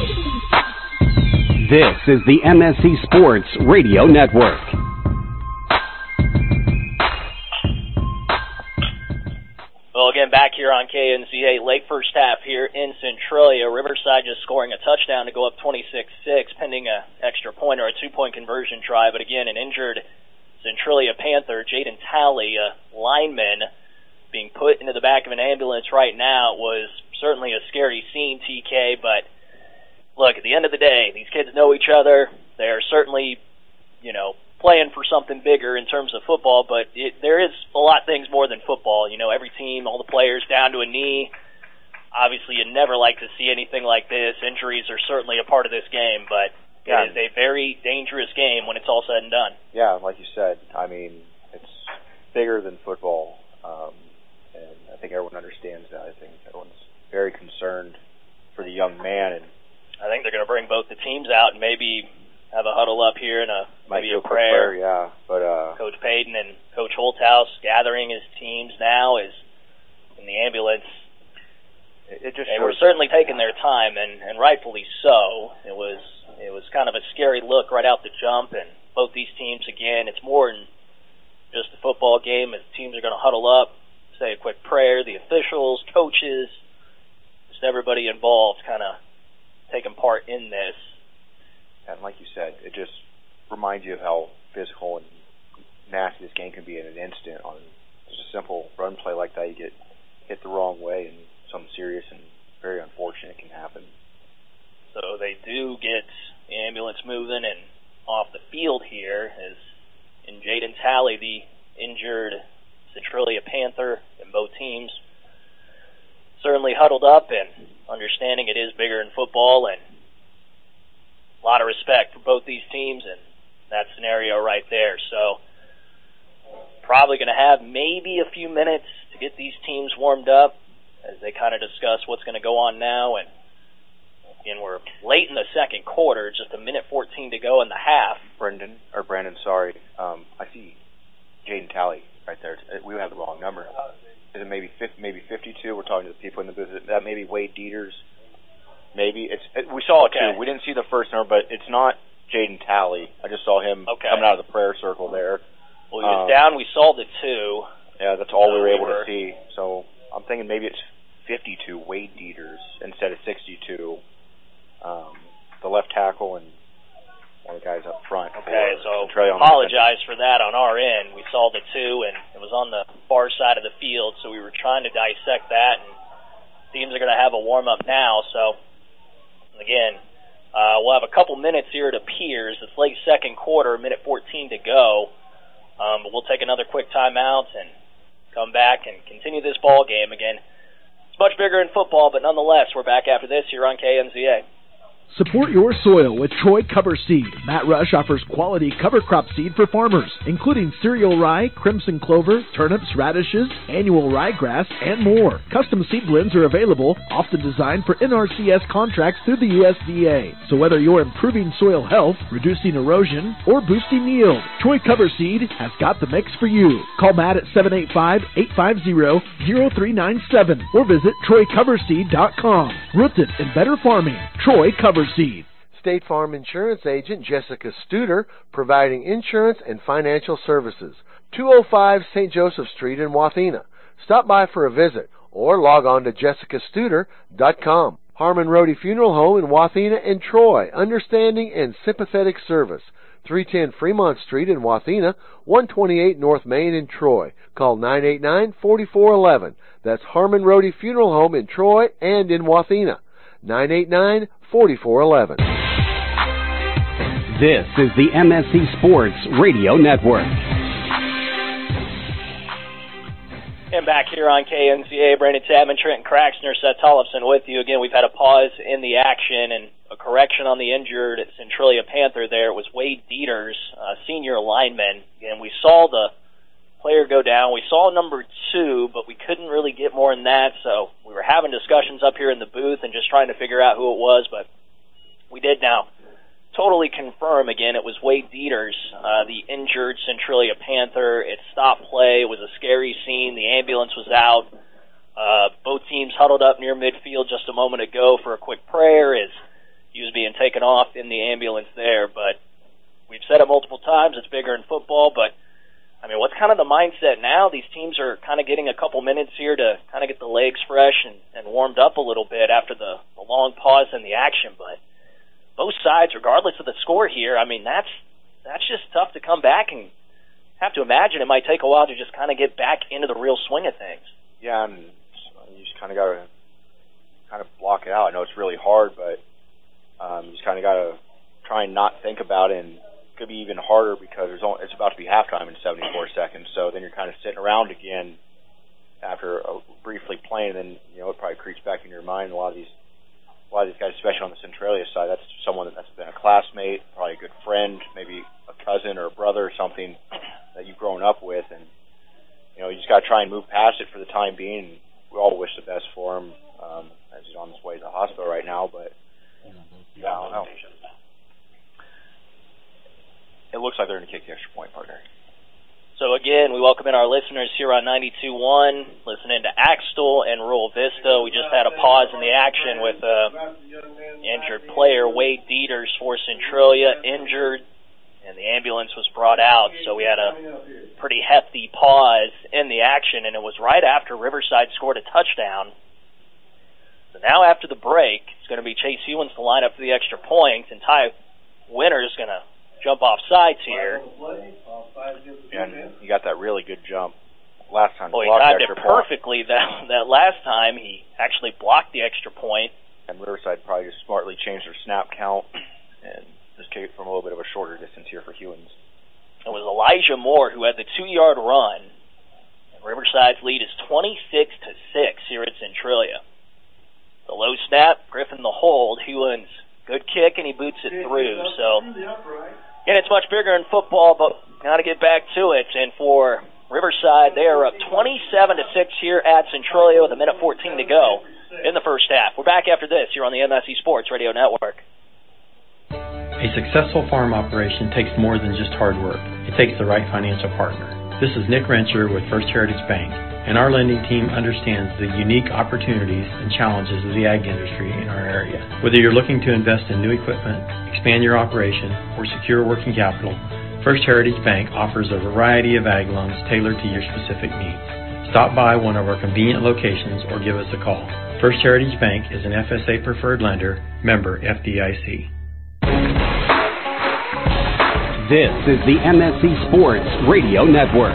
This is the MSC Sports Radio Network. Well, again, back here on KNZA, late first half here in Centralia. Riverside just scoring a touchdown to go up 26-6, pending an extra point or a 2-point conversion try. But again, an injured Centralia Panther, Jaden Talley, a lineman, being put into the back of an ambulance right now. It was certainly a scary scene, TK, but look, at the end of the day, these kids know each other. They're certainly, playing for something bigger in terms of football, but there is a lot of things more than football. You know, every team, all the players down to a knee. Obviously, you'd never like to see anything like this. Injuries are certainly a part of this game, but it is a very dangerous game when it's all said and done. Yeah, like you said, I mean, it's bigger than football, and I think everyone understands that. I think everyone's very concerned for the young man, and I think they're going to bring both the teams out and maybe have a huddle up here and maybe a prayer. Yeah, but Coach Payton and Coach Holthouse gathering his teams now is in the ambulance. They were certainly taking their time, and rightfully so. It was kind of a scary look right out the jump, and both these teams, again, it's more than just a football game. As teams are going to huddle up, say a quick prayer, the officials, coaches, just everybody involved kind of taking part in this. And like you said, it just reminds you of how physical and nasty this game can be in an instant. On just a simple run play like that, you get hit the wrong way, and something serious and very unfortunate can happen. So they do get the ambulance moving and off the field here, as in Jaden Talley, the injured Centralia Panther, and both teams certainly huddled up and understanding it is bigger in football, and a lot of respect for both these teams and that scenario right there. So probably going to have maybe a few minutes to get these teams warmed up as they kind of discuss what's going to go on now. And again, we're late in the second quarter, just a minute 14 to go in the half. Brandon, I see Jaden Talley right there. We have the wrong number. Is it maybe 52? We're talking to the people in the business. That may be Wade Dieters. Maybe we saw it too. We didn't see the first number, but it's not Jaden Talley. I just saw him coming out of the prayer circle there. Well, he was down. We saw the 2. Yeah, that's all we were able to see. So I'm thinking maybe it's 52 Wade Dieters instead of 62. The left tackle and one of the guys up front. Okay, so apologize for that on our end. We saw the 2, and it was on the far side of the field, so we were trying to dissect that, and teams are going to have a warm-up now. So, again, we'll have a couple minutes here, it appears. It's late second quarter, minute 14 to go. But we'll take another quick timeout and come back and continue this ball game. Again, it's much bigger in football, but nonetheless, we're back after this here on KNZA. Support your soil with Troy Cover Seed. Matt Rush offers quality cover crop seed for farmers, including cereal rye, crimson clover, turnips, radishes, annual ryegrass, and more. Custom seed blends are available, often designed for NRCS contracts through the USDA. So whether you're improving soil health, reducing erosion, or boosting yield, Troy Cover Seed has got the mix for you. Call Matt at 785-850-0397 or visit TroyCoverSeed.com. Rooted in better farming, Troy Cover Seed. State Farm Insurance Agent Jessica Studer, providing insurance and financial services. 205 St. Joseph Street in Wathena. Stop by for a visit or log on to jessicastuder.com. Harmon Rohde Funeral Home in Wathena and Troy. Understanding and sympathetic service. 310 Fremont Street in Wathena, 128 North Main in Troy. Call 989-4411. That's Harmon Rohde Funeral Home in Troy and in Wathena. 989-4411. This is the MSC Sports Radio Network. And back here on KNCA, Brandon Chapman, Trenton Craxner, Seth Tollefson with you. Again, we've had a pause in the action and a correction on the injured Centralia Panther there. It was Wade Dieters, senior lineman. And we saw the player go down. We saw number 2, but we couldn't really get more than that. So we were having discussions up here in the booth and just trying to figure out who it was. But we did now totally confirm, again, it was Wade Dieters, the injured Centralia Panther. It stopped play. It was a scary scene. The ambulance was out. Both teams huddled up near midfield just a moment ago for a quick prayer as he was being taken off in the ambulance there. But we've said it multiple times, it's bigger in football, but I mean, what's kind of the mindset now? These teams are kind of getting a couple minutes here to kind of get the legs fresh and warmed up a little bit after the long pause in the action. But both sides, regardless of the score here, I mean, that's just tough to come back, and have to imagine it might take a while to just kind of get back into the real swing of things. Yeah, and you just kind of got to kind of block it out. I know it's really hard, but you just kind of got to try and not think about it and could be even harder because it's about to be halftime in 74 seconds. So then you're kind of sitting around again after briefly playing, and then it probably creeps back in your mind. A lot of these guys, especially on the Centralia side, that's someone that's been a classmate, probably a good friend, maybe a cousin or a brother or something that you've grown up with, and you just got to try and move past it for the time being. And we all wish the best for him as he's on his way to the hospital right now, but I don't know. It looks like they're going to kick the extra point, partner. So again, we welcome in our listeners here on 92.1, listening to Axtell and Rural Vista. We just had a pause in the action with injured player Wade Dieters for Centralia, injured, and the ambulance was brought out. So we had a pretty hefty pause in the action, and it was right after Riverside scored a touchdown. So now after the break, it's going to be Chase Hewins to line up for the extra point, and Ty Winter's going to jump off sides here. And he got that really good jump last time. Well, he timed it perfectly that last time. He actually blocked the extra point. And Riverside probably just smartly changed their snap count and just kicked it from a little bit of a shorter distance here for Hewins. It was Elijah Moore who had the 2-yard run. And Riverside's lead is 26-6 here at Centralia. The low snap, Griffin the hold, Hewins good kick, and he boots it through. So, again, it's much bigger in football, but got to get back to it. And for Riverside, they are up 27-6 here at Centralia with 1:14 to go in the first half. We're back after this here on the MSC Sports Radio Network. A successful farm operation takes more than just hard work. It takes the right financial partner. This is Nick Rencher with First Heritage Bank, and our lending team understands the unique opportunities and challenges of the ag industry in our area. Whether you're looking to invest in new equipment, expand your operation, or secure working capital, First Heritage Bank offers a variety of ag loans tailored to your specific needs. Stop by one of our convenient locations or give us a call. First Heritage Bank is an FSA preferred lender, member FDIC. This is the MSC Sports Radio Network.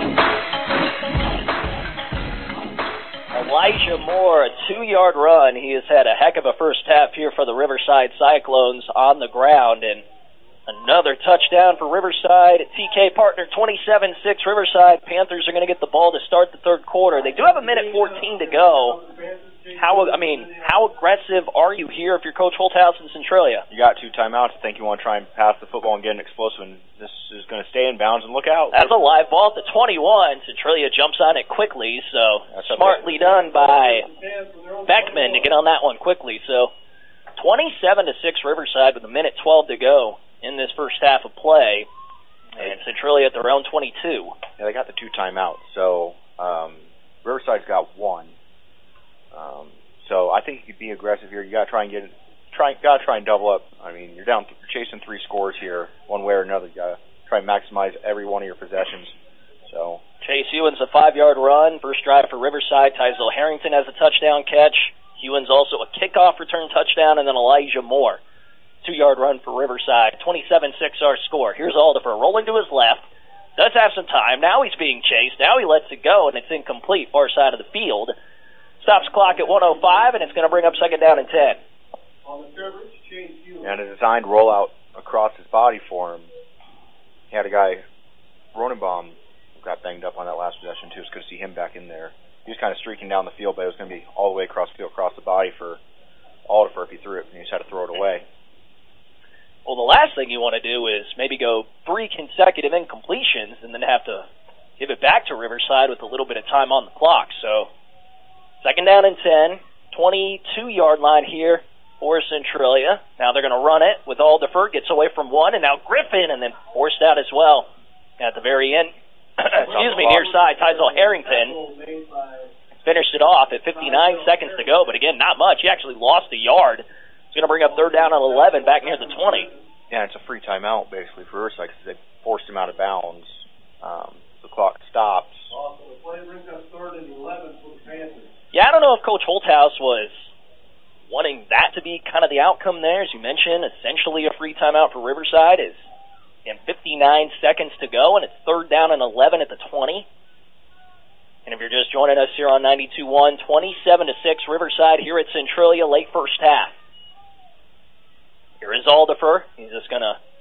Elijah Moore, a 2-yard run. He has had a heck of a first half here for the Riverside Cyclones on the ground, and another touchdown for Riverside. TK partner 27-6 Riverside. Panthers are going to get the ball to start the third quarter. They do have 1:14 to go. How aggressive are you here if you're Coach Holthouse in Centralia? You got 2 timeouts. I think you want to try and pass the football and get an explosive, and this is going to stay in bounds, and look out. That's a live ball at the 21. Centralia jumps on it quickly, so that's smartly done by Beckman to get on that one quickly. So 27-6 Riverside with 1:12 to go in this first half of play, and Centralia at their own 22. Yeah, they got the 2 timeouts, so Riverside's got 1. So I think you could be aggressive here. You got to try and double up. I mean, you're chasing 3 scores here, one way or another. You got to try and maximize every one of your possessions. So Chase Hewins a 5-yard run, first drive for Riverside. Tysel Harrington has a touchdown catch. Hewins also a kickoff return touchdown, and then Elijah Moore 2-yard run for Riverside. 27-6 our score. Here's Aldifer rolling to his left. Does have some time. Now he's being chased. Now he lets it go, and it's incomplete, far side of the field. Stops clock at 1:05, and it's going to bring up second down and 10. And a designed rollout across his body for him. He had a guy, Ronenbaum, got banged up on that last possession, too. It's good to see him back in there. He was kind of streaking down the field, but it was going to be all the way across the field, across the body for Aldifer if he threw it, and he just had to throw it away. Well, the last thing you want to do is maybe go 3 consecutive incompletions and then have to give it back to Riverside with a little bit of time on the clock. So second down and 10, 22-yard line here for Centralia. Now they're going to run it with Aldifer, gets away from one, and now Griffin, and then forced out as well at the very end. Near side, Tysel Harrington finished it off at 59 seconds to go, but again, not much. He actually lost a yard. It's going to bring up third down on 11 back near the 20. Yeah, it's a free timeout basically for Riverside because they forced him out of bounds. The clock stops. Yeah, I don't know if Coach Holthouse was wanting that to be kind of the outcome there. As you mentioned, essentially a free timeout for Riverside is in 59 seconds to go, and it's third down and 11 at the 20. And if you're just joining us here on 92.1, 27-6 Riverside here at Centralia, late first half. Here is Aldifer. He's just going to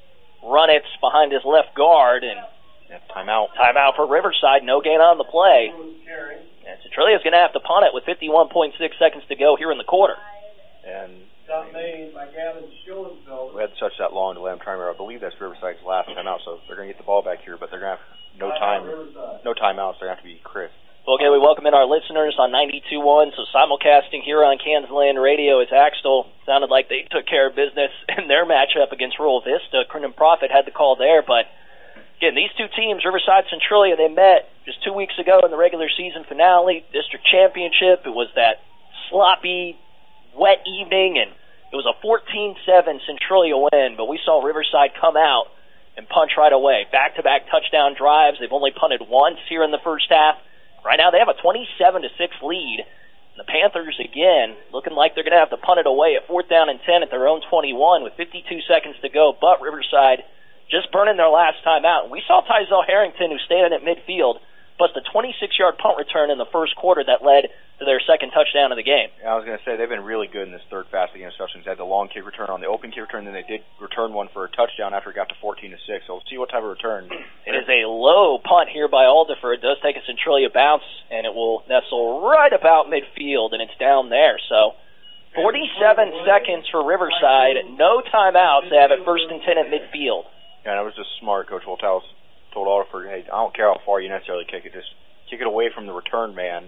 Runitz behind his left guard, and timeout. Timeout for Riverside. No gain on the play. And Centralia's going to have to punt it with 51.6 seconds to go here in the quarter. And made by Gavin Schoenfeld. we had such that long delay. I'm trying to remember. I believe that's Riverside's last timeout, so they're going to get the ball back here, but they're going to have no timeouts. They're going to have to be crisp. Well, again, we welcome in our listeners on 92.1, so simulcasting here on Kansas Land Radio. It's Axtell. Sounded like they took care of business in their matchup against Rural Vista. Crittenden Prophet had the call there, but again, these two teams, Riverside, Centralia, they met just 2 weeks ago in the regular season finale, district championship. It was that sloppy, wet evening, and it was a 14-7 Centralia win, but we saw Riverside come out and punch right away. Back-to-back touchdown drives. They've only punted once here in the first half. Right now they have a 27-6 lead. And the Panthers, again, looking like they're going to have to punt it away at 4th down and 10 at their own 21 with 52 seconds to go, but Riverside just burning their last time out. And we saw Tyzel Harrington, who stayed in at midfield, bust a 26-yard punt return in the first quarter that led to their second touchdown of the game. Yeah, I was going to say, they've been really good in this third fast against Instructions. They had the long kick return on the open kick return, then they did return one for a touchdown after it got to 14-6. So we'll see what type of return. It is a low punt here by Alderfer. It does take a Centralia bounce, and it will nestle right about midfield, and it's down there. So 47 seconds for Riverside. No timeouts. They have it 1st and 10 at midfield. Yeah, and it was just smart. Coach Wolthouse told Alderfer, hey, I don't care how far you necessarily kick it. Just kick it away from the return man,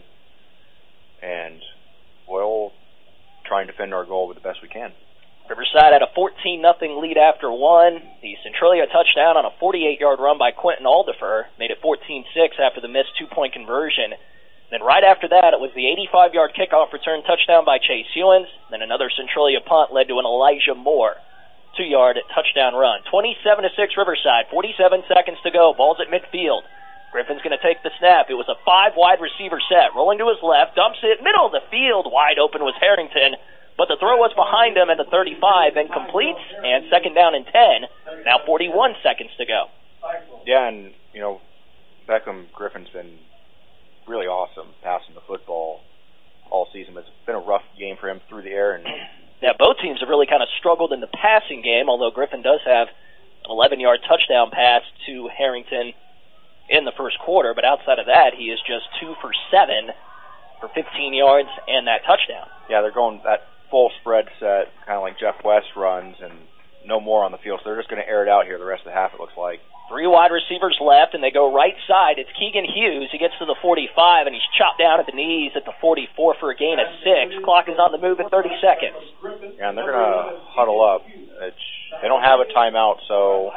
and we'll try and defend our goal with the best we can. Riverside had a 14-0 lead after one. The Centralia touchdown on a 48-yard run by Quentin Alderfer made it 14-6 after the missed two-point conversion. Then right after that, it was the 85-yard kickoff return touchdown by Chase Hewins. Then another Centralia punt led to an Elijah Moore 2-yard touchdown run. 27-6 Riverside, 47 seconds to go. Ball's at midfield. Griffin's going to take the snap. It was a 5-wide receiver set. Rolling to his left, dumps it, middle of the field. Wide open was Harrington, but the throw was behind him at the 35 and completes, and 2nd down and 10. Now 41 seconds to go. Yeah, and, Beckham Griffin's been really awesome passing the football all season. It's been a rough game for him through the air. And yeah, both teams have really kind of struggled in the passing game, although Griffin does have an 11-yard touchdown pass to Harrington in the first quarter, but outside of that, he is just 2 for 7 for 15 yards and that touchdown. Yeah, they're going that full spread set, kind of like Jeff West runs, and no more on the field, so they're just going to air it out here the rest of the half, it looks like. 3 wide receivers left, and they go right side. It's Keegan Hughes. He gets to the 45, and he's chopped down at the knees at the 44 for a gain of 6. Clock is on the move at 30 seconds. Yeah, and they're going to huddle up. They don't have a timeout, so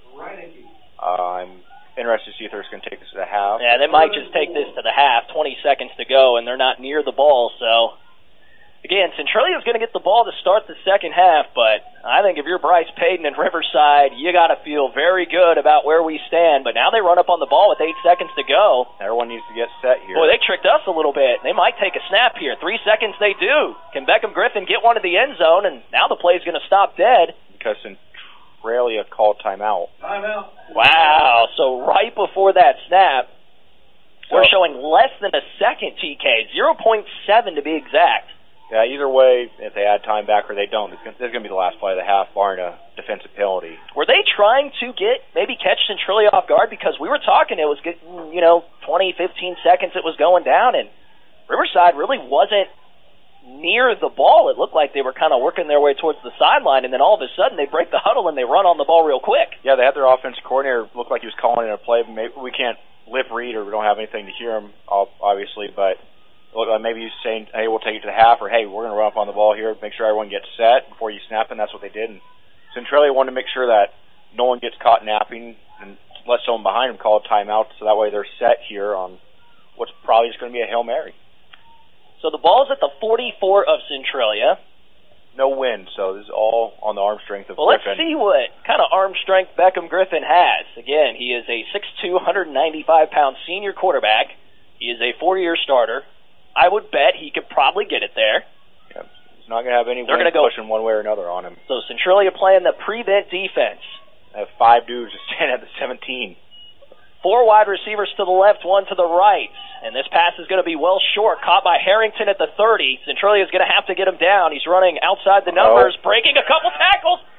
I'm interested to see if they're just going to take this to the half. Yeah, they might just take this to the half. 20 seconds to go, and they're not near the ball. So, again, Centralia's going to get the ball to start the second half, but I think if you're Bryce Payton and Riverside, you got to feel very good about where we stand. But now they run up on the ball with 8 seconds to go. Everyone needs to get set here. Boy, they tricked us a little bit. They might take a snap here. 3 seconds they do. Can Beckham Griffin get one to the end zone, and now the play's going to stop dead. Because Centralia called timeout. Wow, so right before that snap, we're showing less than a second, TK, 0.7 to be exact. Yeah, either way, if they add time back or they don't, this is going to be the last play of the half, barring a defensive penalty. Were they trying to maybe catch Centralia off guard? Because we were talking, it was, 20, 15 seconds it was going down, and Riverside really wasn't near the ball. It looked like they were kind of working their way towards the sideline, and then all of a sudden they break the huddle and they run on the ball real quick. Yeah, they had their offensive coordinator look like he was calling in a play. Maybe we can't lip read or we don't have anything to hear him, obviously, but maybe he's saying, hey, we'll take it to the half, or hey, we're going to run up on the ball here, make sure everyone gets set before you snap, and that's what they did. And Centralia wanted to make sure that no one gets caught napping and let someone behind them call a timeout, so that way they're set here on what's probably just going to be a Hail Mary. So the ball's at the 44 of Centralia. No wind, so this is all on the arm strength of Griffin. Griffin. Let's see what kind of arm strength Beckham Griffin has. Again, he is a 6'2", 195-pound senior quarterback. He is a 4-year starter. I would bet he could probably get it there. Yeah, he's not going to have any wind pushing one way or another on him. So Centralia playing the prevent defense. I have 5 dudes just standing at the 17. 4 wide receivers to the left, 1 to the right. And this pass is going to be well short, caught by Harrington at the 30. Centralia is going to have to get him down. He's running outside the numbers, breaking a couple tackles.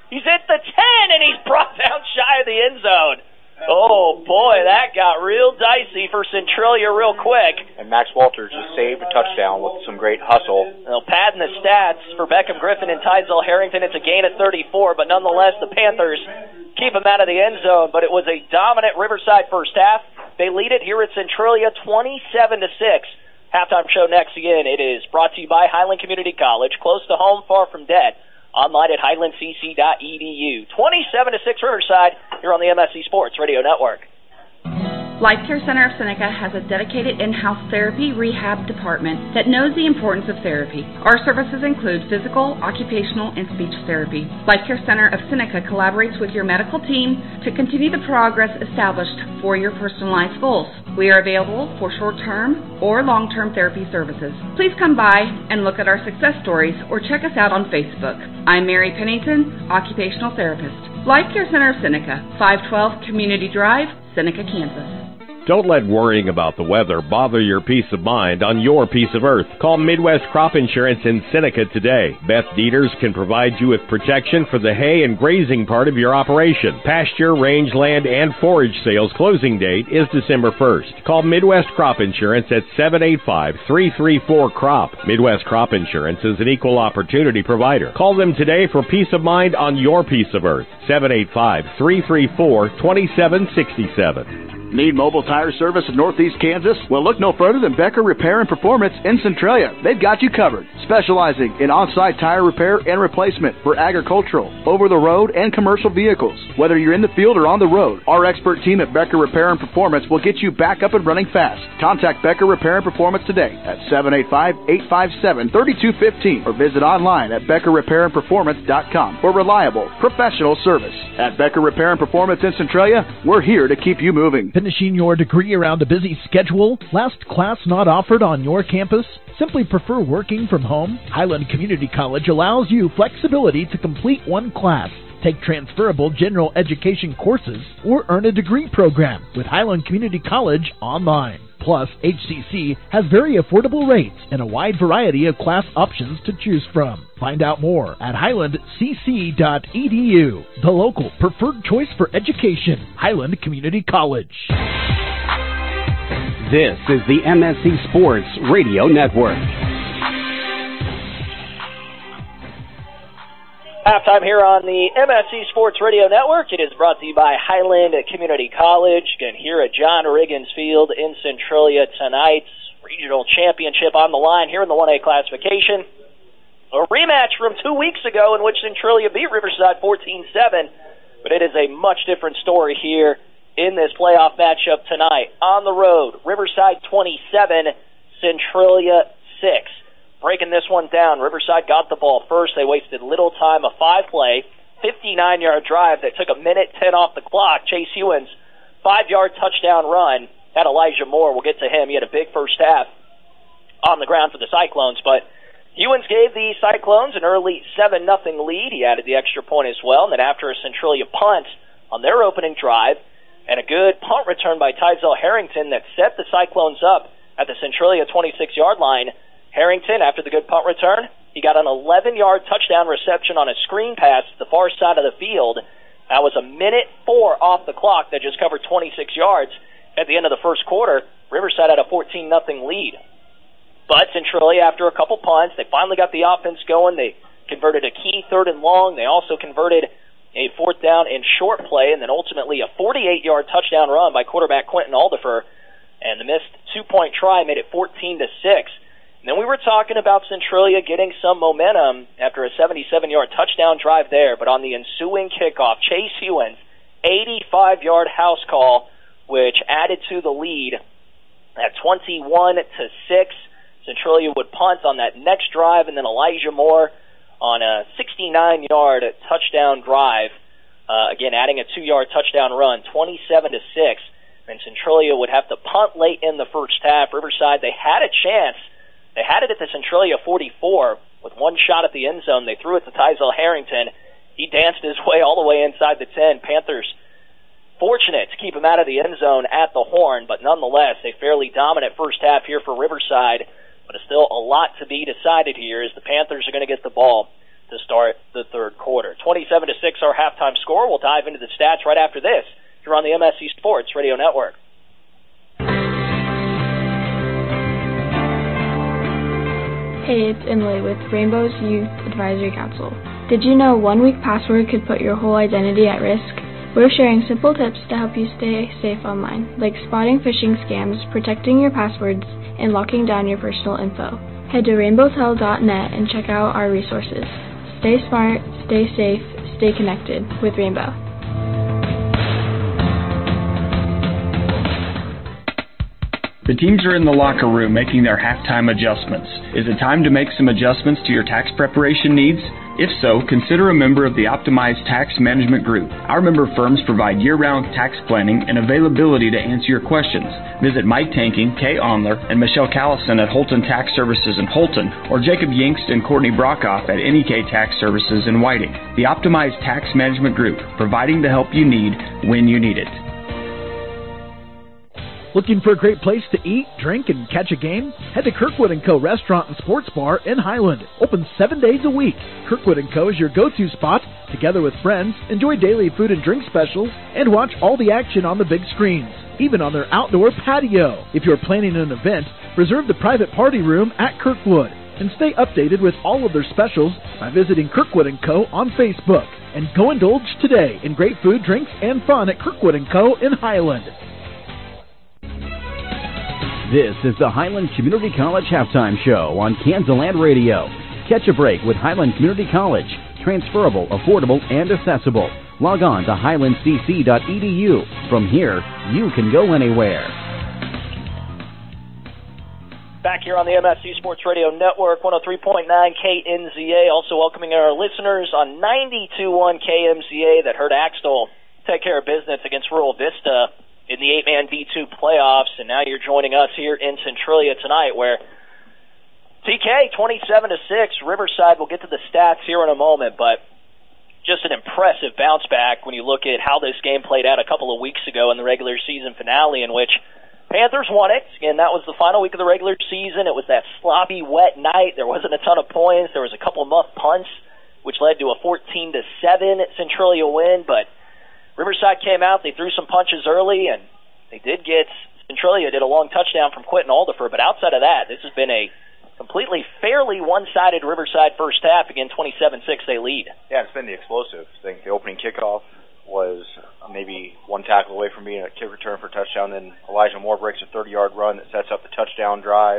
He's hit the 10, and he's brought down shy of the end zone. Oh, boy, that got real dicey for Centralia real quick. And Max Walters just saved a touchdown with some great hustle. Well, padding the stats for Beckham Griffin and Tysell Harrington, it's a gain of 34, but nonetheless, the Panthers keep him out of the end zone. But it was a dominant Riverside first half. They lead it here at Centralia 27-6. Halftime show next again. It is brought to you by Highland Community College, close to home, far from debt. Online at highlandcc.edu. 27-6 Riverside here on the MSC Sports Radio Network. Life Care Center of Seneca has a dedicated in-house therapy rehab department that knows the importance of therapy. Our services include physical, occupational, and speech therapy. Life Care Center of Seneca collaborates with your medical team to continue the progress established for your personalized goals. We are available for short-term or long-term therapy services. Please come by and look at our success stories or check us out on Facebook. I'm Mary Pennington, occupational therapist. Life Care Center of Seneca, 512 Community Drive, Seneca, Kansas. Don't let worrying about the weather bother your peace of mind on your piece of earth. Call Midwest Crop Insurance in Seneca today. Beth Dieters can provide you with protection for the hay and grazing part of your operation. Pasture, rangeland, and forage sales closing date is December 1st. Call Midwest Crop Insurance at 785-334-CROP. Midwest Crop Insurance is an equal opportunity provider. Call them today for peace of mind on your piece of earth. 785-334-2767. Need mobile tire service in Northeast Kansas? Well, look no further than Becker Repair and Performance in Centralia. They've got you covered, specializing in on-site tire repair and replacement for agricultural, over-the-road, and commercial vehicles. Whether you're in the field or on the road, our expert team at Becker Repair and Performance will get you back up and running fast. Contact Becker Repair and Performance today at 785-857-3215 or visit online at BeckerRepairandPerformance.com for reliable, professional service. At Becker Repair and Performance in Centralia, we're here to keep you moving. Finishing your degree around a busy schedule? Last class not offered on your campus? Simply prefer working from home? Highland Community College allows you flexibility to complete one class, take transferable general education courses, or earn a degree program with Highland Community College online. Plus, HCC has very affordable rates and a wide variety of class options to choose from. Find out more at highlandcc.edu, the local preferred choice for education, Highland Community College. This is the MSC Sports Radio Network. Halftime here on the MSC Sports Radio Network. It is brought to you by Highland Community College. Again, here at John Riggins Field in Centralia tonight's regional championship on the line here in the 1A classification. A rematch from 2 weeks ago in which Centralia beat Riverside 14-7, but it is a much different story here in this playoff matchup tonight. On the road, Riverside 27, Centralia 6. Breaking this one down, Riverside got the ball first. They wasted little time, a 5-play, 59-yard drive that took a minute 10 off the clock. Chase Hewins, 5-yard touchdown run. Had Elijah Moore. We'll get to him. He had a big first half on the ground for the Cyclones, but Hewins gave the Cyclones an early 7-0 lead. He added the extra point as well, and then after a Centralia punt on their opening drive and a good punt return by Tysell Harrington that set the Cyclones up at the Centralia 26-yard line, Harrington, after the good punt return, he got an 11-yard touchdown reception on a screen pass to the far side of the field. That was a minute 4 off the clock that just covered 26 yards. At the end of the first quarter, Riverside had a 14-0 lead. But Centralia, after a couple punts, they finally got the offense going. They converted a key 3rd and long. They also converted a 4th down and short play, and then ultimately a 48-yard touchdown run by quarterback Quentin Aldifer. And the missed 2-point try made it 14-6. And then we were talking about Centralia getting some momentum after a 77-yard touchdown drive there, but on the ensuing kickoff, Chase Hewins, 85-yard house call, which added to the lead at 21-6. Centralia would punt on that next drive, and then Elijah Moore on a 69-yard touchdown drive, again adding a 2-yard touchdown run, 27-6. And Centralia would have to punt late in the first half. Riverside, they had a chance. They had it at the Centralia 44 with one shot at the end zone. They threw it to Tysell Harrington. He danced his way all the way inside the 10. Panthers fortunate to keep him out of the end zone at the horn, but nonetheless, a fairly dominant first half here for Riverside. But it's still a lot to be decided here as the Panthers are going to get the ball to start the third quarter. 27-6 our halftime score. We'll dive into the stats right after this. You're on the MSC Sports Radio Network. Hey, it's Emily with Rainbow's Youth Advisory Council. Did you know 1-week password could put your whole identity at risk? We're sharing simple tips to help you stay safe online, like spotting phishing scams, protecting your passwords, and locking down your personal info. Head to rainbowtel.net and check out our resources. Stay smart, stay safe, stay connected with Rainbow. The teams are in the locker room making their halftime adjustments. Is it time to make some adjustments to your tax preparation needs? If so, consider a member of the Optimized Tax Management Group. Our member firms provide year-round tax planning and availability to answer your questions. Visit Mike Tanking, Kay Onler, and Michelle Callison at Holton Tax Services in Holton, or Jacob Yingst and Courtney Brockhoff at NEK Tax Services in Whiting. The Optimized Tax Management Group, providing the help you need when you need it. Looking for a great place to eat, drink, and catch a game? Head to Kirkwood & Co. Restaurant and Sports Bar in Highland. Open 7 days a week. Kirkwood & Co. is your go-to spot. Together with friends, enjoy daily food and drink specials, and watch all the action on the big screens, even on their outdoor patio. If you're planning an event, reserve the private party room at Kirkwood. And stay updated with all of their specials by visiting Kirkwood & Co. on Facebook. And go indulge today in great food, drinks, and fun at Kirkwood & Co. in Highland. This is the Highland Community College Halftime Show on Kansaland Radio. Catch a break with Highland Community College. Transferable, affordable, and accessible. Log on to highlandcc.edu. From here, you can go anywhere. Back here on the MSC Sports Radio Network, 103.9 KNZA. Also welcoming our listeners on 92.1 KMZA that heard Axtell take care of business against Rural Vista in the 8-man D2 playoffs, and now you're joining us here in Centralia tonight, where TK 27-6, Riverside. We'll get to the stats here in a moment, but just an impressive bounce back when you look at how this game played out a couple of weeks ago in the regular season finale, in which Panthers won it. Again, that was the final week of the regular season. It was that sloppy, wet night. There wasn't a ton of points. There was a couple of muff punts, which led to a 14-7 Centralia win, but Riverside came out, they threw some punches early, and they did get, Centralia did a long touchdown from Quentin Alderfer, but outside of that, this has been a completely fairly one-sided Riverside first half. Again, 27-6, they lead. Yeah, it's been the explosive thing. The opening kickoff was maybe one tackle away from being a kick return for a touchdown, then Elijah Moore breaks a 30-yard run that sets up the touchdown drive.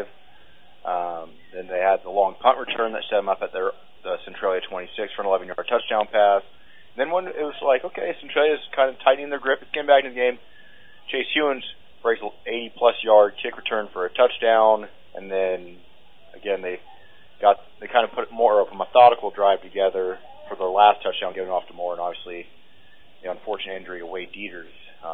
Then they had the long punt return that set them up at the Centralia 26 for an 11-yard touchdown pass. Then when it was like, okay, Centralia's kind of tightening their grip, it's getting back in the game. Chase Hewins breaks an 80-plus yard kick return for a touchdown, and then again they kind of put more of a methodical drive together for their last touchdown, giving off to Moore, and obviously the unfortunate injury to Wade Dieters,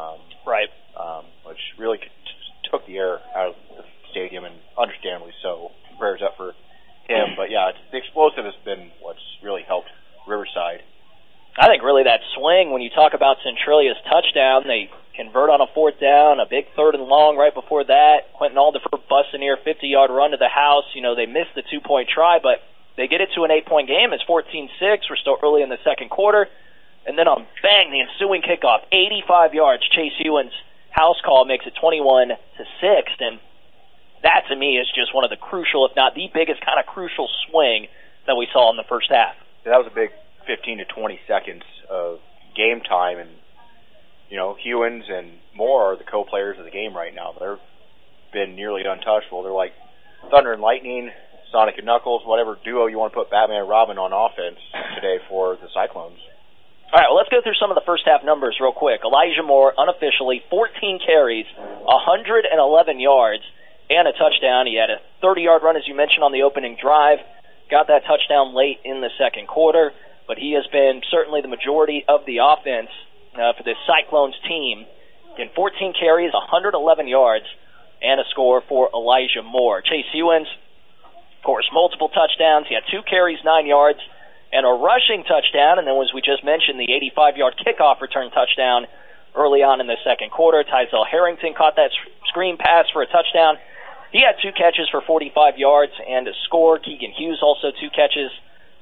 which really took the air out of the stadium, and understandably so. Prayers up for him, but yeah, the explosive has been what's really helped Riverside. I think really that swing, when you talk about Centralia's touchdown, they convert on a fourth down, a big third and long right before that. Quentin Alderfer busts a near 50-yard run to the house. You know, they missed the 2-point try, but they get it to an 8-point game. It's 14-6. We're still early in the second quarter. And then on bang, the ensuing kickoff, 85 yards. Chase Hewins' house call makes it 21-6. And that, to me, is just one of the crucial, if not the biggest kind of crucial swing that we saw in the first half. Yeah, that was a big 15 to 20 seconds of game time, and you know, Hewins and Moore are the co-players of the game right now. They've been nearly untouchable. They're like Thunder and Lightning, Sonic and Knuckles, whatever duo you want to put Batman and Robin on offense today for the Cyclones. All right, well, let's go through some of the first half numbers real quick. Elijah Moore, unofficially, 14 carries, 111 yards, and a touchdown. He had a 30-yard run, as you mentioned, on the opening drive. Got that touchdown late in the second quarter. But he has been certainly the majority of the offense for this Cyclones team. In 14 carries, 111 yards, and a score for Elijah Moore. Chase Hewins, of course, multiple touchdowns. He had 2 carries, 9 yards, and a rushing touchdown. And then, as we just mentioned, the 85-yard kickoff return touchdown early on in the second quarter. Tysel Harrington caught that screen pass for a touchdown. He had 2 catches for 45 yards and a score. Keegan Hughes also 2 catches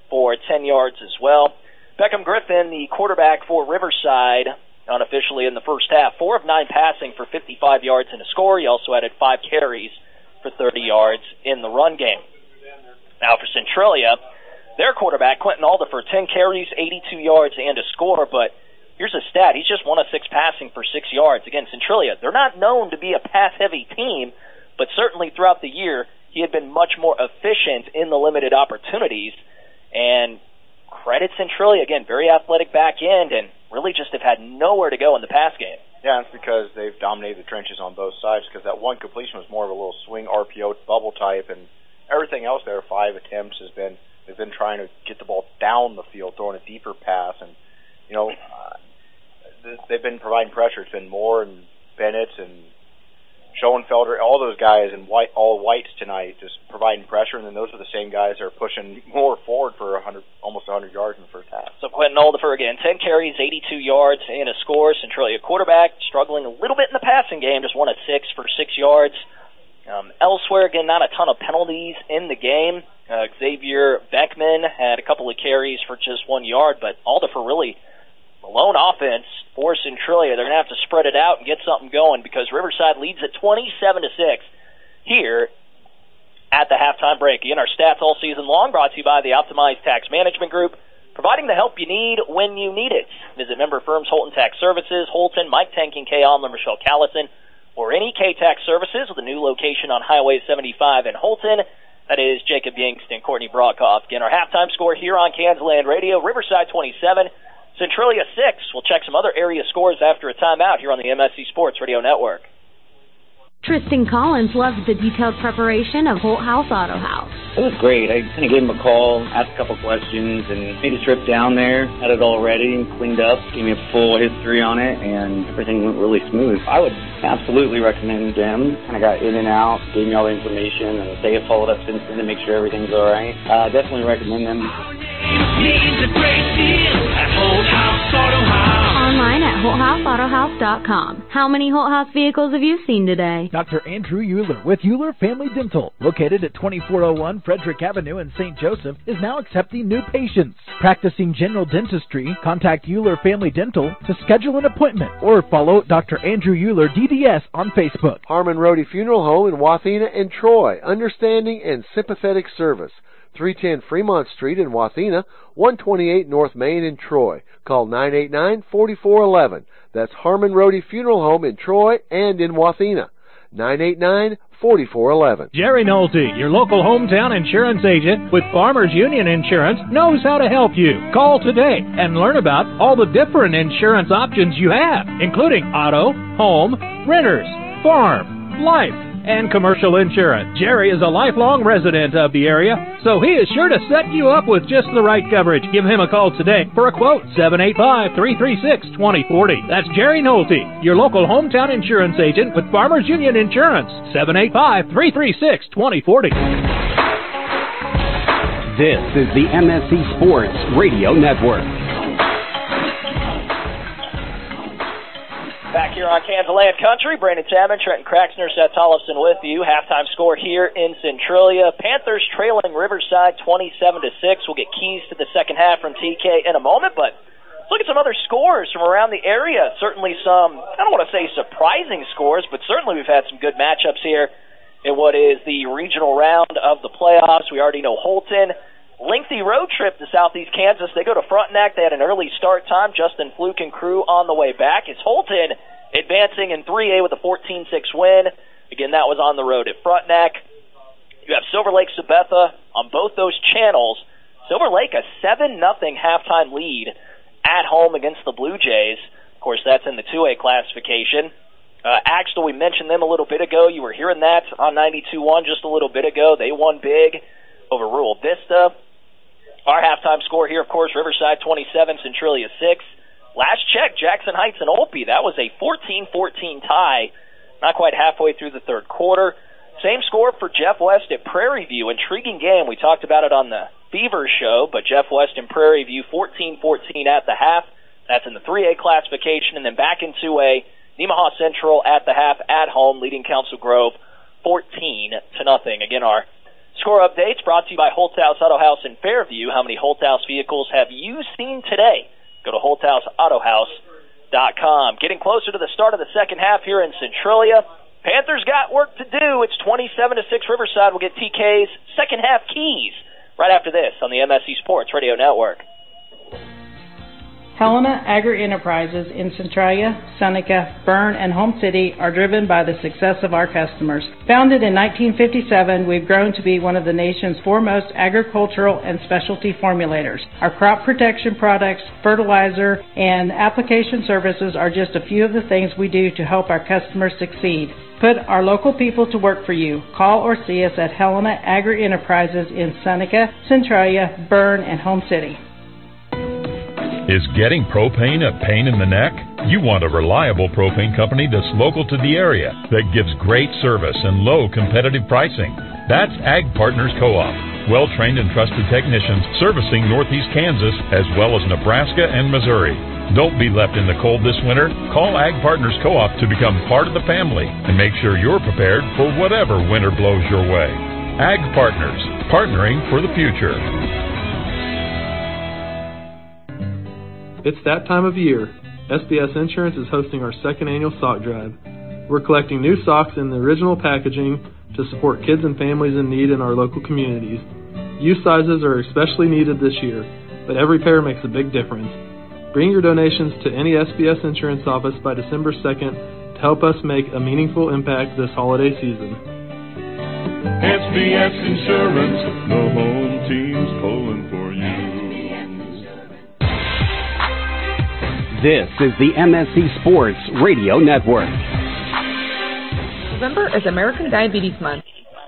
for 10 yards as well. Beckham Griffin, the quarterback for Riverside, unofficially in the first half, 4 of 9 passing for 55 yards and a score. He also added 5 carries for 30 yards in the run game. Now for Centralia, their quarterback, Quentin Aldifer, 10 carries, 82 yards, and a score, but here's a stat. He's just 1 of 6 passing for 6 yards. Again, Centralia, they're not known to be a pass-heavy team, but certainly throughout the year, he had been much more efficient in the limited opportunities. And credit Centralia, again, very athletic back end, and really just have had nowhere to go in the pass game. Yeah, it's because they've dominated the trenches on both sides, because that one completion was more of a little swing RPO bubble type, and everything else there, 5 attempts, they've been trying to get the ball down the field, throwing a deeper pass, and, they've been providing pressure. It's been Moore and Bennett and Schoenfelder, all those guys, and all whites tonight, just providing pressure, and then those are the same guys that are pushing more forward for almost 100 yards in the first half. So Quentin Aldifer again, 10 carries, 82 yards, and a score. Centralia quarterback struggling a little bit in the passing game, just 1 of 6 for 6 yards. Elsewhere, again, not a ton of penalties in the game. Xavier Beckman had a couple of carries for just 1 yard, but Aldifer really the lone offense for Centralia. They're going to have to spread it out and get something going because Riverside leads at 27-6 here at the halftime break. Again, our stats all season long brought to you by the Optimized Tax Management Group, providing the help you need when you need it. Visit member firms Holton Tax Services, Holton, Mike Tanking, K. Omler, Michelle Callison, or any K-Tax Services with a new location on Highway 75 in Holton. That is Jacob Yingst and Courtney Broadkoff. Again, our halftime score here on Kansas Land Radio, Riverside 27, Centralia 6. We'll check some other area scores after a timeout here on the MSC Sports Radio Network. Tristan Collins loves the detailed preparation of Holt House Auto House. It was great. I kind of gave him a call, asked a couple questions, and made a trip down there, had it all ready and cleaned up, gave me a full history on it, and everything went really smooth. I would absolutely recommend them. Kind of got in and out, gave me all the information, and they have followed up since then to make sure everything's all right. Definitely recommend them. Online at HoltHouseAutohouse.com. How many Holt House vehicles have you seen today? Dr. Andrew Euler with Euler Family Dental, located at 2401 Frederick Avenue in St. Joseph, is now accepting new patients. Practicing general dentistry, contact Euler Family Dental to schedule an appointment or follow Dr. Andrew Euler DDS on Facebook. Harmon Rohde Funeral Home in Wathena and Troy, understanding and sympathetic service. 310 Fremont Street in Wathena, 128 North Main in Troy. Call 989-4411. That's Harmon Rohde Funeral Home in Troy and in Wathena. 989-4411. Jerry Nolte, your local hometown insurance agent with Farmers Union Insurance, knows how to help you. Call today and learn about all the different insurance options you have, including auto, home, renters, farm, life, and commercial insurance. Jerry is a lifelong resident of the area, so he is sure to set you up with just the right coverage. Give him a call today for a quote, 785-336-2040. That's Jerry Nolte, your local hometown insurance agent with Farmers Union Insurance, 785-336-2040. This is the MSC Sports Radio Network. Back here on Kansas Land Country, Brandon Chapman, Trenton Kraxner, Seth Tollefson with you. Halftime score here in Centralia. Panthers trailing Riverside 27-6. We'll get keys to the second half from TK in a moment, but let's look at some other scores from around the area. Certainly some, I don't want to say surprising scores, but certainly we've had some good matchups here in what is the regional round of the playoffs. We already know Holton. Lengthy road trip to Southeast Kansas. They go to Frontenac. They had an early start time. Justin Fluke and crew on the way back. It's Holton advancing in 3A with a 14-6 win. Again, that was on the road at Frontenac. You have Silver Lake Sabetha on both those channels. Silver Lake a 7-0 halftime lead at home against the Blue Jays. Of course, that's in the 2A classification. Axtell, we mentioned them a little bit ago. You were hearing that on 92.1 just a little bit ago. They won big over Rural Vista. Our halftime score here, of course, Riverside 27, Centralia 6. Last check, Jackson Heights and Olpe. That was a 14-14 tie, not quite halfway through the third quarter. Same score for Jeff West at Prairie View. Intriguing game. We talked about it on the Beaver show, but Jeff West and Prairie View 14-14 at the half. That's in the 3A classification. And then back in 2A, Nemaha Central at the half at home, leading Council Grove 14-0. Again, our Score updates brought to you by Holthouse Auto House in Fairview. How many Holthouse vehicles have you seen today? Go to HolthouseAutohouse.com. Getting closer to the start of the second half here in Centralia. Panthers got work to do. It's 27-6 Riverside. We'll get TK's second half keys right after this on the MSC Sports Radio Network. Helena Agri-Enterprises in Centralia, Seneca, Berne, and Home City are driven by the success of our customers. Founded in 1957, we've grown to be one of the nation's foremost agricultural and specialty formulators. Our crop protection products, fertilizer, and application services are just a few of the things we do to help our customers succeed. Put our local people to work for you. Call or see us at Helena Agri-Enterprises in Seneca, Centralia, Berne, and Home City. Is getting propane a pain in the neck? You want a reliable propane company that's local to the area, that gives great service and low competitive pricing. That's Ag Partners Co-op. Well-trained and trusted technicians servicing Northeast Kansas as well as Nebraska and Missouri. Don't be left in the cold this winter. Call Ag Partners Co-op to become part of the family and make sure you're prepared for whatever winter blows your way. Ag Partners, partnering for the future. It's that time of year. SBS Insurance is hosting our second annual sock drive. We're collecting new socks in the original packaging to support kids and families in need in our local communities. Youth sizes are especially needed this year, but every pair makes a big difference. Bring your donations to any SBS Insurance office by December 2nd to help us make a meaningful impact this holiday season. SBS Insurance, the home team's pulling for you. This is the MSC Sports Radio Network. November is American Diabetes Month.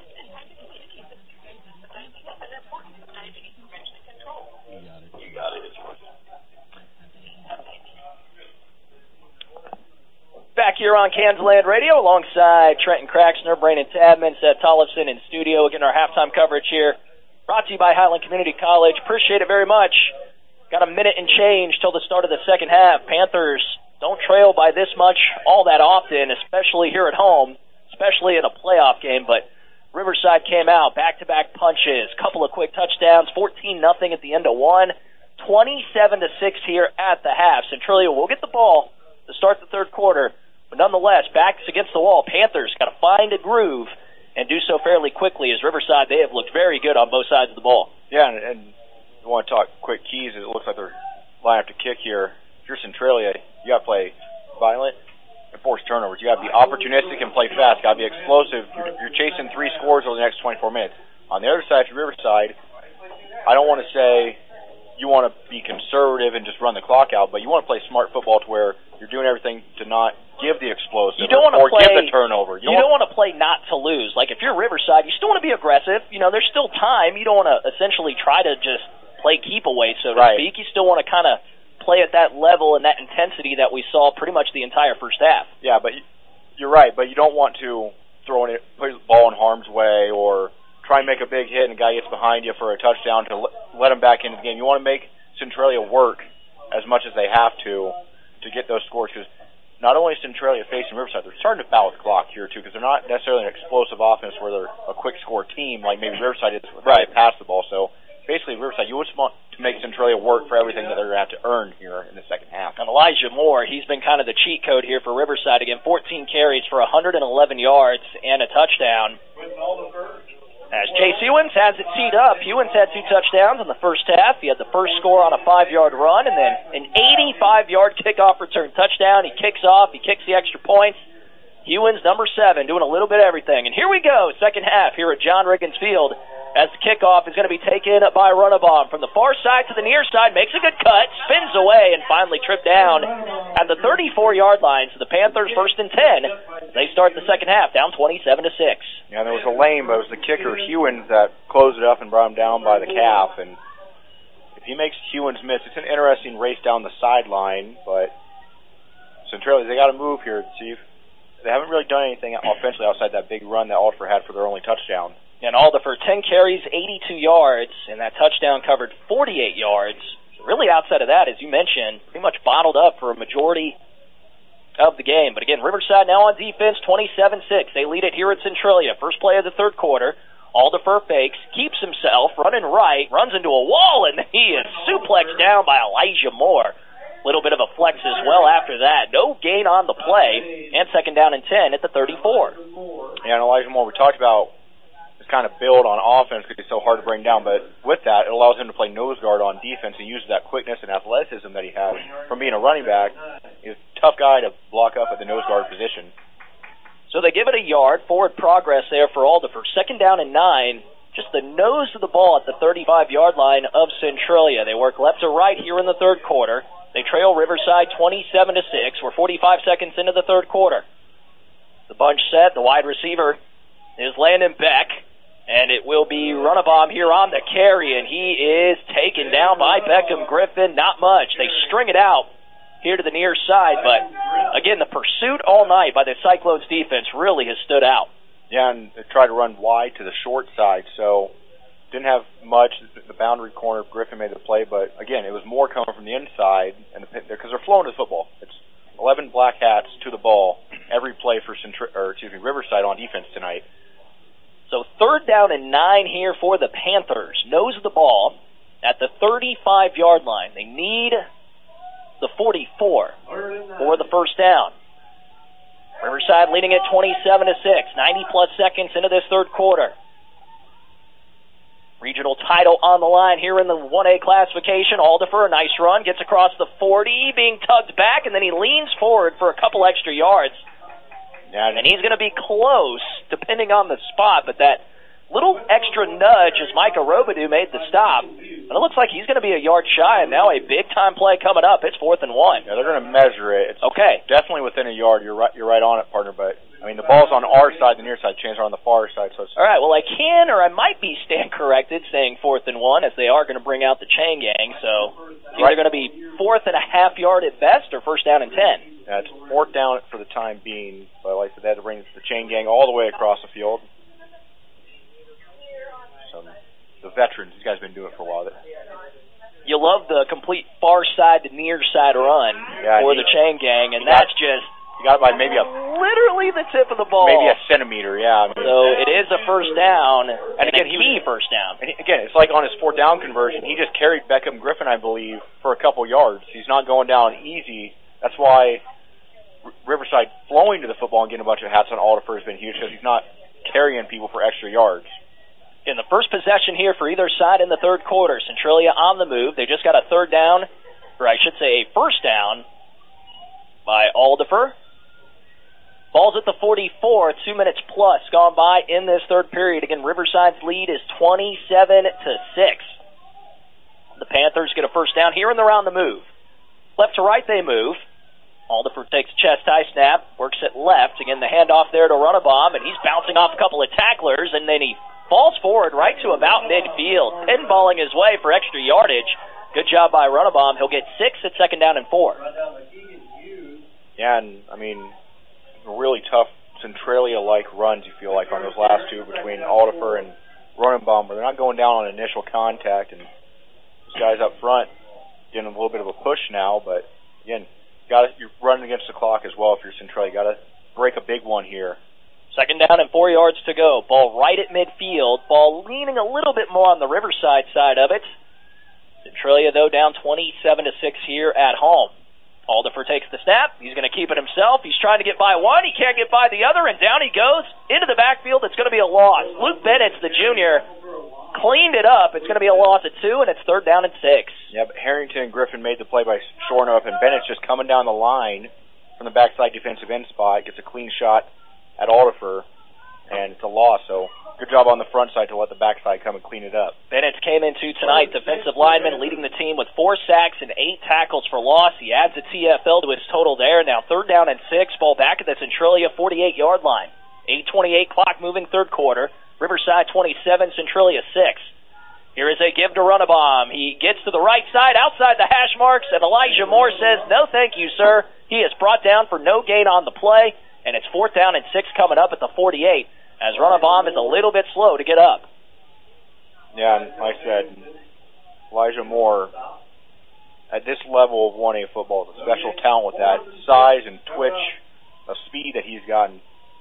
Back here on Kansland Radio alongside Trenton Craxner, Brandon Tadman, Seth Tollefson in studio, getting our halftime coverage here. Brought to you by Highland Community College. Appreciate it very much. Got a minute and change till the start of the second half. Panthers don't trail by this much all that often, especially here at home, especially in a playoff game. But Riverside came out, back-to-back punches, couple of quick touchdowns, 14-0 at the end of one, 27-6 here at the half. Centralia will get the ball to start the third quarter, but nonetheless, backs against the wall. Panthers got to find a groove and do so fairly quickly. As Riverside, they have looked very good on both sides of the ball. Yeah, and you want to talk quick keys. It looks like they're lining up to kick here. If you're Centralia, you got to play violent and force turnovers. You got to be opportunistic and play fast. Got to be explosive. You're chasing 3 scores over the next 24 minutes. On the other side, for Riverside, I don't want to say you want to be conservative and just run the clock out, but you want to play smart football to where you're doing everything to not give the explosive or give the turnover. You don't want to play not to lose. Like, if you're Riverside, you still want to be aggressive. You know, there's still time. You don't want to essentially try to just play keep away, so to speak. You still want to kind of play at that level and that intensity that we saw pretty much the entire first half. Yeah, but you're right, but you don't want to put the ball in harm's way or try and make a big hit and a guy gets behind you for a touchdown to let him back into the game. You want to make Centralia work as much as they have to get those scores, because not only is Centralia facing Riverside, they're starting to foul the clock here too, because they're not necessarily an explosive offense where they're a quick score team like maybe Riverside is when they pass the ball. So basically, Riverside, you just want to make Centralia work for everything that they're going to have to earn here in the second half. And Elijah Moore, he's been kind of the cheat code here for Riverside. Again, 14 carries for 111 yards and a touchdown. As Chase Hewins has it teed up. Hewins had 2 touchdowns in the first half. He had the first score on a 5-yard run and then an 85-yard kickoff return touchdown. He kicks off. He kicks the extra points. Hewins, number 7, doing a little bit of everything. And here we go, second half here at John Riggins Field, as the kickoff is going to be taken by Runabaum from the far side to the near side, makes a good cut, spins away, and finally tripped down at the 34-yard line. So the Panthers 1st and 10. They start the second half down 27-6. Yeah, there was a lane, but it was the kicker, Hewins, that closed it up and brought him down by the calf. And if he makes Hewins miss, it's an interesting race down the sideline, but Centralia, they got to move here, Steve. They haven't really done anything offensively outside that big run that Alder had for their only touchdown. And Alder for 10 carries, 82 yards, and that touchdown covered 48 yards. Really outside of that, as you mentioned, pretty much bottled up for a majority of the game. But again, Riverside now on defense, 27-6. They lead it here at Centralia. First play of the third quarter. Alderfer fakes, keeps himself, running right, runs into a wall, and he is suplexed down by Elijah Moore. Little bit of a flex as well after that. No gain on the play, and second down and 10 at the 34. Yeah, and Elijah Moore, we talked about his kind of build on offense because he's so hard to bring down, but with that, it allows him to play nose guard on defense. He uses that quickness and athleticism that he has from being a running back. He's a tough guy to block up at the nose guard position. So they give it a yard, forward progress there for Alderfer. Second down and 9, just the nose of the ball at the 35-yard line of Centralia. They work left to right here in the third quarter. They trail Riverside 27-6. We're 45 seconds into the third quarter. The bunch set, the wide receiver is Landon Beck, and it will be Runabomb here on the carry, and he is taken down by Beckham Griffin. Not much. They string it out here to the near side, but again, the pursuit all night by the Cyclones defense really has stood out. Yeah, and they tried to run wide to the short side, so didn't have much. The boundary corner, Griffin made the play, but again, it was more coming from the inside, and because they're flowing to the football. It's 11 black hats to the ball every play for Riverside on defense tonight. So third down and 9 here for the Panthers. Nose of the ball at the 35-yard line. They need the 44 for the first down. Riverside leading at 27-6, 90-plus seconds into this third quarter. Regional title on the line here in the 1A classification. Alderfer, a nice run, gets across the 40, being tugged back, and then he leans forward for a couple extra yards. Yeah, and he's going to be close, depending on the spot, but that little extra nudge as Micah Robidoux made the stop. And it looks like he's going to be a yard shy, and now a big-time play coming up. It's 4th and 1. Yeah, they're going to measure it. It's okay. Definitely within a yard. You're right on it, partner, but I mean, the ball's on our side, the near side. Chains are on the far side. So it's all right, well, I can or I might be stand corrected saying 4th and 1 as they are going to bring out the chain gang. So it's either going to be 4th and a half yard at best or first down and 10. Yeah, it's 4th down for the time being. But like I said, they had to bring the chain gang all the way across the field. So the veterans, these guys have been doing it for a while. You love the complete far side to near side run for the chain gang, and that's just... You got it by maybe literally the tip of the ball. Maybe a centimeter, yeah. I mean, so it is a first down, and again, he first down. And again, it's like on his 4th down conversion, he just carried Beckham Griffin, I believe, for a couple yards. He's not going down easy. That's why Riverside flowing to the football and getting a bunch of hats on Alderfer has been huge, because he's not carrying people for extra yards. In the first possession here for either side in the third quarter, Centralia on the move. They just got a third down, or I should say a first down by Alderfer. Ball's at the 44, 2 minutes plus gone by in this third period. Again, Riverside's lead is 27-6. The Panthers get a first down here and they're on the move. Left to right they move. Alderfer takes a chest high snap, works it left. Again, the handoff there to Runabomb, and he's bouncing off a couple of tacklers, and then he falls forward right to about midfield, pinballing his way for extra yardage. Good job by Runabomb. He'll get 6 at second down and 4. Yeah, and I mean, really tough Centralia-like runs, you feel like, on those last two between Alderfer and Runabomb, where they're not going down on initial contact, and these guys up front getting a little bit of a push now, but again, you're running against the clock as well if you're Centralia. You got to break a big one here. Second down and 4 yards to go. Ball right at midfield. Ball leaning a little bit more on the Riverside side of it. Centralia, though, down 27-6 here at home. Alderfer takes the snap. He's going to keep it himself. He's trying to get by one. He can't get by the other, and down he goes into the backfield. It's going to be a loss. Luke Bennett, the junior, cleaned it up. It's going to be a loss at 2, and it's third down and 6. Yeah, but Harrington and Griffin made the play by shoring up, and Bennett's just coming down the line from the backside defensive end spot, gets a clean shot at Alderfer, and it's a loss. So good job on the front side to let the backside come and clean it up. Bennett came into tonight, defensive lineman, leading the team with 4 sacks and 8 tackles for loss. He adds a TFL to his total there. Now third down and 6, ball back at the Centralia 48-yard line. 8:28 clock moving third quarter. Riverside 27, Centralia 6. Here is a give to Runabomb. He gets to the right side, outside the hash marks, and Elijah Moore says, no thank you, sir. He is brought down for no gain on the play, and it's fourth down and 6 coming up at the 48, as Runabomb is a little bit slow to get up. Yeah, and like I said, Elijah Moore, at this level of 1A football, is a special talent with that size and twitch of speed that he's gotten.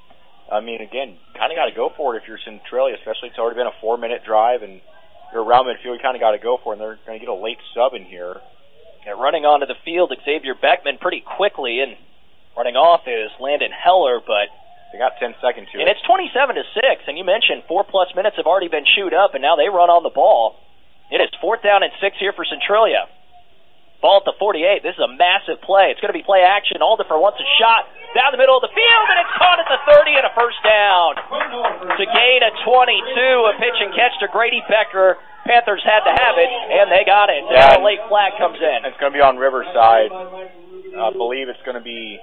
I mean, again, kind of got to go for it if you're Centralia, especially it's already been a 4-minute drive, and you're around midfield, you kind of got to go for it, and they're going to get a late sub in here. Yeah, running onto the field, Xavier Beckman pretty quickly, and running off is Landon Heller, but they got 10 seconds to it. And it's 27-6, and you mentioned 4+ minutes have already been chewed up, and now they run on the ball. It is 4th down and 6 here for Centralia. Ball at the 48. This is a massive play. It's going to be play action. Alderfer wants a shot down the middle of the field, and it's caught at the 30 and a first down. To gain a 22, a pitch and catch to Grady Becker. Panthers had to have it, and they got it. Now a late flag comes in. It's going to be on Riverside. I believe it's going to be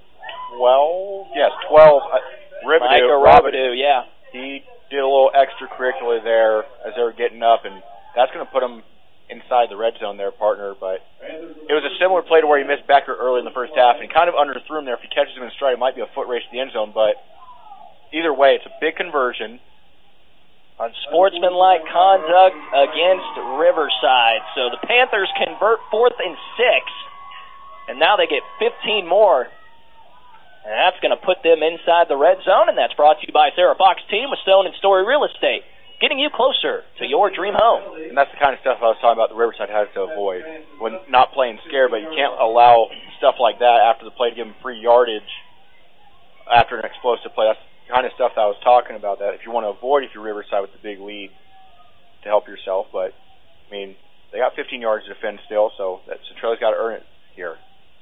12. Yes, 12. Micah Robidoux, yeah. He did a little extracurricular there as they were getting up, and that's going to put him inside the red zone there, partner, but it was a similar play to where he missed Becker early in the first half, and he kind of underthrew him there. If he catches him in stride, it might be a foot race to the end zone, but either way, it's a big conversion. Unsportsmanlike conduct against Riverside. So the Panthers convert 4th and 6, and now they get 15 more, and that's going to put them inside the red zone, and that's brought to you by Sarah Fox Team with Stone and Story Real Estate, getting you closer to your dream home. And that's the kind of stuff I was talking about the Riverside has to avoid. When not playing scared, but you can't allow stuff like that after the play to give them free yardage after an explosive play. That's the kind of stuff that I was talking about, that if you want to avoid if you're Riverside with the big lead to help yourself. But, I mean, they got 15 yards to defend still, so Centralia's got to earn it here.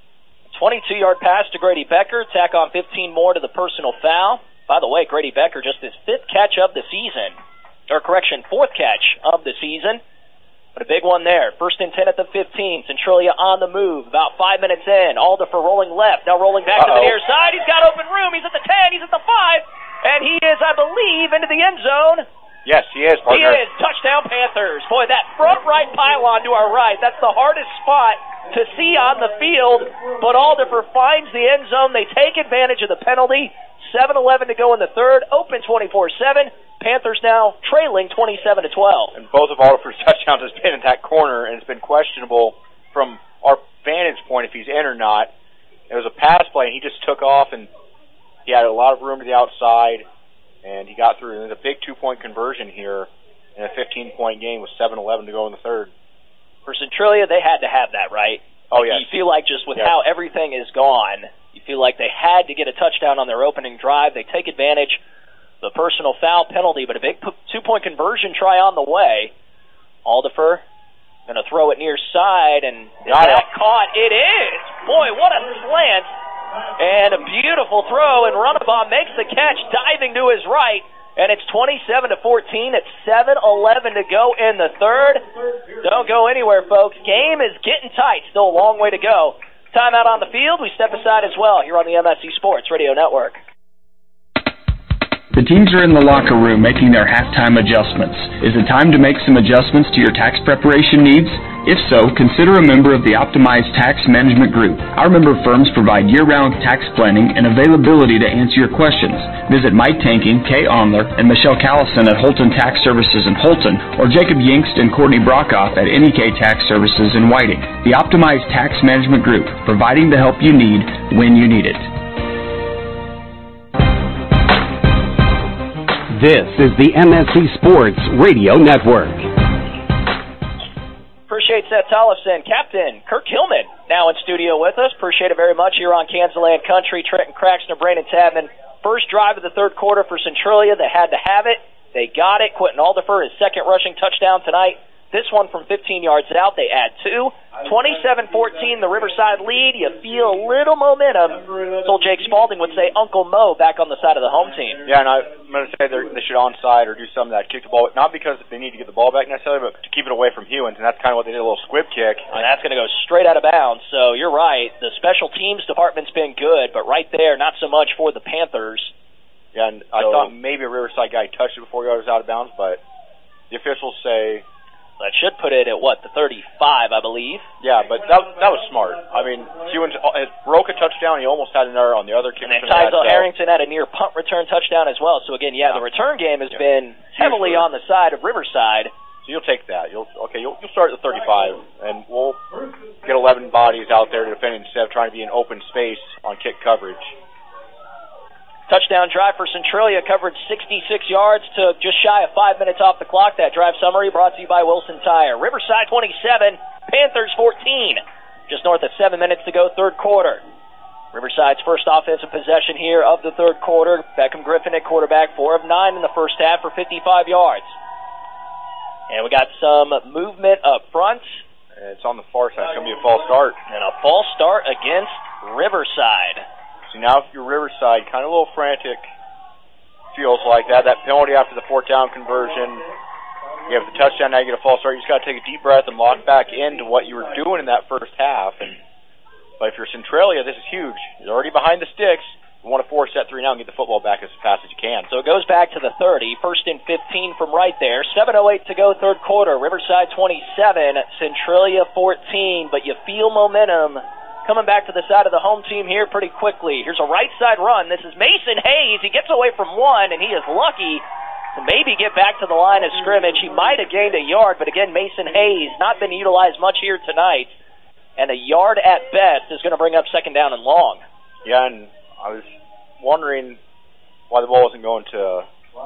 22-yard pass to Grady Becker. Tack on 15 more to the personal foul. By the way, Grady Becker just his 5th catch of the season. 4th catch of the season, but a big one there. 1st and 10 at the 15. Centralia on the move, about 5 minutes in. Alderfer rolling left, now rolling back to the near side. He's got open room. He's at the 10, he's at the 5, and he is, I believe, into the end zone. Yes, he is, partner. He is. Touchdown, Panthers. Boy, that front right pylon to our right, that's the hardest spot to see on the field, but Alderfer finds the end zone. They take advantage of the penalty. 7:11 to go in the third. Open 24-7. Panthers now trailing 27-12. And both of Alderfer's touchdowns has been in that corner, and it's been questionable from our vantage point if he's in or not. It was a pass play, and he just took off, and he had a lot of room to the outside, and he got through. And there's a big 2-point conversion here in a 15-point game with 7:11 to go in the third. For Centralia, they had to have that, right? Oh, yes. You feel like just with how everything is gone, you feel like they had to get a touchdown on their opening drive. They take advantage. The personal foul penalty, but a big 2-point conversion try on the way. Alderfer going to throw it near side, and is that caught? It is. Boy, what a slant. And a beautiful throw, and Runabaugh makes the catch, diving to his right, and it's 27-14. It's 7:11 to go in the third. Don't go anywhere, folks. Game is getting tight. Still a long way to go. Timeout on the field. We step aside as well here on the MSC Sports Radio Network. The teams are in the locker room making their halftime adjustments. Is it time to make some adjustments to your tax preparation needs? If so, consider a member of the Optimized Tax Management Group. Our member firms provide year-round tax planning and availability to answer your questions. Visit Mike Tanking, Kay Onler, and Michelle Callison at Holton Tax Services in Holton, or Jacob Yingst and Courtney Brockhoff at NEK Tax Services in Whiting. The Optimized Tax Management Group, providing the help you need when you need it. This is the MSC Sports Radio Network. Appreciate Seth Tollefson. Captain Kirk Hillman now in studio with us. Appreciate it very much here on Kansas Land Country. Trenton Craxton, Brandon Tabman. First drive of the third quarter for Centralia. They had to have it. They got it. Quentin Alderfer, his second rushing touchdown tonight. This one from 15 yards out. They add 2. 27-14, the Riverside lead. You feel a little momentum. So Jake Spalding would say Uncle Mo back on the side of the home team. Yeah, and I'm going to say they should onside or do something that kick the ball. Not because they need to get the ball back necessarily, but to keep it away from Hewins, and that's kind of what they did, a little squib kick. And that's going to go straight out of bounds. So you're right. The special teams department's been good, but right there, not so much for the Panthers. Yeah, and I thought maybe a Riverside guy touched it before he was out of bounds, but the officials say... That should put it at, the 35, I believe. Yeah, but that was smart. I mean, Hewins broke a touchdown. He almost had another on the other kick. And then Tysel Harrington had a near punt return touchdown as well. So, again, the return game has been heavily on the side of Riverside. So you'll take that. You'll start at the 35, and we'll get 11 bodies out there to defend instead of trying to be in open space on kick coverage. Touchdown drive for Centralia, covered 66 yards, took just shy of 5 minutes off the clock. That drive summary brought to you by Wilson Tire. Riverside 27, Panthers 14. Just north of 7 minutes to go, third quarter. Riverside's first offensive possession here of the third quarter. Beckham Griffin at quarterback, 4 of 9 in the first half for 55 yards. And we got some movement up front. It's on the far side. It's going to be a false start. And a false start against Riverside. So now if you're Riverside, kind of a little frantic, feels like that. That penalty after the fourth down conversion. You have the touchdown, now you get a false start. You just got to take a deep breath and lock back into what you were doing in that first half. But if you're Centralia, this is huge. You're already behind the sticks. You want to force that 3 now and get the football back as fast as you can. So it goes back to the 30. First and 15 from right there. 7:08 to go, third quarter. Riverside 27, Centralia 14. But you feel momentum coming back to the side of the home team here pretty quickly. Here's a right side run. This is Mason Hayes. He gets away from one, and he is lucky to maybe get back to the line of scrimmage. He might have gained a yard, but again, Mason Hayes not been utilized much here tonight. And a yard at best is going to bring up second down and long. Yeah, and I was wondering why the ball wasn't going to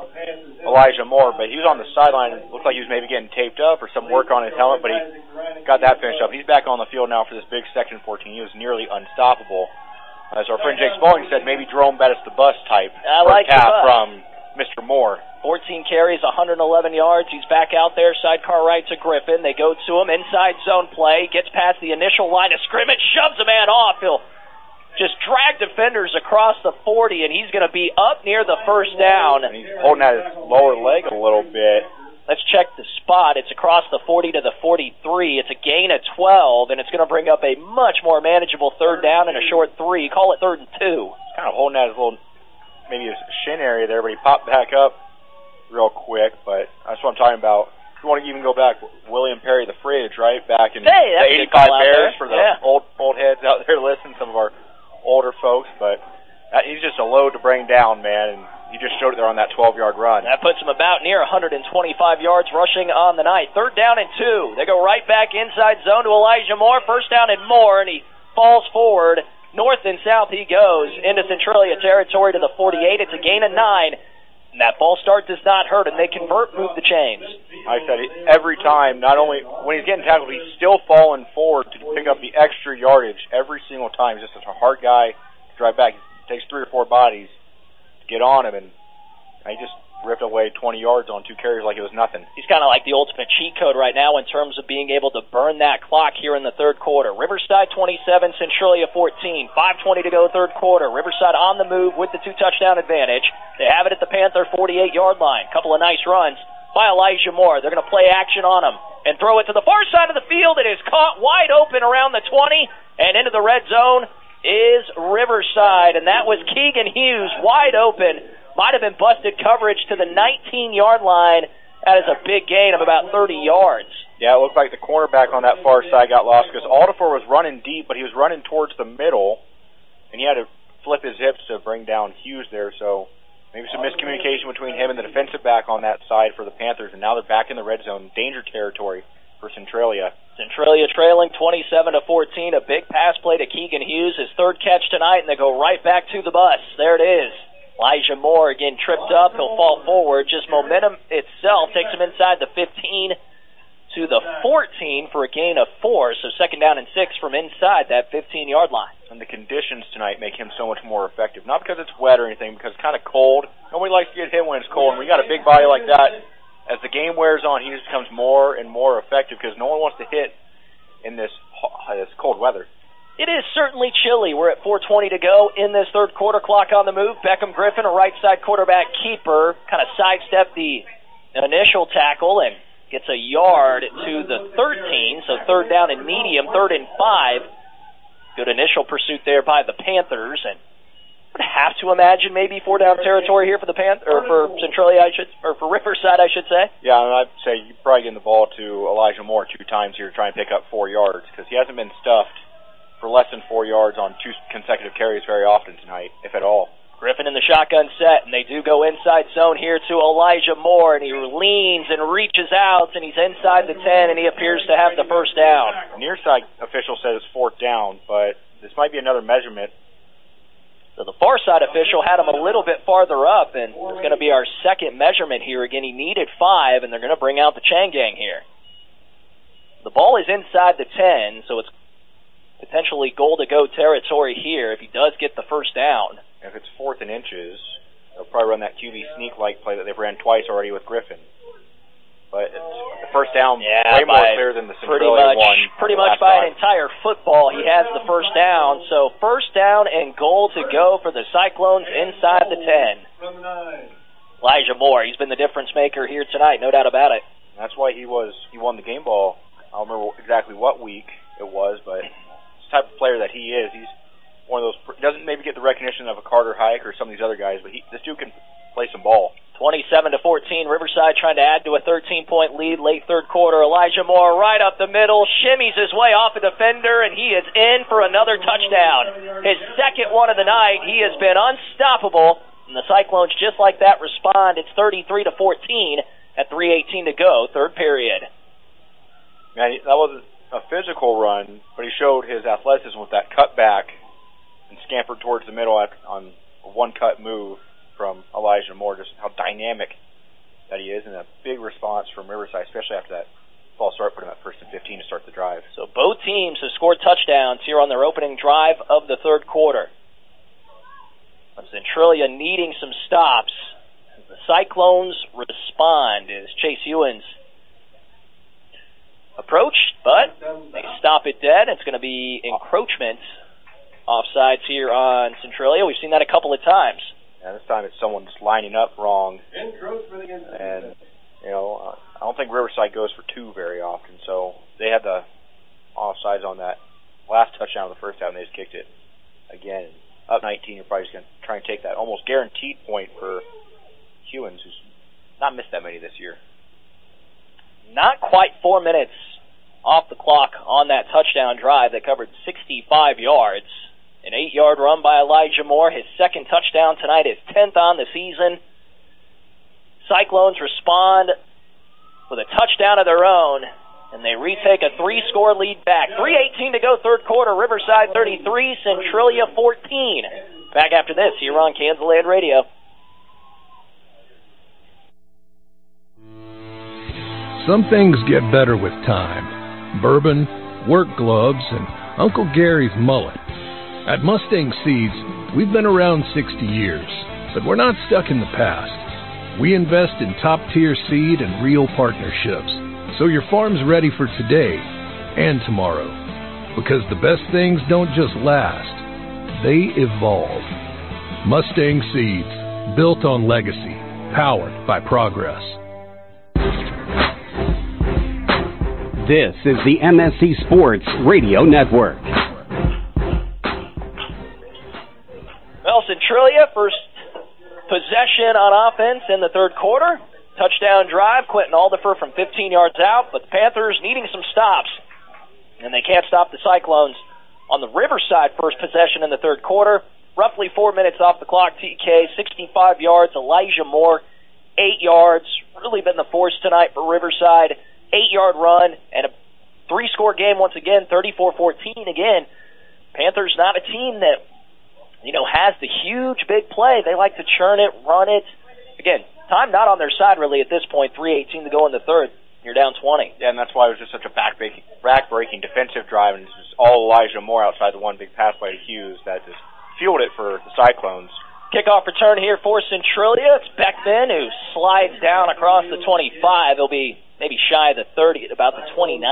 Elijah Moore, but he was on the sideline. It looked like he was maybe getting taped up or some work on his helmet, but he got that finished up. He's back on the field now for this big section 14. He was nearly unstoppable. As our friend Jake Spaulding said, maybe Jerome Bettis the bus type. I like the bus from Mr. Moore. 14 carries, 111 yards. He's back out there, sidecar right to Griffin. They go to him, inside zone play, gets past the initial line of scrimmage, shoves a man off. He'll just drag defenders across the 40, and he's going to be up near the first down. And he's holding out his lower leg a little bit. Let's check the spot. It's across the 40 to the 43. It's a gain of 12, and it's going to bring up a much more manageable third down and a short 3. Call it 3rd and 2. He's kind of holding out his little, maybe his shin area there, but he popped back up real quick. But that's what I'm talking about. If you want to even go back, William Perry the Fridge, right, back in the 85 Bears for the old heads out there listening, some of our older folks, but he's just a load to bring down, man, and he just showed it there on that 12-yard run. That puts him about near 125 yards rushing on the night. 3rd down and 2. They go right back inside zone to Elijah Moore. 1st down and more, and he falls forward. North and south he goes into Centralia territory to the 48. It's a gain of 9. And that false start does not hurt him. They convert, move the chains. I said it every time, not only when he's getting tackled, he's still falling forward to pick up the extra yardage every single time. He's just such a hard guy to drive back. It takes 3 or 4 bodies to get on him, and he just ripped away 20 yards on 2 carries like it was nothing. He's kind of like the ultimate cheat code right now in terms of being able to burn that clock here in the third quarter. Riverside 27, Centralia 14. 5:20 to go, third quarter. Riverside on the move with the 2-touchdown advantage. They have it at the Panther 48-yard line. Couple of nice runs by Elijah Moore. They're going to play action on him and throw it to the far side of the field. It is caught wide open around the 20, and into the red zone is Riverside, and that was Keegan Hughes wide open. Might have been busted coverage to the 19-yard line. That is a big gain of about 30 yards. Yeah, it looked like the cornerback on that far side got lost because Aldifor was running deep, but he was running towards the middle, and he had to flip his hips to bring down Hughes there. So maybe some miscommunication between him and the defensive back on that side for the Panthers, and now they're back in the red zone, danger territory for Centralia. Centralia trailing 27-14. A big pass play to Keegan Hughes, his 3rd catch tonight, and they go right back to the bus. There it is. Elijah Moore again tripped up. He'll fall forward. Just momentum itself takes him inside the 15 to the 14 for a gain of 4. So 2nd down and 6 from inside that 15-yard line. And the conditions tonight make him so much more effective. Not because it's wet or anything, because it's kind of cold. Nobody likes to get hit when it's cold. And we got a big body like that. As the game wears on, he just becomes more and more effective because no one wants to hit in this cold weather. It is certainly chilly. We're at 4:20 to go in this third quarter. Clock on the move. Beckham Griffin, a right side quarterback keeper, kind of sidestepped the initial tackle and gets a yard to the 13. So 3rd down and medium, 3rd and 5. Good initial pursuit there by the Panthers, and would have to imagine maybe 4-down territory here for the or for Centralia, or for Riverside, I should say. Yeah, and I'd say you probably getting the ball to Elijah Moore 2 times here to try and pick up 4 yards because he hasn't been stuffed for less than 4 yards on 2 consecutive carries very often tonight, if at all. Griffin in the shotgun set, and they do go inside zone here to Elijah Moore, and he leans and reaches out, and he's inside the 10, and he appears to have the first down. Near side official says it's 4th down, but this might be another measurement So the far side official had him a little bit farther up, and it's going to be our second measurement here. Again, he needed 5, and they're going to bring out the chain gang here. The ball is inside the 10, so it's potentially goal-to-go territory here if he does get the first down. If it's 4th and inches, they'll probably run that QB sneak-like play that they've ran twice already with Griffin. But the first down way more clear than the Centralia one. Pretty much by an entire football, he has the first down. So first down and goal to go for the Cyclones inside the 10. Elijah Moore, he's been the difference maker here tonight, no doubt about it. That's why he won the game ball. I don't remember exactly what week it was, but it's the type of player that he is. He's one of those, doesn't maybe get the recognition of a Carter Hike or some of these other guys, but this dude can play some ball. 27-14, Riverside trying to add to a 13-point lead late third quarter. Elijah Moore right up the middle, shimmies his way off a defender, and he is in for another touchdown. His second one of the night. He has been unstoppable, and the Cyclones just like that respond. It's 33-14 at 3:18 to go, third period. Man, that was a physical run, but he showed his athleticism with that cutback and scampered towards the middle on a one-cut move from Elijah Moore, just how dynamic that he is, and a big response from Riverside, especially after that false start, put him at 1st and 15 to start the drive. So both teams have scored touchdowns here on their opening drive of the third quarter. Centralia needing some stops. The Cyclones respond as Chase Ewins approached, but they stop it dead. It's going to be encroachment offsides here on Centralia. We've seen that a couple of times. Yeah, this time it's someone just lining up wrong. And, I don't think Riverside goes for 2 very often, so they had the offsides on that last touchdown of the first half, and they just kicked it again. Up 19, you're probably just going to try and take that almost guaranteed point for Hewins, who's not missed that many this year. Not quite 4 minutes off the clock on that touchdown drive that covered 65 yards. An 8-yard run by Elijah Moore, his second touchdown tonight, his 10th on the season. Cyclones respond with a touchdown of their own, and they retake a 3-score lead back. 3:18 to go, third quarter. Riverside 33, Centralia 14. Back after this here on KansasLand Radio. Some things get better with time. Bourbon, work gloves, and Uncle Gary's mullet. At Mustang Seeds, we've been around 60 years, but we're not stuck in the past. We invest in top-tier seed and real partnerships, so your farm's ready for today and tomorrow. Because the best things don't just last, they evolve. Mustang Seeds, built on legacy, powered by progress. This is the MSC Sports Radio Network. Well, Centralia, first possession on offense in the third quarter. Touchdown drive, Quentin Aldifer from 15 yards out, but the Panthers needing some stops, and they can't stop the Cyclones on the Riverside first possession in the third quarter. Roughly 4 minutes off the clock, TK, 65 yards, Elijah Moore, 8 yards. Really been the force tonight for Riverside. 8-yard run, and a 3-score game once again, 34-14 again. Panthers not a team that, has the huge big play. They like to churn it, run it. Again, time not on their side really at this point, 3:18 to go in the third. You're down 20. Yeah, and that's why it was just such a back-breaking defensive drive, and it's just all Elijah Moore outside the one big pass play to Hughes that just fueled it for the Cyclones. Kickoff return here for Centralia. It's Beckman who slides down across the 25. He'll be maybe shy of the 30 at about the 29.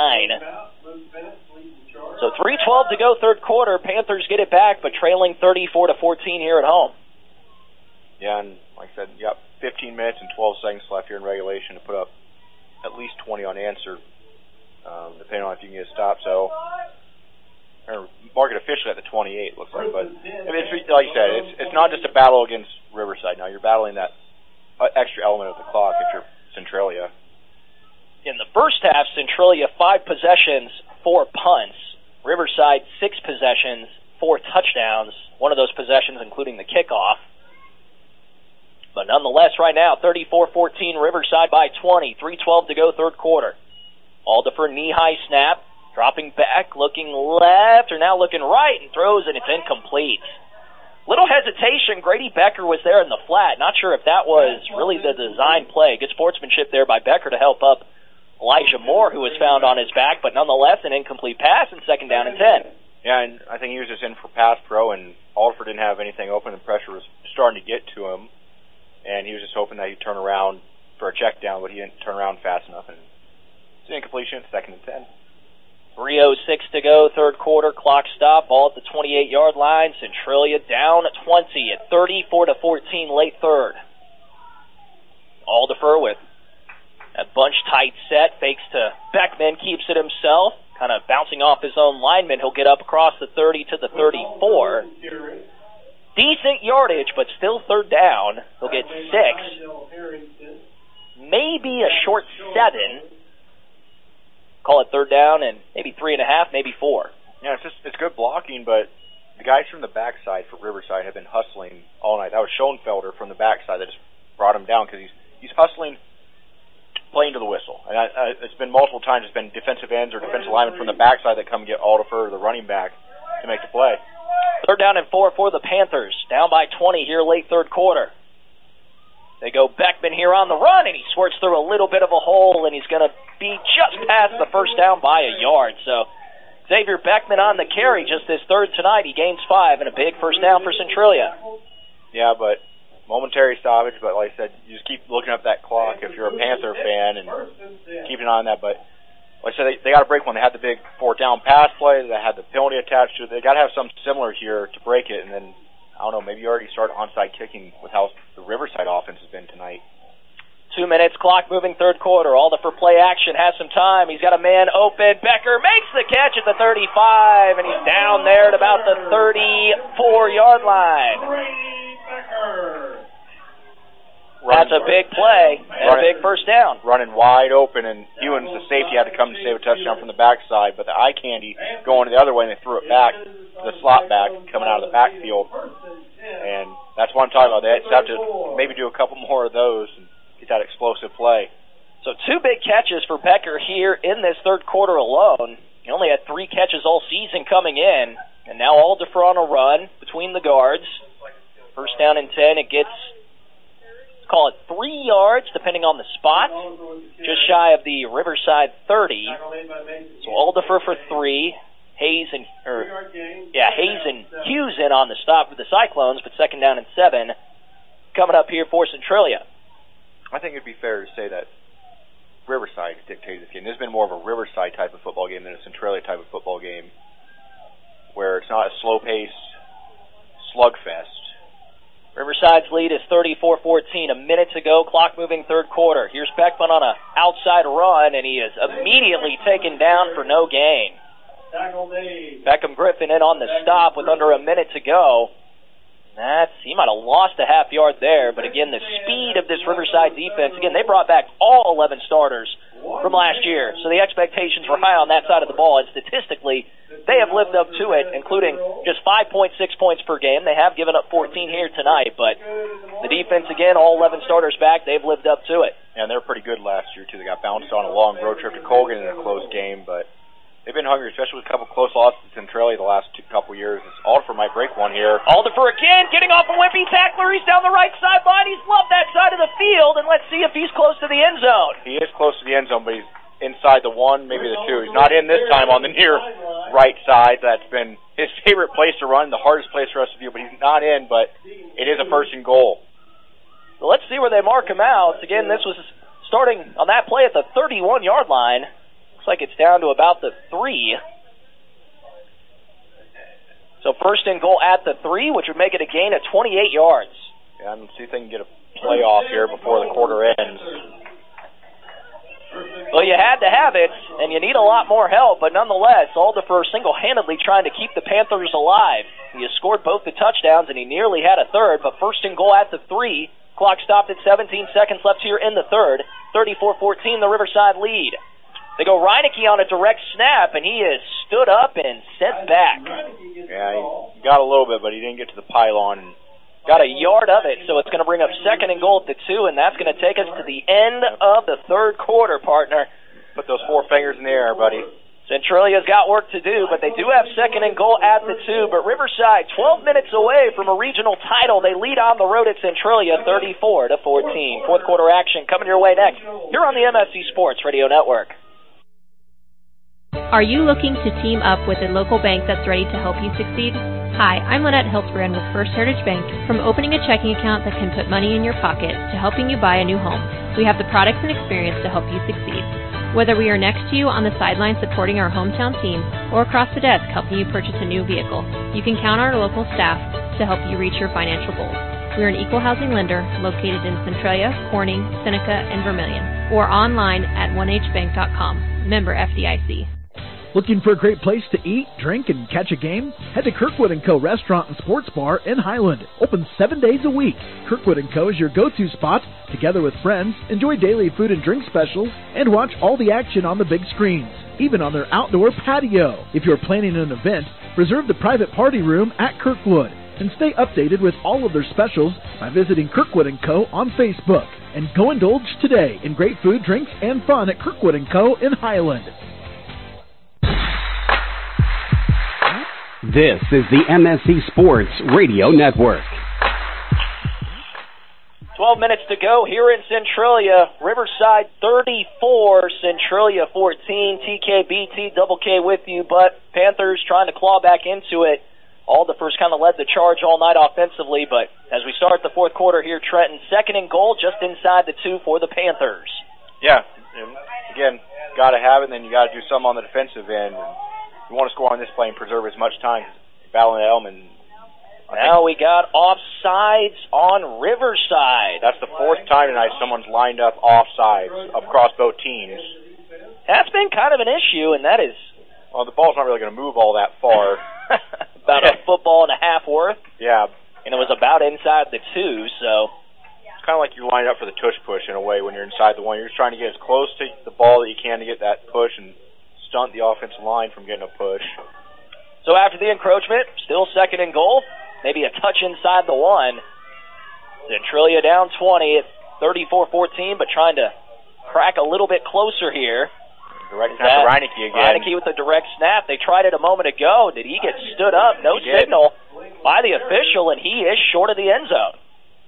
So 3:12 to go, third quarter. Panthers get it back, but trailing 34-14 here at home. Yeah, and like I said, you got 15 minutes and 12 seconds left here in regulation to put up at least 20 unanswered, depending on if you can get a stop. So, mark it officially at the 28, looks like. But it's, like you said, it's not just a battle against Riverside. Now you're battling that extra element of the clock if you're Centralia. In the first half, Centralia 5 possessions, 4 punts. Riverside 6 possessions, 4 touchdowns. One of those possessions including the kickoff. But nonetheless, right now, 34-14, Riverside by 20. 3:12 to go, third quarter. Aldifer knee-high snap, dropping back, looking left, or now looking right, and throws, and it's incomplete. Little hesitation. Grady Becker was there in the flat. Not sure if that was really the design play. Good sportsmanship there by Becker to help up Elijah Moore, who was found on his back, but nonetheless an incomplete pass and 2nd down and 10. Yeah, and I think he was just in for pass pro, and Alderfer didn't have anything open. The pressure was starting to get to him, and he was just hoping that he'd turn around for a check down, but he didn't turn around fast enough, and it's an incompletion, 2nd and 10. 3:06 to go, third quarter, clock stop, ball at the 28-yard line. Centralia down 20 at 34-14 late third. Alderfer with a bunch tight set, fakes to Beckman, keeps it himself, kind of bouncing off his own lineman. He'll get up across the 30 to the 34. Decent yardage, but still third down. He'll get 6. Maybe a short 7. Call it third down and maybe 3.5, maybe 4. Yeah, it's good blocking, but the guys from the backside for Riverside have been hustling all night. That was Schoenfelder from the backside that just brought him down because he's hustling, playing to the whistle. And it's been multiple times. It's been defensive ends or defensive linemen from the backside that come get Alderfer, the running back, to make the play. Third down and 4 for the Panthers. Down by 20 here late third quarter. They go Beckman here on the run, and he squirts through a little bit of a hole, and he's going to be just past the first down by a yard. So Xavier Beckman on the carry, just his third tonight. He gains 5 and a big first down for Centralia. Yeah, but momentary stoppage, but like I said, you just keep looking up that clock if you're a Panther fan and keeping an eye on that. But like I said, they got to break one. They had the big 4th down pass play. They had the penalty attached to it. They got to have something similar here to break it, and then I don't know, maybe you already start onside kicking with how the Riverside offense has been tonight. 2 minutes, clock moving third quarter. Alderfer play action, has some time. He's got a man open. Becker makes the catch at the 35, and he's down there at about the 34-yard line. That's a big play and a big first down. Running wide open, and Hewins, the safety, had to come to save a touchdown from the backside, but the eye candy going the other way, and they threw it back to the slot back coming out of the backfield. And that's what I'm talking about. They have to maybe do a couple more of those and get that explosive play. So 2 big catches for Becker here in this third quarter alone. He only had 3 catches all season coming in, and now Alderfer on a run between the guards. First down and 10. It gets, call it 3 yards, depending on the spot, just shy of the Riverside 30. So Alderfer for 3. Hayes and Hughes in on the stop for the Cyclones, but 2nd down and 7 coming up here for Centralia. I think it'd be fair to say that Riverside dictated this game. There's been more of a Riverside type of football game than a Centralia type of football game, where it's not a slow-paced slugfest. Riverside's lead is 34-14. A minute to go, clock moving third quarter. Here's Beckman on an outside run, and he is immediately taken down for no gain. Beckham Griffin in on the stop with under a minute to go. He might have lost a half yard there, but again, the speed of this Riverside defense, again, they brought back all 11 starters from last year, so the expectations were high on that side of the ball, and statistically, they have lived up to it, including just 5.6 points per game. They have given up 14 here tonight, but the defense, again, all 11 starters back, they've lived up to it. And they were pretty good last year, too. They got bounced on a long road trip to Colgan in a close game, but they've been hungry, especially with a couple close losses to Centralia the last couple years. Alderfer might break one here. Alderfer again, getting off a wimpy tackler. He's down the right sideline. He's loved that side of the field, and let's see if he's close to the end zone. He is close to the end zone, but he's inside the 1, maybe the 2. He's not in this time on the near right side. That's been his favorite place to run, the hardest place for us to do, but he's not in, but it is a 1st and goal. So let's see where they mark him out. Again, this was starting on that play at the 31-yard line. Like it's down to about the 3. So 1st and goal at the 3, which would make it a gain of 28 yards. Yeah, and see if they can get a playoff here before the quarter ends. Well, you had to have it, and you need a lot more help, but nonetheless, Alderfer single-handedly trying to keep the Panthers alive. He has scored both the touchdowns, and he nearly had a third, but 1st and goal at the 3. Clock stopped at 17 seconds left here in the third. 34-14, the Riverside lead. They go Reineke on a direct snap, and he is stood up and sent back. Yeah, he got a little bit, but he didn't get to the pylon. And got a yard of it, so it's going to bring up 2nd and goal at the 2, and that's going to take us to the end of the third quarter, partner. Put those 4 fingers in the air, buddy. Centralia's got work to do, but they do have second and goal at the 2. But Riverside, 12 minutes away from a regional title. They lead on the road at Centralia, 34-14. Fourth quarter action coming your way next here on the MSC Sports Radio Network. Are you looking to team up with a local bank that's ready to help you succeed? Hi, I'm Lynette Hilsbrand with First Heritage Bank. From opening a checking account that can put money in your pocket to helping you buy a new home, we have the products and experience to help you succeed. Whether we are next to you on the sideline supporting our hometown team or across the desk helping you purchase a new vehicle, you can count on our local staff to help you reach your financial goals. We are an equal housing lender located in Centralia, Corning, Seneca, and Vermilion, or online at 1hbank.com. Member FDIC. Looking for a great place to eat, drink, and catch a game? Head to Kirkwood & Co. Restaurant and Sports Bar in Highland. Open 7 days a week. Kirkwood & Co. is your go-to spot. Together with friends, enjoy daily food and drink specials, and watch all the action on the big screens, even on their outdoor patio. If you're planning an event, reserve the private party room at Kirkwood, and stay updated with all of their specials by visiting Kirkwood & Co. on Facebook. And go indulge today in great food, drinks, and fun at Kirkwood & Co. in Highland. This is the MSC Sports Radio Network. 12 minutes to go here in Centralia. Riverside 34, Centralia 14. TKBT Double K with you, but Panthers trying to claw back into it. Aldefers kind of led the charge all night offensively, but as we start the fourth quarter here, Trenton, second and goal just inside the 2 for the Panthers. Yeah, and again, got to have it, and then you got to do some on the defensive end. You want to score on this play and preserve as much time battling at Elman. Now we got offsides on Riverside. That's the fourth time tonight someone's lined up offsides across both teams. That's been kind of an issue, and that is... Well, the ball's not really going to move all that far. About a football and a half worth. Yeah. And it was about inside the 2, so... It's kind of like you're lined up for the tush push in a way when you're inside the 1. You're just trying to get as close to the ball that you can to get that push and stunt the offensive line from getting a push. So after the encroachment, still second and goal, maybe a touch inside the 1. Centralia down 20 at 34-14, but trying to crack a little bit closer here. Direct snap to Reineke again. Reineke with a direct snap. They tried it a moment ago. Did he get stood up? No signal by the official, and he is short of the end zone.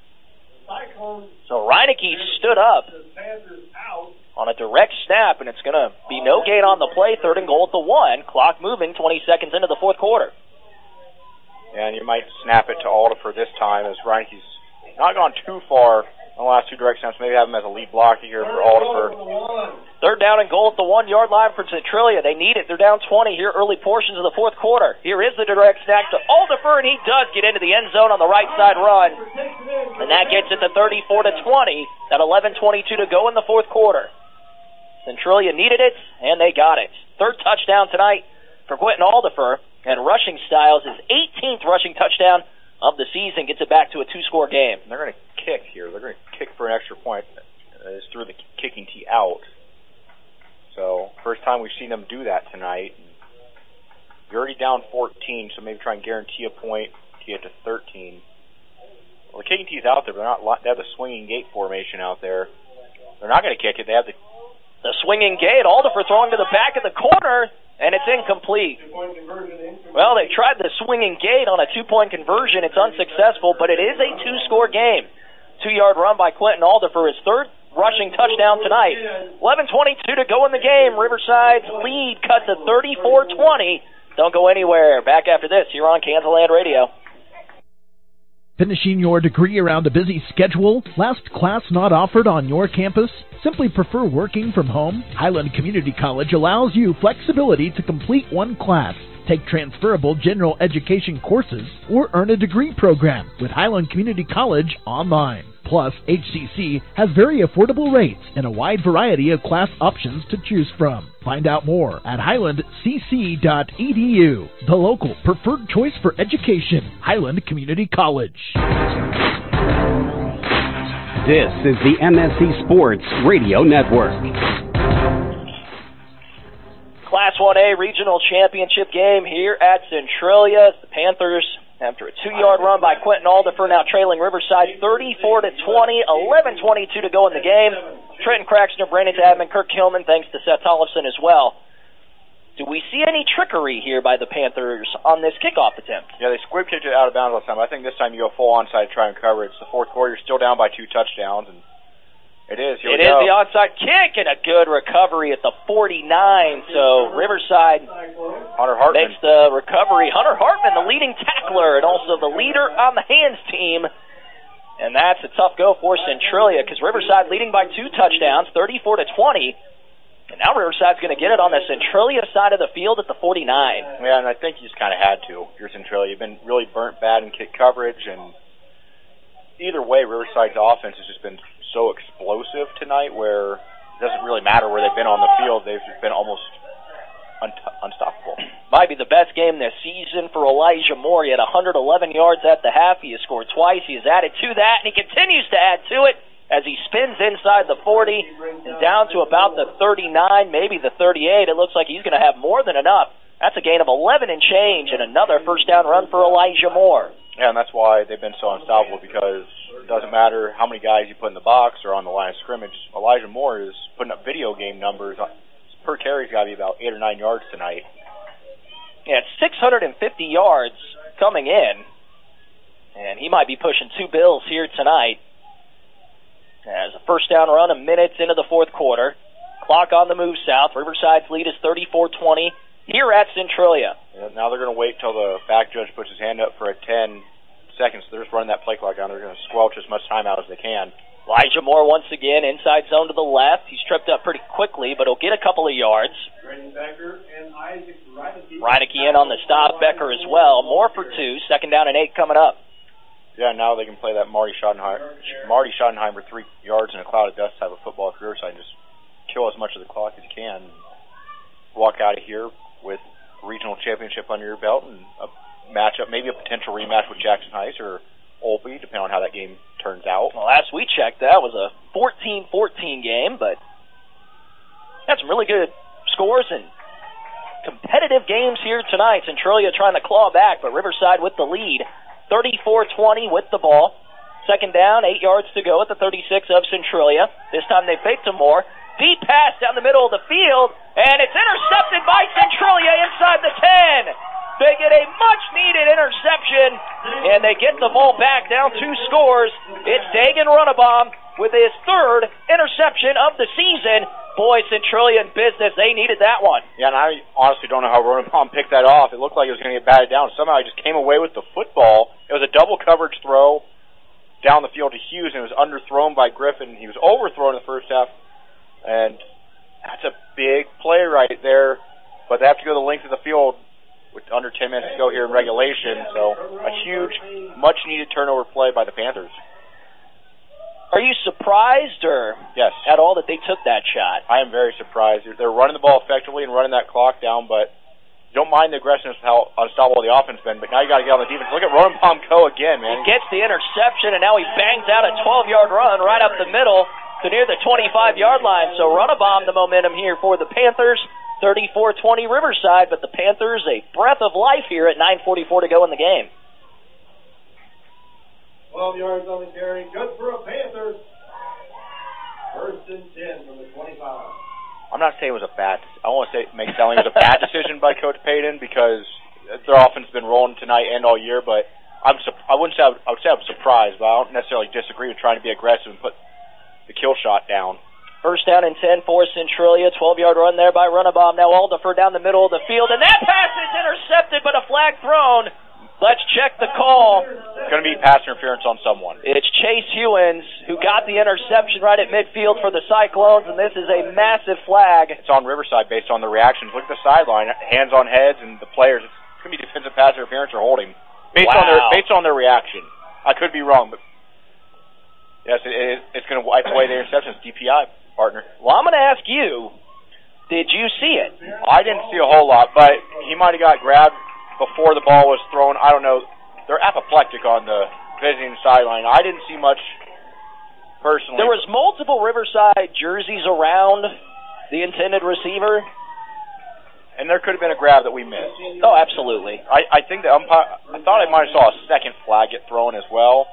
So Reineke stood up on a direct snap, and it's going to be no gain on the play. Third and goal at the 1. Clock moving, 20 seconds into the fourth quarter. And you might snap it to Alderfer this time, as Reineke's not gone too far on the last 2 direct snaps. Maybe have him as a lead blocker here for Alderfer. Third down and goal at the 1-yard line for Centralia. They need it. They're down 20 here early portions of the fourth quarter. Here is the direct snap to Alderfer, and he does get into the end zone on the right side run. And that gets it to 34-20. At 11:22 to go in the fourth quarter. Centralia needed it, and they got it. Third touchdown tonight for Quentin Alderfer, and rushing styles, his 18th rushing touchdown of the season, gets it back to a 2-score game. They're going to kick here. They're going to kick for an extra point. It's through the kicking tee out. So, first time we've seen them do that tonight. You're already down 14, so maybe try and guarantee a point to get to 13. Well, the kicking tee's out there, but they have the swinging gate formation out there. They're not going to kick it. They have the swinging gate. Alderfer throwing to the back of the corner, and it's incomplete. Well, they tried the swinging gate on a 2-point conversion. It's unsuccessful, but it is a 2-score game. 2-yard run by Quentin Alderfer, his third rushing touchdown tonight. 11:22 to go in the game. Riverside's lead cut to 34-20. Don't go anywhere. Back after this here on Kansas Radio. Finishing your degree around a busy schedule? Last class not offered on your campus? Simply prefer working from home? Highland Community College allows you flexibility to complete one class, take transferable general education courses, or earn a degree program with Highland Community College online. Plus, HCC has very affordable rates and a wide variety of class options to choose from. Find out more at highlandcc.edu, the local preferred choice for education, Highland Community College. This is the MSC Sports Radio Network. Class 1A Regional Championship game here at Centralia. The Panthers, after a 2-yard run by Quentin Alderfer, now trailing Riverside 34-20, 11:22 to go in the game. Trenton Craxner, Brandon Tabman, Kirk Hillman, thanks to Seth Tollefson as well. Do we see any trickery here by the Panthers on this kickoff attempt? Yeah, they squib kicked it out of bounds last time. I think this time you go full onside, try and cover it. It's the fourth quarter. You're still down by 2 touchdowns, and it is. Here we go. The onside kick and a good recovery at the 49. So Riverside Hunter Hartman makes the recovery. Hunter Hartman, the leading tackler and also the leader on the hands team. And that's a tough go for Centralia because Riverside leading by 2 touchdowns, 34-20. And now Riverside's going to get it on the Centralia side of the field at the 49. Yeah, and I think you just kind of had to. You're Centralia. You've been really burnt bad in kick coverage, and either way, Riverside's offense has just been so explosive tonight where it doesn't really matter where they've been on the field. They've just been almost unstoppable. Might be the best game this season for Elijah Moore. He had 111 yards at the half. He has scored twice. He has added to that, and he continues to add to it as he spins inside the 40 and down to about the 39, maybe the 38. It looks like he's going to have more than enough. That's a gain of 11 and change and another first down run for Elijah Moore. Yeah, and that's why they've been so unstoppable, because it doesn't matter how many guys you put in the box or on the line of scrimmage. Elijah Moore is putting up video game numbers. Per carry's got to be about 8 or 9 yards tonight. Yeah, it's 650 yards coming in, and he might be pushing 2 bills here tonight. As a first down run, a minute into the fourth quarter. Clock on the move south. Riverside's lead is 34-20 here at Centralia. Yeah, now they're going to wait till the back judge puts his hand up for a 10 seconds. They're just running that play clock down. They're going to squelch as much time out as they can. Elijah Moore once again, inside zone to the left. He's tripped up pretty quickly, but he'll get a couple of yards. Reineke in on the stop. Becker as well. Moore for 2. Second down and 8 coming up. Yeah, now they can play that Marty Schottenheimer 3 yards in a cloud of dust type of football at Riverside and just kill as much of the clock as you can. Walk out of here with regional championship under your belt and a matchup, maybe a potential rematch with Jackson Heights or Olby, depending on how that game turns out. Well, last we checked, that was a 14-14 game, but had some really good scores and competitive games here tonight. Centralia trying to claw back, but Riverside with the lead. 34-20 with the ball. Second down, 8 yards to go at the 36 of Centralia. This time they faked to Moore. Deep pass down the middle of the field, and it's intercepted by Centralia inside the 10. They get a much-needed interception, and they get the ball back down 2 scores. It's Dagan Runabaum with his 3rd interception of the season. Boy, Centralia in business. They needed that one. Yeah, and I honestly don't know how Runabaum picked that off. It looked like it was going to get batted down. Somehow he just came away with the football. It was a double coverage throw down the field to Hughes, and it was underthrown by Griffin. He was overthrown in the first half, and that's a big play right there. But they have to go the length of the field with under 10 minutes to go here in regulation. So a huge, much-needed turnover play by the Panthers. Are you surprised or yes at all that they took that shot? I am very surprised. They're running the ball effectively and running that clock down, but you don't mind the aggressiveness of how unstoppable the offense has been, but now you got to get on the defense. Look at Runabaum go again, man. He gets the interception, and now he bangs out a 12-yard run right up the middle to near the 25-yard line. So Runabaum the momentum here for the Panthers. 34-20 Riverside, but the Panthers a breath of life here at 9:44 to go in the game. 12 yards on the carry. Good for a Panthers. First and 10 from the 25. I'm not saying it was a bad. I don't want to say make sound like it was a bad decision by Coach Payton because their offense has been rolling tonight and all year. But I would say I'm surprised, but I don't necessarily disagree with trying to be aggressive and put the kill shot down. First down and 10 for Centralia. 12-yard run there by Runabaum. Now Aldifer down the middle of the field, and that pass is intercepted, but a flag thrown. Let's check the call. It's going to be pass interference on someone. It's Chase Hewins who got the interception right at midfield for the Cyclones, and this is a massive flag. It's on Riverside based on the reactions. Look at the sideline, hands on heads, and the players. It's going to be defensive pass interference or holding based on their reaction. I could be wrong, but yes, it's going to wipe away the interceptions. DPI, partner. Well, I'm going to ask you, did you see it? I didn't see a whole lot, but he might have got grabbed before the ball was thrown. I don't know. They're apoplectic on the visiting sideline. I didn't see much personally. There was multiple Riverside jerseys around the intended receiver. And there could have been a grab that we missed. Oh, absolutely. I think the umpire, I thought I might have saw a second flag get thrown as well.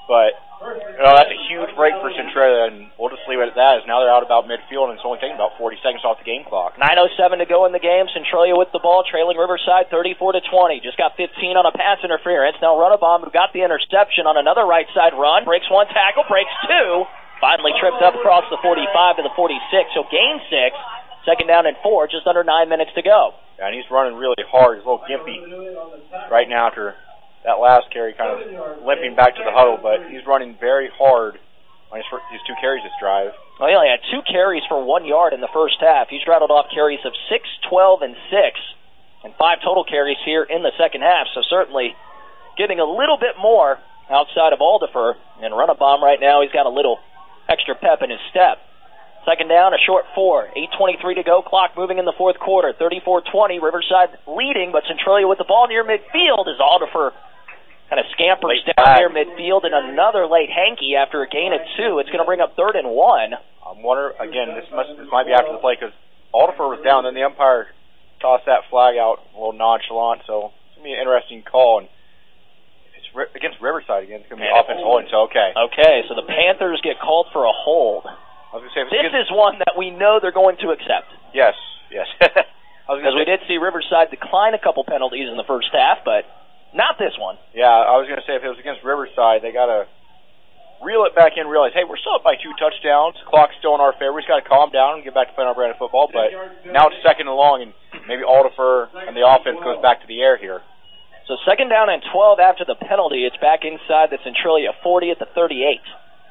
But that's a huge break for Centralia, and we'll just leave it at that, as now they're out about midfield, and it's only taking about 40 seconds off the game clock. 9:07 to go in the game. Centralia with the ball, trailing Riverside 34-20. Just got 15 on a pass interference. Now Runabaum, who got the interception on another right side run, breaks one tackle, breaks two. Finally tripped up across the 45 to the 46. He'll gain 6. Second down and 4, just under 9 minutes to go. Yeah, and he's running really hard. He's a little gimpy right now after that last carry, kind of limping back to the huddle, but he's running very hard on his 2 carries this drive. Well, he only had 2 carries for 1 yard in the first half. He's rattled off carries of 6, 12, and 6, and 5 total carries here in the second half, so certainly getting a little bit more outside of Alderfer. And Runabaum right now, he's got a little extra pep in his step. Second down, a short 4. 8:23 to go. Clock moving in the fourth quarter. 34-20. Riverside leading, but Centralia with the ball near midfield as Alderfer kind of scampers down near midfield, and another late hanky after a gain of 2. It's going to bring up 3rd and 1. I'm wondering, again, this might be after the play, because Alderfer was down, then the umpire tossed that flag out a little nonchalant, so it's going to be an interesting call. And it's against Riverside again. It's going to be offensive holding, so okay. Okay, so the Panthers get called for a hold. I was going to say, this is one that we know they're going to accept. Yes. Because we did see Riverside decline a couple penalties in the first half, but not this one. Yeah, I was going to say, if it was against Riverside, they got to reel it back in, realize, hey, we're still up by 2 touchdowns. Clock's still in our favor. We just got to calm down and get back to playing our brand of football. But now it's 2nd and long, and maybe Alderfer and the offense goes back to the air here. So 2nd down and 12 after the penalty. It's back inside the Centralia 40 at the 38.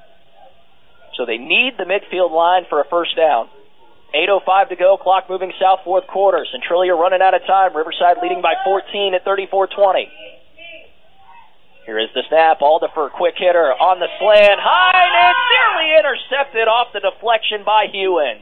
So they need the midfield line for a first down. 8:05 to go. Clock moving south, fourth quarter. Centralia running out of time. Riverside leading by 14 at 34-20. Here is the snap. Alderfer, quick hitter on the slant. High, and it's nearly intercepted off the deflection by Hewins.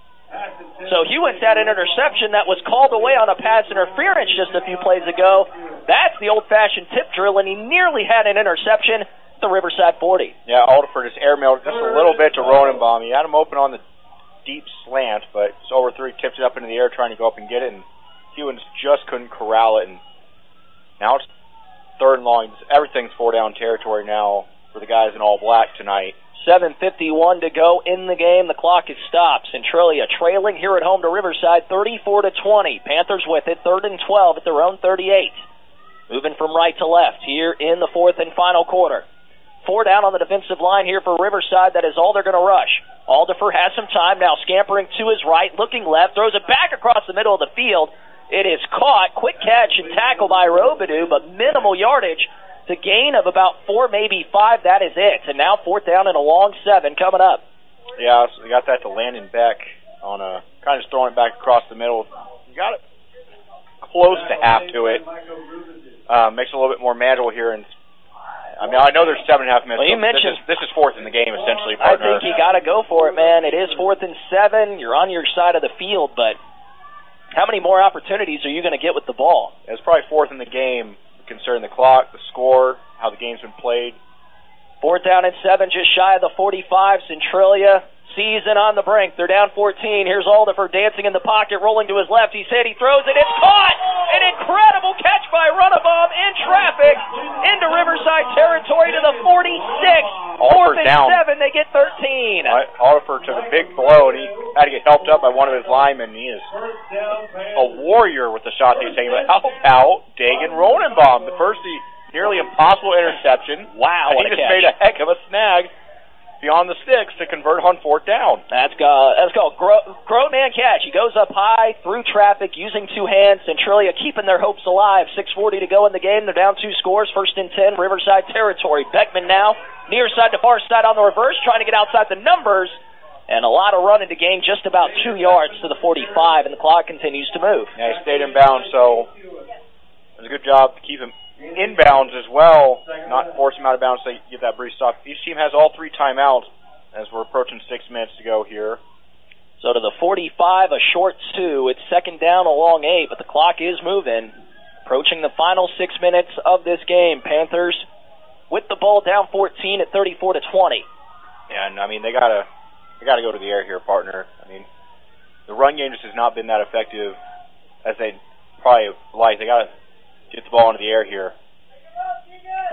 So Hewins had an interception that was called away on a pass interference just a few plays ago. That's the old-fashioned tip drill, and he nearly had an interception at the Riverside 40. Yeah, Alderfer just airmailed just a little bit to Ronenbaum. He had him open on the deep slant, but it's overthrew. He tipped it up into the air trying to go up and get it, and Hewins just couldn't corral it. And now it's 3rd and long. Everything's 4-down territory now for the guys in all black tonight. 7:51 to go in the game. The clock is stopped. Centralia trailing here at home to Riverside 34-20. Panthers with it, 3rd and 12 at their own 38. Moving from right to left here in the fourth and final quarter. 4 down on the defensive line here for Riverside. That is all they're going to rush. Alderfer has some time now, scampering to his right, looking left, throws it back across the middle of the field. It is caught. Quick catch and tackle by Robidoux, but minimal yardage. The gain of about 4, maybe 5, that is it. And now 4th down and a long 7 coming up. Yeah, so we got that to Landon Beck on a kind of just throwing it back across the middle. You got it close to half to it. Makes it a little bit more manageable here. And I mean, I know there's 7.5 minutes. Well, you mentioned this is 4th in the game, essentially, partner. I think you got to go for it, man. It is 4th and 7. You're on your side of the field, but how many more opportunities are you going to get with the ball? It's probably 4th in the game, considering the clock, the score, how the game's been played. 4th down and 7, just shy of the 45. Centralia season on the brink. They're down 14. Here's Alderfer dancing in the pocket, rolling to his left. He's hit. He throws it. It's caught. An incredible catch by Runabaum in traffic into Riverside territory to the 46. 4th and 7. They get 13. Alderfer took a big blow, and he had to get helped up by one of his linemen. He is a warrior with the shot he's taking. But how about Dagan Ronenbaum? The first nearly impossible interception. Wow, and he just made a heck of a snag beyond the sticks to convert on 4th down. That's called grown man catch. He goes up high through traffic using 2 hands. Centralia keeping their hopes alive. 6:40 to go in the game. They're down 2 scores. 1st and 10, Riverside territory. Beckman now near side to far side on the reverse, trying to get outside the numbers. And a lot of running to gain just about 2 yards to the 45, and the clock continues to move. Yeah, he stayed in bounds, so it was a good job to keep him inbounds as well, not force him out of bounds so you get that brief stop. Each team has all 3 timeouts as we're approaching 6 minutes to go here. So to the 45, a short 2. It's 2nd down, a long 8, but the clock is moving. Approaching the final 6 minutes of this game. Panthers with the ball down 14 at 34-20. Yeah, and I mean, they gotta go to the air here, partner. I mean, the run game just has not been that effective as they probably like. They gotta get the ball into the air here.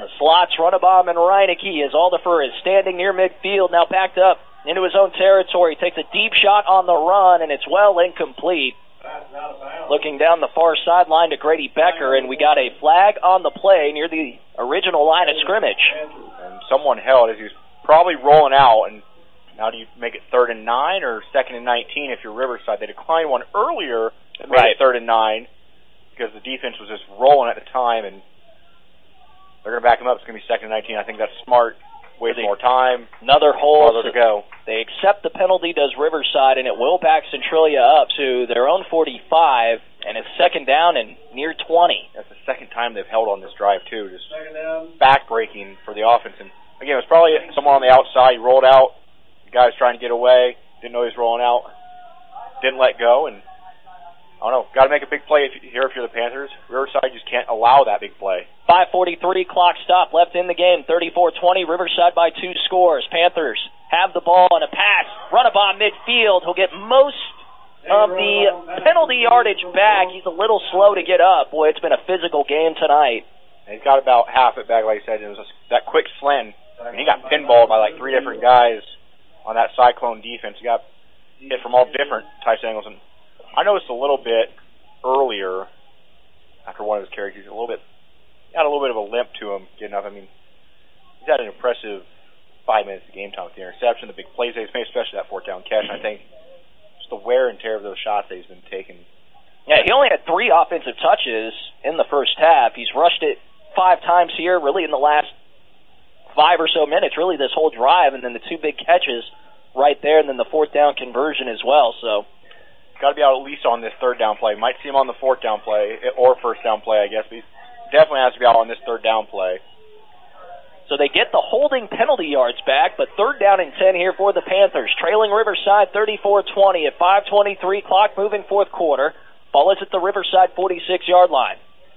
The slots, Runabaum and Reineke as Alderfer is standing near midfield, now backed up into his own territory. Takes a deep shot on the run, and it's well incomplete. Looking down the far sideline to Grady Becker, and we got a flag on the play near the original line of scrimmage. And someone held as he was probably rolling out, and now do you make it 3rd and 9 or 2nd and 19 if you're Riverside? They declined one earlier that made it 3rd and 9 because the defense was just rolling at the time, and they're going to back him up. It's going to be 2nd and 19. I think that's smart. Waste more time. Another hole. Farther to go. They accept the penalty, does Riverside, and it will back Centralia up to their own 45, and it's 2nd down and near 20. That's the second time they've held on this drive, too. Just back-breaking for the offense. And, again, it was probably someone on the outside. He rolled out. The guy was trying to get away. Didn't know he was rolling out. Didn't let go, and I don't know. Got to make a big play here if you're the Panthers. Riverside just can't allow that big play. 5:43 clock stop left in the game. 34-20. Riverside by 2 scores. Panthers have the ball and a pass. Runabout midfield. He'll get most of the penalty yardage back. He's a little slow to get up. Boy, it's been a physical game tonight. And he's got about half it back, like I said. It was that quick slant. I mean, he got pinballed by like 3 different guys on that Cyclone defense. He got hit from all different types of angles. And I noticed a little bit earlier after one of his carries, he had a little bit of a limp to him getting up. I mean, he's had an impressive 5 minutes of game time with the interception, the big plays that he's made, especially that 4th down catch. And I think just the wear and tear of those shots that he's been taking. Yeah, he only had 3 offensive touches in the first half. He's rushed it 5 times here, really in the last 5 or so minutes, really this whole drive, and then the 2 big catches right there, and then the 4th down conversion as well. So got to be out at least on this 3rd down play. Might see him on the 4th down play or 1st down play, I guess, but he definitely has to be out on this 3rd down play. So they get the holding penalty yards back, but 3rd down and 10 here for the Panthers. Trailing Riverside 34-20 at 5:23, clock moving 4th quarter. Ball is at the Riverside 46-yard line.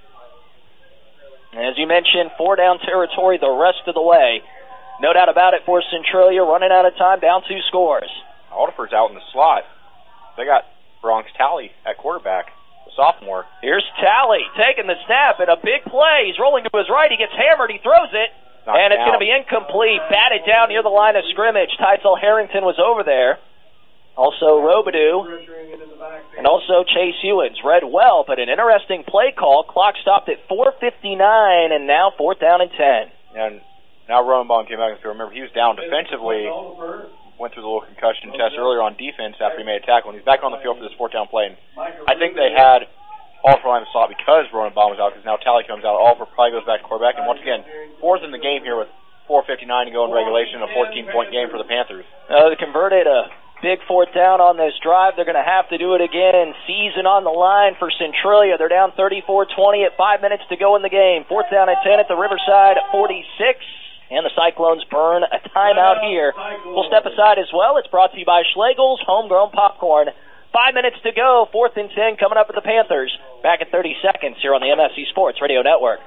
And as you mentioned, 4 down territory the rest of the way. No doubt about it for Centralia, running out of time, down 2 scores. Alderfer's out in the slot. They got Bronx Talley at quarterback, the sophomore. Here's Talley taking the snap and a big play. He's rolling to his right. He gets hammered. He throws it. And it's going to be incomplete. Batted down near the line of scrimmage. Tyzel Harrington was over there. Also Robidoux. And also Chase Hewins. Read well, but an interesting play call. Clock stopped at 4:59, and now 4th down and 10. And now Rosenbaum came back. If you remember, he was down defensively. Went through the little concussion test earlier on defense after he made a tackle, and he's back on the field for this 4th down play. And I think they had Alderfer line of slot because Rosenbaum was out, because now Talley comes out. Alderfer probably goes back to quarterback, and once again, 4th in the game here with 4:59 to go in regulation, a 14-point game for the Panthers. They converted a big 4th down on this drive. They're going to have to do it again. Season on the line for Centralia. They're down 34-20 at 5 minutes to go in the game. 4th down and 10 at the Riverside 46. And the Cyclones burn a timeout here. We'll step aside as well. It's brought to you by Schlegel's Homegrown Popcorn. 5 minutes to go. 4th and 10 coming up with the Panthers. Back in 30 seconds here on the MSC Sports Radio Network.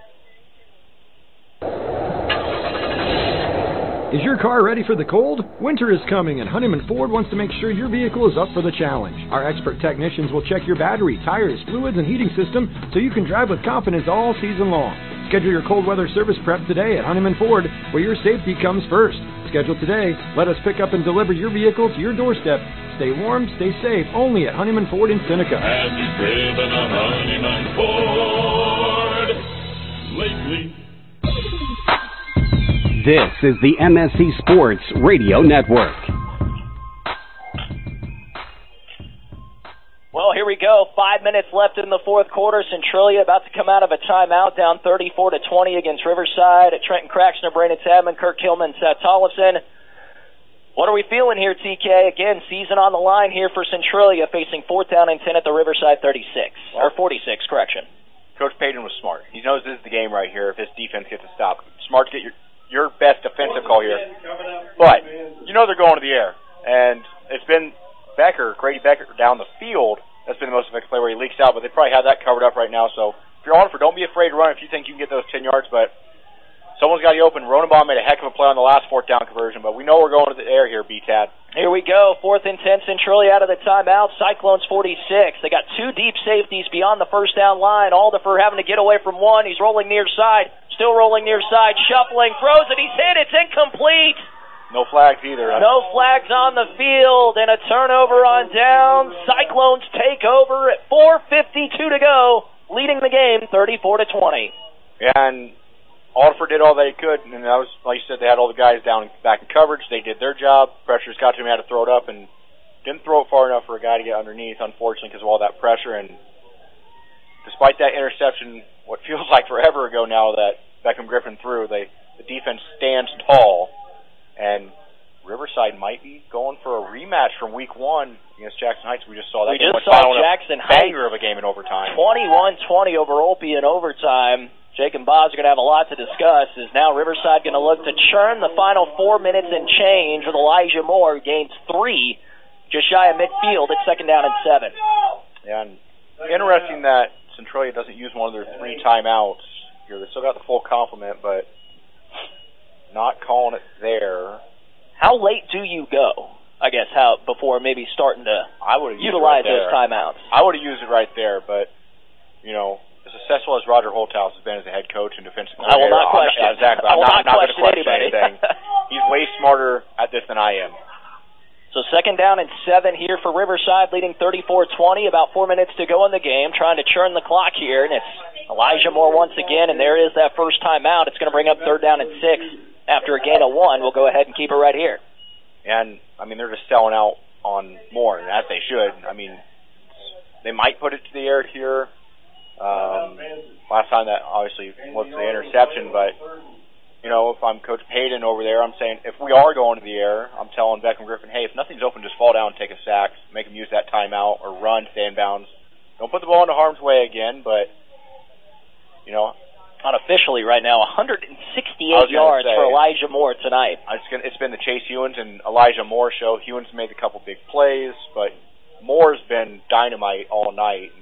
Is your car ready for the cold? Winter is coming, and Honeyman Ford wants to make sure your vehicle is up for the challenge. Our expert technicians will check your battery, tires, fluids, and heating system so you can drive with confidence all season long. Schedule your cold weather service prep today at Honeyman Ford, where your safety comes first. Schedule today. Let us pick up and deliver your vehicle to your doorstep. Stay warm, stay safe, only at Honeyman Ford in Seneca. Have you driven a Honeyman Ford lately? This is the MSC Sports Radio Network. Well, here we go. 5 minutes left in the 4th quarter. Centralia about to come out of a timeout, down 34-20 against Riverside. Trenton Craxner, Brandon Tadman, Kirk Hillman, Seth Tollefson. What are we feeling here, TK? Again, season on the line here for Centralia, facing 4th down and 10 at the Riverside 36, or 46, correction. Coach Payton was smart. He knows this is the game right here if his defense gets a stop. Smart to get your best defensive call here. But you know they're going to the air. And it's been Grady Becker down the field. That's been the most effective play where he leaks out, but they probably have that covered up right now. So if you're Alderfer, don't be afraid to run if you think you can get those 10 yards. But someone's got you open. Ronenbaum made a heck of a play on the last 4th down conversion, but we know we're going to the air here, B-Tad. Here we go. 4th and 10, Centralia out of the timeout. Cyclones 46. They got 2 deep safeties beyond the 1st down line. Alderfer having to get away from one. He's rolling near side. Still rolling near side, shuffling, throws it, he's hit, it's incomplete. No flags either. No flags on the field, and a turnover on downs. Cyclones take over at 4:52 to go, leading the game 34-20. Yeah, and Alderford did all they could, and that was, like you said, they had all the guys down back in coverage. They did their job. Pressures got to him, had to throw it up, and didn't throw it far enough for a guy to get underneath, unfortunately, because of all that pressure. And despite that interception, what feels like forever ago now that Beckham Griffin threw, the defense stands tall. And Riverside might be going for a rematch from Week 1 against Jackson Heights. We just saw that. We just saw Jackson Heights. Banger of a game in overtime. 21-20 over Olpe in overtime. Jake and Boz are going to have a lot to discuss. Is now Riverside going to look to churn the final 4 minutes and change with Elijah Moore, who gains 3, just shy of midfield at 2nd down and 7. Yeah, and interesting that Centralia doesn't use one of their 3 timeouts here. They still got the full complement, but not calling it there. How late do you go? I guess before maybe starting to utilize those timeouts. I would have used it right there, but as successful as Roger Holthouse has been as a head coach and defensive coordinator, I will not question. Exactly. I'm not going to question anything. He's way smarter at this than I am. So 2nd down and 7 here for Riverside, leading 34-20. About 4 minutes to go in the game, trying to churn the clock here, and it's Elijah Moore once again, and there is that first timeout. It's going to bring up 3rd down and 6. After a gain of 1, we'll go ahead and keep it right here. And, they're just selling out on Moore, and as they should. They might put it to the air here. Last time that obviously was the interception, but, if I'm Coach Payton over there, I'm saying if we are going to the air, I'm telling Beckham Griffin, hey, if nothing's open, just fall down and take a sack, make them use that timeout, or run, stay in bounds. Don't put the ball into harm's way again, but, unofficially right now, 168 yards for Elijah Moore tonight. It's been the Chase Hewins and Elijah Moore show. Hewins made a couple big plays, but Moore's been dynamite all night.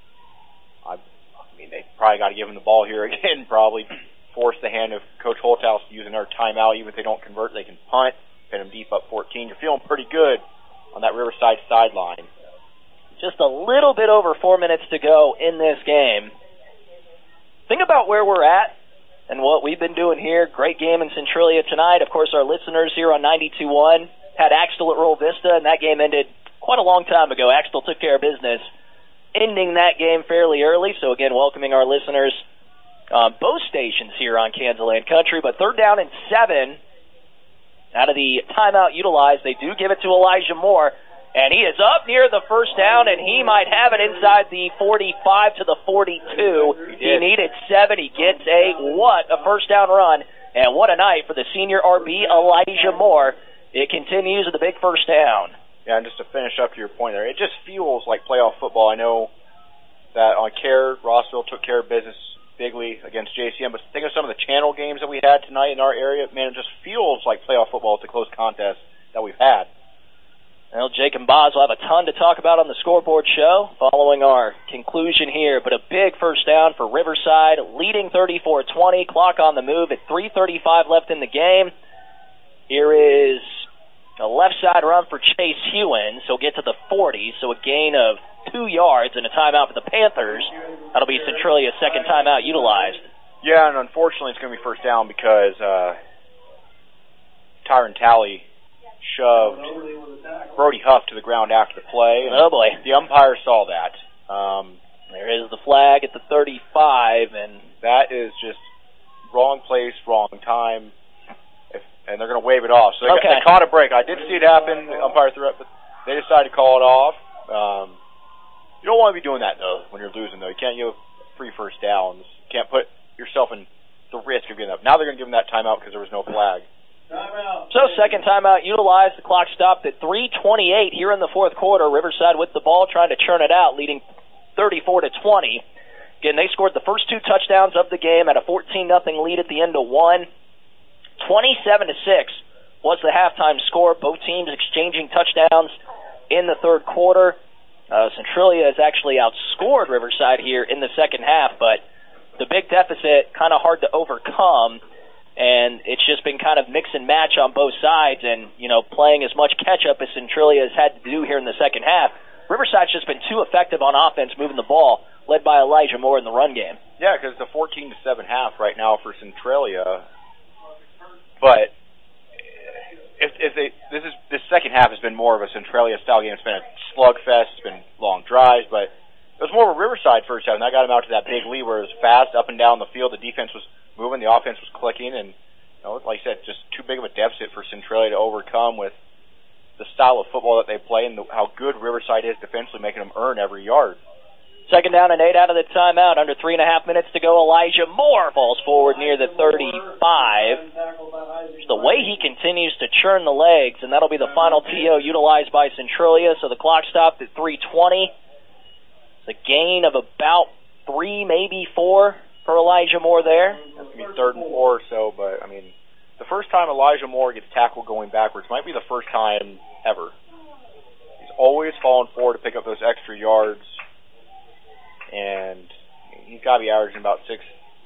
And they probably got to give him the ball here again, probably force the hand of Coach Holthouse using their timeout. Even if they don't convert, they can punt, pin them deep up 14. You're feeling pretty good on that Riverside sideline. Just a little bit over 4 minutes to go in this game. Think about where we're at and what we've been doing here. Great game in Centralia tonight. Of course, our listeners here on 92.1 had Axtell at Royal Vista, and that game ended quite a long time ago. Axtell took care of business, ending that game fairly early. So, again, welcoming our listeners on both stations here on Kansas Land Country. But 3rd down and 7 out of the timeout utilized. They do give it to Elijah Moore. And he is up near the first down, and he might have it inside the 45 to the 42. He needed 7. He gets a first down run. And what a night for the senior RB, Elijah Moore. It continues with a big first down. Yeah, and just to finish up to your point there, it just feels like playoff football. I know that on CARE, Rossville took care of business bigly against JCM, but think of some of the channel games that we had tonight in our area. Man, it just feels like playoff football. It's a close contest that we've had. Well, Jake and Boz will have a ton to talk about on the scoreboard show following our conclusion here, but a big first down for Riverside, leading 34-20, clock on the move at 3:35 left in the game. Here is a left side run for Chase Hewins. He'll get to the 40, so a gain of 2 yards and a timeout for the Panthers. That'll be Centralia's 2nd timeout utilized. Yeah, and unfortunately it's going to be first down because Tyron Talley shoved Brody Huff to the ground after the play. Oh, boy. The umpire saw that. There is the flag at the 35, and that is just wrong place, wrong time, and they're going to wave it off. So they caught a break. I did see it happen. The umpire threw it, but they decided to call it off. You don't want to be doing that, though, when you're losing, though. You can't give free first downs. You can't put yourself in the risk of getting up. Now they're going to give them that timeout because there was no flag. So 2nd timeout utilized. The clock stopped at 3:28 here in the 4th quarter. Riverside with the ball trying to churn it out, leading 34-20. Again, they scored the first 2 touchdowns of the game at a 14-0 lead at the end of 1. 27-6 was the halftime score. Both teams exchanging touchdowns in the 3rd quarter. Centralia has actually outscored Riverside here in the second half, but the big deficit kind of hard to overcome. And it's just been kind of mix and match on both sides, and, playing as much catch-up as Centralia has had to do here in the second half. Riverside's just been too effective on offense moving the ball. led by Elijah Moore in the run game. Yeah, because the 14-7 half right now for Centralia. But this second half has been more of a Centralia style game. It's been a slugfest. It's been long drives, but it was more of a Riverside first half, and that got him out to that big lead where it was fast up and down the field. The defense was moving, the offense was clicking, and like I said, just too big of a deficit for Centralia to overcome with the style of football that they play and how good Riverside is defensively, making them earn every yard. Second down and 8 out of the timeout. Under 3.5 minutes to go. Elijah Moore falls forward near the 35. Just the way he continues to churn the legs, and that'll be the final TO utilized by Centralia. So the clock stopped at 3:20. It's a gain of about 3, maybe 4 for Elijah Moore there. That's going to be 3rd and 4 or so, but, I mean, the first time Elijah Moore gets tackled going backwards might be the first time ever. He's always falling forward to pick up those extra yards. And he's got to be averaging about 6,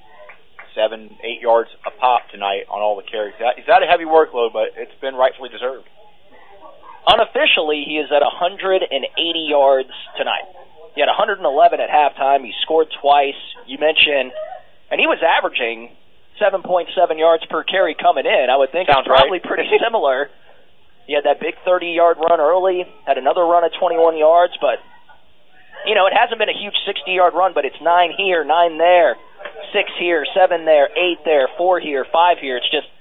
7, 8 yards a pop tonight on all the carries. He's had a heavy workload, but it's been rightfully deserved. Unofficially, he is at 180 yards tonight. He had 111 at halftime. He scored twice. You mentioned, and he was averaging 7.7 yards per carry coming in. I would think it's probably right. Pretty similar. He had that big 30-yard run early, had another run at 21 yards, but it hasn't been a huge 60-yard run, but it's 9 here, 9 there, 6 here, 7 there, 8 there, 4 here, 5 here. It's just,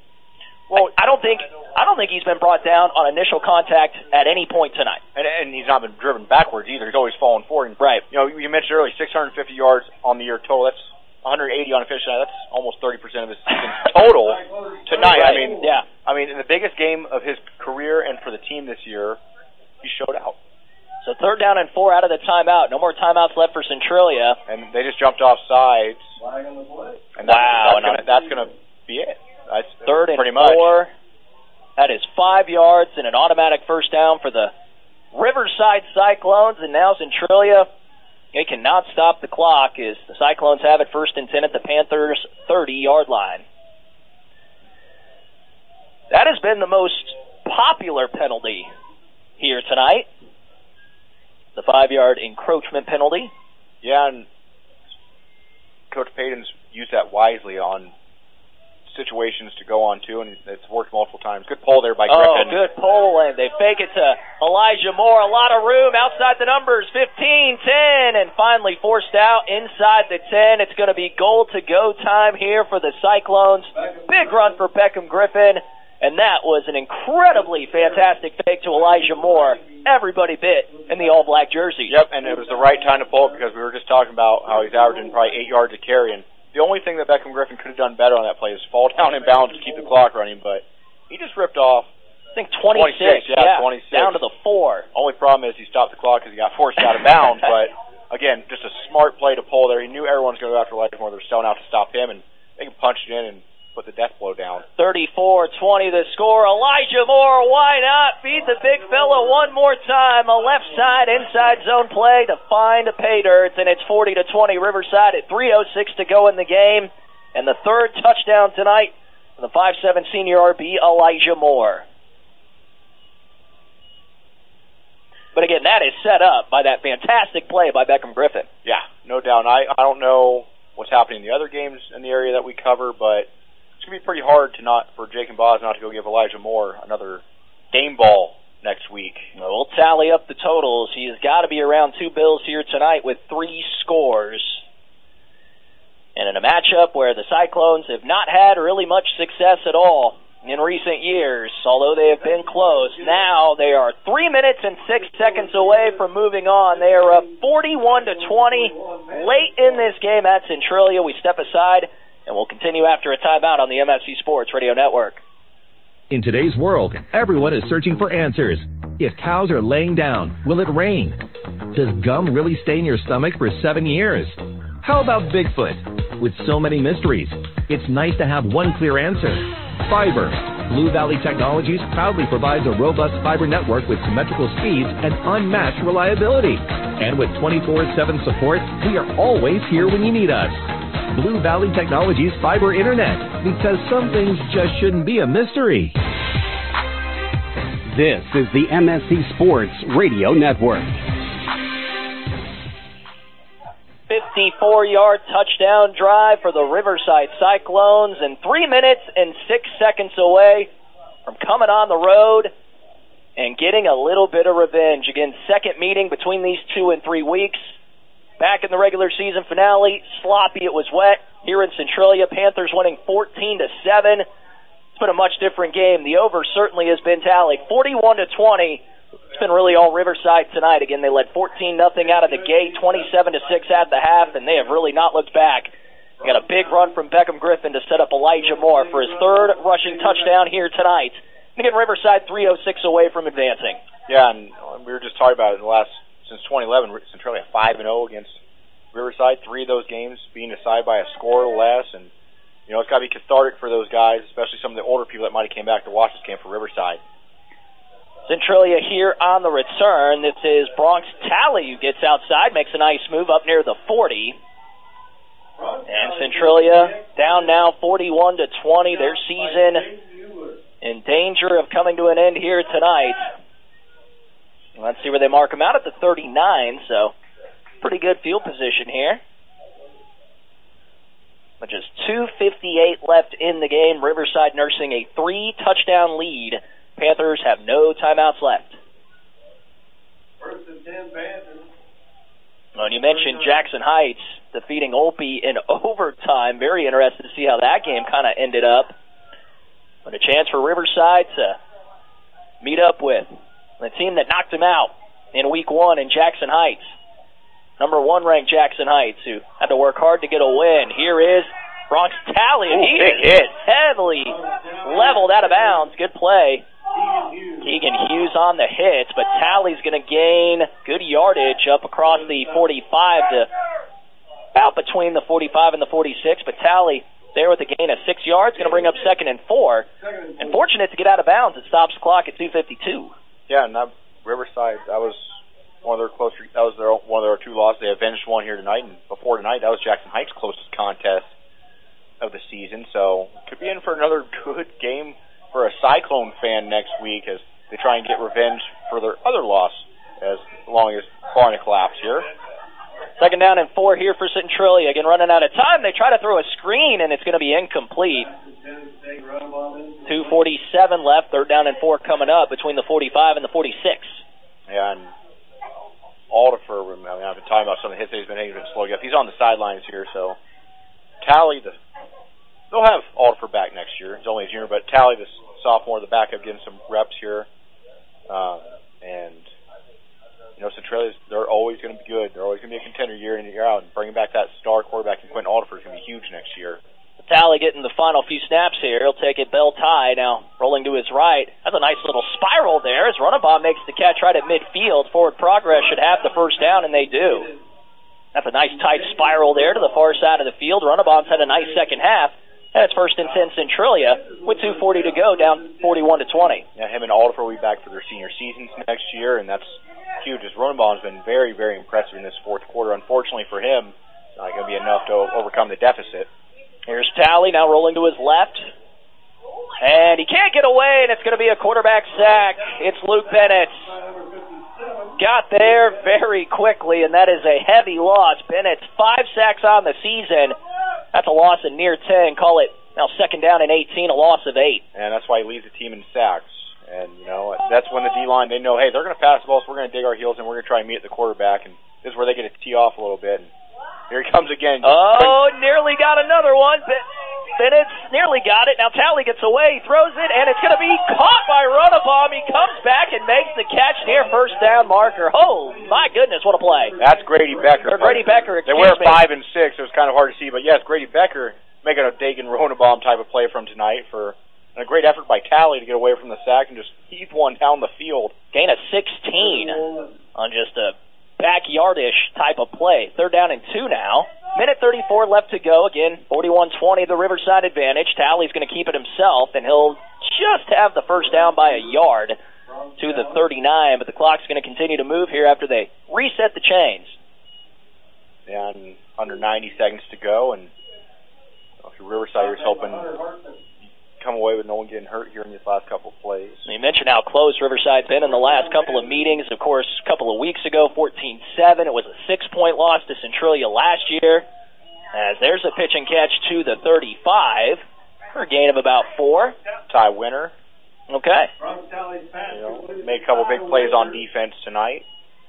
I don't think he's been brought down on initial contact at any point tonight. And he's not been driven backwards either. He's always falling forward. Right. You mentioned earlier 650 yards on the year total. That's 180 on official tonight. That's almost 30% of his season total tonight. Right. I mean, in the biggest game of his career and for the team this year, he showed out. So 3rd down and 4 out of the timeout. No more timeouts left for Centralia. And they just jumped off sides. And that's going to be it. That's 3rd and pretty 4. Much. That is 5 yards and an automatic first down for the Riverside Cyclones. And now Centralia, they cannot stop the clock as the Cyclones have it 1st and 10 at the Panthers' 30-yard line. That has been the most popular penalty here tonight. The 5-yard encroachment penalty. Yeah, and Coach Payton's used that wisely on situations to go on to, and it's worked multiple times. Good pull there by Griffin. Oh, good pull, and they fake it to Elijah Moore. A lot of room outside the numbers. 15, 10, and finally forced out inside the 10. It's going to be goal to go time here for the Cyclones. Big run for Beckham Griffin. And that was an incredibly fantastic fake to Elijah Moore. Everybody bit in the all-black jersey. Yep, and it was the right time to pull it because we were just talking about how he's averaging probably 8 yards a carry. And the only thing that Beckham Griffin could have done better on that play is fall down in bounds to keep the clock running, but he just ripped off. I think 26. Yeah, 26. Down to the 4. Only problem is he stopped the clock because he got forced out of bounds, but again, just a smart play to pull there. He knew everyone's going to go after Elijah Moore. They're selling out to stop him, and they can punch it in and put the death blow down. 34-20 the score. Elijah Moore, why not? Feed the big fella one more time. A left side inside zone play to find a pay dirt, and it's 40-20 Riverside at 3:06 to go in the game. And the 3rd touchdown tonight for the 5'7" senior RB, Elijah Moore. But again, that is set up by that fantastic play by Beckham Griffin. Yeah, no doubt. I don't know what's happening in the other games in the area that we cover, but it's going to be pretty hard for Jake and Boz not to go give Elijah Moore another game ball next week. We'll tally up the totals. He has got to be around 2 bills here tonight with 3 scores. And in a matchup where the Cyclones have not had really much success at all in recent years, although they have been close, now they are 3 minutes and 6 seconds away from moving on. They are up 41-20 late in this game at Centralia. We step aside, and we'll continue after a timeout on the MSC Sports Radio Network. In today's world, everyone is searching for answers. If cows are laying down, will it rain? Does gum really stay in your stomach for 7 years? How about Bigfoot? With so many mysteries, it's nice to have one clear answer. Fiber. Blue Valley Technologies proudly provides a robust fiber network with symmetrical speeds and unmatched reliability. And with 24/7 support, we are always here when you need us. Blue Valley Technologies Fiber Internet, because some things just shouldn't be a mystery. This is the MSC Sports Radio Network. 54-yard touchdown drive for the Riverside Cyclones, and 3 minutes and 6 seconds away from coming on the road and getting a little bit of revenge. Again, second meeting between these 2 and 3 weeks. Back in the regular season finale, sloppy, it was wet. Here in Centralia, Panthers winning 14-7. It's been a much different game. The over certainly has been tallied, 41-20. It's been really all Riverside tonight. Again, they led 14-0 out of the gate, 27-6 at the half, and they have really not looked back. They got a big run from Beckham Griffin to set up Elijah Moore for his third rushing touchdown here tonight. And again, Riverside 306 away from advancing. Yeah, and we were just talking about it in the last, since 2011, Centralia 5-0 against Riverside. 3 of those games being decided by a score or less, and you know it's got to be cathartic for those guys, especially some of the older people that might have came back to watch this game for Riverside. Centralia here on the return. This is Bronx Talley who gets outside, makes a nice move up near the 40. And Centralia down now 41-20. Their season in danger of coming to an end here tonight. Let's see where they mark them out at the 39, so pretty good field position here. But just 2:58 left in the game. Riverside nursing a 3-touchdown lead. Panthers have no timeouts left. First and 10 Panthers. Well, and you mentioned Jackson Heights defeating Olpe in overtime. Very interested to see how that game kind of ended up. But a chance for Riverside to meet up with the team that knocked them out in week 1 in Jackson Heights. Number 1 ranked Jackson Heights, who had to work hard to get a win. Here is Bronx Talley. He is heavily leveled out of bounds. Good play. Keegan Hughes on the hit, but Talley's going to gain good yardage up across the 45 to about between the 45 and the 46, but Talley there with a gain of 6 yards, going to bring up 2nd and 4. And fortunate to get out of bounds. It stops the clock at 2:52. Yeah, and Riverside, that was one of their closer. That was one of their 2 losses. They avenged one here tonight, and before tonight, that was Jackson Heights' closest contest of the season. So could be in for another good game for a Cyclone fan next week as they try and get revenge for their other loss as long as barring a collapse here. 2nd down and 4 here for Centralia. Again, running out of time. They try to throw a screen, and it's going to be incomplete. 2:47 left. 3rd down and 4 coming up between the 45 and the 46. Yeah, and Aldifer, I mean, I've been talking about some of the hits that he's been slow. He's on the sidelines here, so Talley, they'll have Aldifer back next year. He's only a junior, but Talley, the sophomore, the backup, getting some reps here. And you know, Centralia, they're always going to be good. They're always going to be a contender year in and year out. And bringing back that star quarterback in Quentin Aldifer is going to be huge next year. Talley getting the final few snaps here. He'll take it belt high. Now rolling to his right. That's a nice little spiral there as Runabaugh makes the catch right at midfield. Forward progress should have the 1st down, and they do. That's a nice tight spiral there to the far side of the field. Runabout's had a nice second half. And it's 1st and 10 Centralia with 2:40 to go, down 41-20. Yeah, him and Aldifer will be back for their senior seasons next year, and that's huge. As Runabaugh has been very, very impressive in this 4th quarter. Unfortunately for him, it's not going to be enough to overcome the deficit. Here's Talley now rolling to his left. And he can't get away, and it's going to be a quarterback sack. It's Luke Bennett. Got there very quickly, and that is a heavy loss. Bennett's 5 sacks on the season. That's a loss of near 10. Call it now 2nd down and 18, a loss of 8. And that's why he leads the team in sacks. And, you know, that's when the D-line, they know, hey, they're going to pass the ball, so we're going to dig our heels, and we're going to try and meet the quarterback. And this is where they get to tee off a little bit. And here he comes again. Oh, nearly got another one. Bennett nearly got it. Now Talley gets away, throws it, and it's going to be caught by Runabaugh. He comes back and makes the catch near 1st down marker. Oh, my goodness, what a play. That's Grady Becker. Or Grady Becker, They were 5 and 6. It was kind of hard to see. But, yes, Grady Becker making a Dagan Runabaugh type of play from tonight for a great effort by Talley to get away from the sack and just heave one down the field. Gain of 16 on just a backyardish type of play. 3rd down and 2 now. Minute 34 left to go. Again, 41-20, the Riverside advantage. Talley's going to keep it himself, and he'll just have the 1st down by a yard to the 39, but the clock's going to continue to move here after they reset the chains. Yeah, and under 90 seconds to go, and if you're Riverside, you're hoping come away with no one getting hurt here in these last couple of plays. You mentioned how close Riverside's been in the last couple of meetings. Of course, a couple of weeks ago, 14-7. It was a 6-point loss to Centralia last year. As there's a pitch and catch to the 35 for a gain of about 4. Ty Winter. Okay. Made a couple big plays on defense tonight.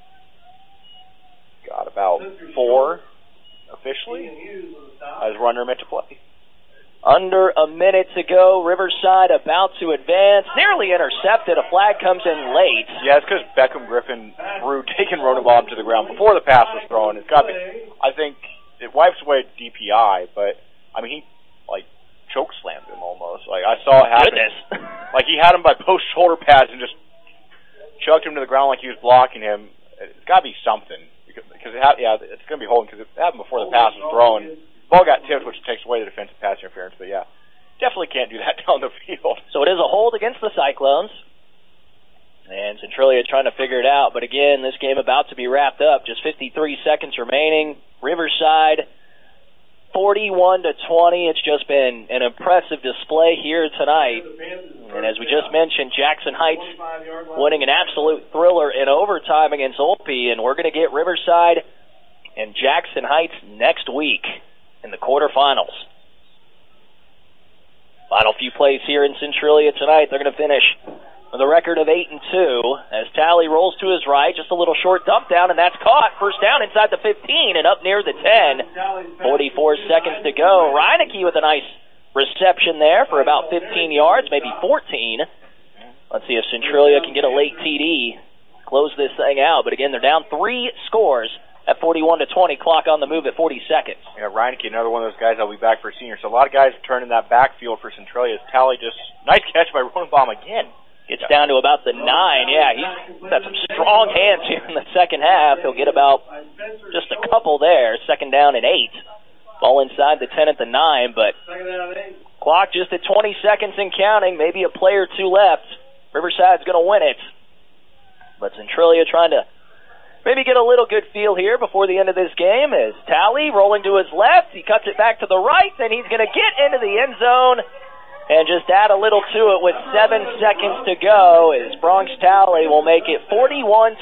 Got about 4 officially as runner meant to play. Under a minute to go, Riverside about to advance, nearly intercepted. A flag comes in late. Yeah, it's because Beckham Griffin threw taking Rodenbaum to the ground before the pass was thrown. It's got to be, I think it wipes away DPI, but I mean he choke slammed him almost. I saw it happen. Goodness. He had him by both shoulder pads and just chucked him to the ground like he was blocking him. It's got to be something because it's going to be holding because it happened before the pass was thrown. Ball got tipped, which takes away the defensive pass interference. But yeah, definitely can't do that down the field. So it is a hold against the Cyclones. And Centralia trying to figure it out. But again, this game about to be wrapped up. Just 53 seconds remaining. Riverside 41-20. It's just been an impressive display here tonight. And as we just mentioned, Jackson Heights winning an absolute thriller in overtime against Olpe. And we're going to get Riverside and Jackson Heights next week in the quarterfinals. Final few plays here in Centralia tonight. They're going to finish with a record of 8-2 as Talley rolls to his right, just a little short dump down, and that's caught. First down inside the 15 and up near the 10. 44 seconds to go. Reineke with a nice reception there for about 15 yards, maybe 14. Let's see if Centralia can get a late TD, close this thing out. But again, they're down 3 scores at 41-20. Clock on the move at 40 seconds. Yeah, Reineke, another one of those guys that'll be back for senior. So a lot of guys turn in that backfield for Centralia. Talley just nice catch by Rodenbaum again. Gets down to about the 9. Yeah, he's got some strong hands here in the second half. He'll get about just a couple there. Second down and 8. Ball inside the 10 at the 9, but clock just at 20 seconds and counting. Maybe a play or two left. Riverside's going to win it. But Centralia trying to maybe get a little good feel here before the end of this game as Talley rolling to his left. He cuts it back to the right, then he's going to get into the end zone and just add a little to it with 7 seconds to go as Bronx Talley will make it 41-26.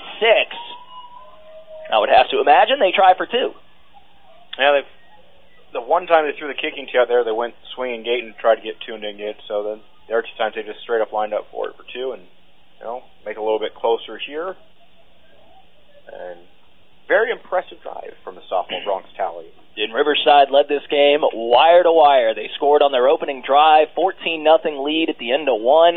I would have to imagine they try for 2. Yeah, the one time they threw the kicking tee out there, they went swinging gate and tried to get 2 and didn't get. So then the other 2 times they just straight up lined up for it for 2 and make it a little bit closer here. And very impressive drive from the sophomore Bronx Talley. And Riverside led this game wire to wire. They scored on their opening drive, 14-0 lead at the end of 1.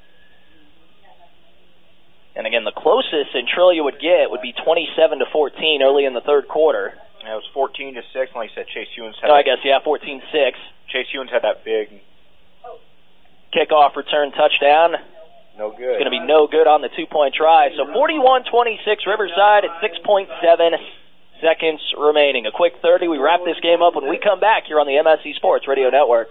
And again, the closest Centralia would get would be 27-14 early in the third quarter. Yeah, it was 14-6. Like you said, Chase Hewins had. 14-6. Chase Hewins had that big kickoff return touchdown. No good. It's going to be no good on the 2-point try. So 41-26 Riverside at 6.7 seconds remaining. A quick 30. We wrap this game up when we come back here on the MSC Sports Radio Network.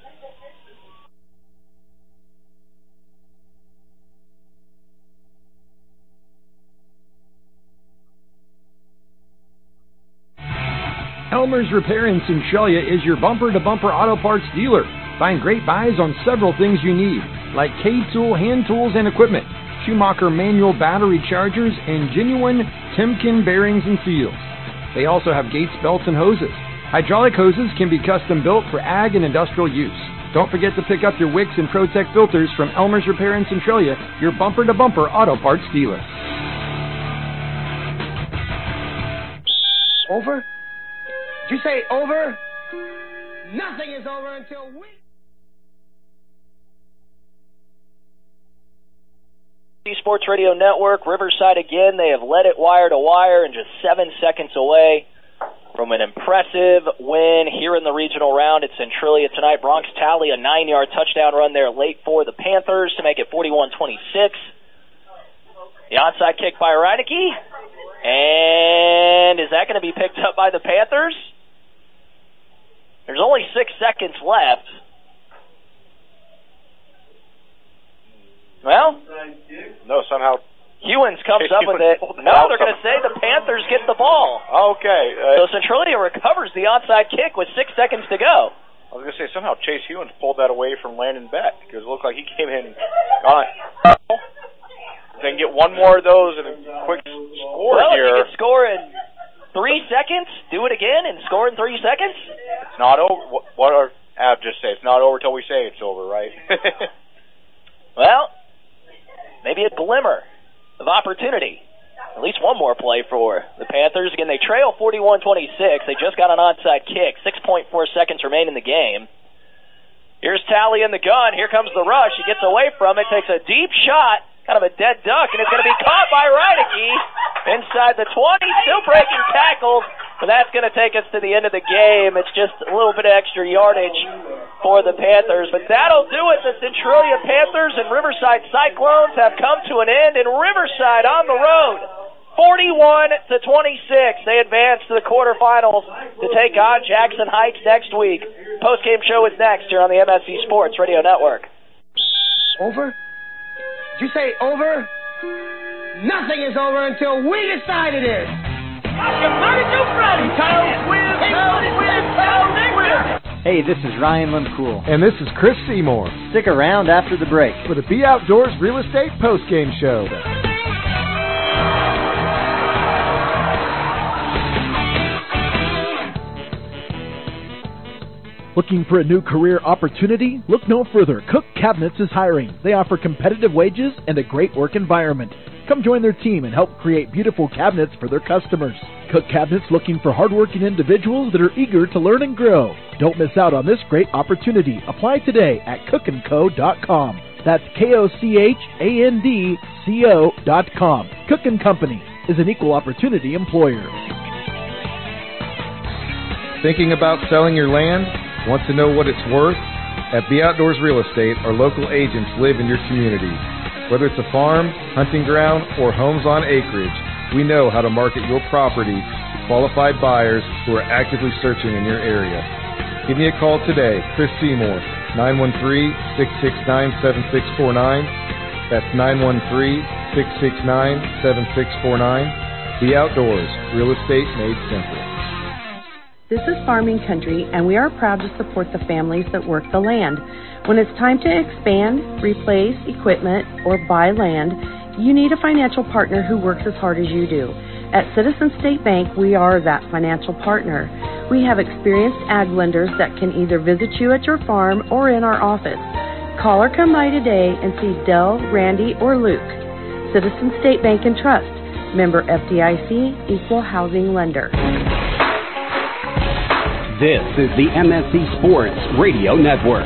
Elmer's Repair in Centralia is your bumper-to-bumper auto parts dealer. Find great buys on several things you need, like K-Tool hand tools and equipment, Schumacher manual battery chargers, and genuine Timken bearings and seals. They also have Gates belts and hoses. Hydraulic hoses can be custom built for ag and industrial use. Don't forget to pick up your Wix and ProTech filters from Elmer's Repair in Centralia, your bumper-to-bumper auto parts dealer. Over? Did you say over? Nothing is over until we... Sports Radio Network, Riverside again. They have led it wire to wire and just 7 seconds away from an impressive win here in the regional round at Centralia tonight. Bronx Talley, a 9-yard touchdown run there late for the Panthers to make it 41-26. The onside kick by Reineke. And is that going to be picked up by the Panthers? There's only 6 seconds left. Well, no, somehow Hewins comes up with it. No, they're going to say the Panthers get the ball. Okay. So Centralia recovers the onside kick with 6 seconds to go. I was going to say say somehow Chase Hewins pulled that away from Landon Beck because it looked like he came in and got it. Then get one more of those and a quick score here. Well, if you can score in 3 seconds, do it again and score in 3 seconds. It's not over. What our app just say? It's not over till we say it's over, right? Well, maybe a glimmer of opportunity. At least one more play for the Panthers. Again, they trail 41-26. They just got an onside kick. 6.4 seconds remain in the game. Here's Talley in the gun. Here comes the rush. He gets away from it, takes a deep shot, kind of a dead duck, and it's going to be caught by Reineke inside the 20. Still breaking tackles, but that's going to take us to the end of the game. It's just a little bit of extra yardage for the Panthers, but that'll do it. The Centralia Panthers and Riverside Cyclones have come to an end, and Riverside on the road, 41-26. They advance to the quarterfinals to take on Jackson Heights next week. Post-game show is next here on the MSC Sports Radio Network. Over? Did you say over? Nothing is over until we decide it is. Hey, this is Ryan Lemcool. And this is Chris Seymour. Stick around after the break for the Be Outdoors Real Estate Post-Game Show. Looking for a new career opportunity? Look no further. Cook Cabinets is hiring. They offer competitive wages and a great work environment. Come join their team and help create beautiful cabinets for their customers. Cook Cabinets looking for hardworking individuals that are eager to learn and grow. Don't miss out on this great opportunity. Apply today at cookandco.com. That's KOCHANDCO.com. Cook & Company is an equal opportunity employer. Thinking about selling your land? Want to know what it's worth? At Be Outdoors Real Estate, our local agents live in your community. Whether it's a farm, hunting ground, or homes on acreage, we know how to market your property to qualified buyers who are actively searching in your area. Give me a call today, Chris Seymour, 913-669-7649. That's 913-669-7649. Be Outdoors, Real Estate Made Simple. This is Farming Country, and we are proud to support the families that work the land. When it's time to expand, replace equipment, or buy land, you need a financial partner who works as hard as you do. At Citizen State Bank, we are that financial partner. We have experienced ag lenders that can either visit you at your farm or in our office. Call or come by today and see Del, Randy, or Luke. Citizen State Bank and Trust. Member FDIC, Equal Housing Lender. This is the MSC Sports Radio Network.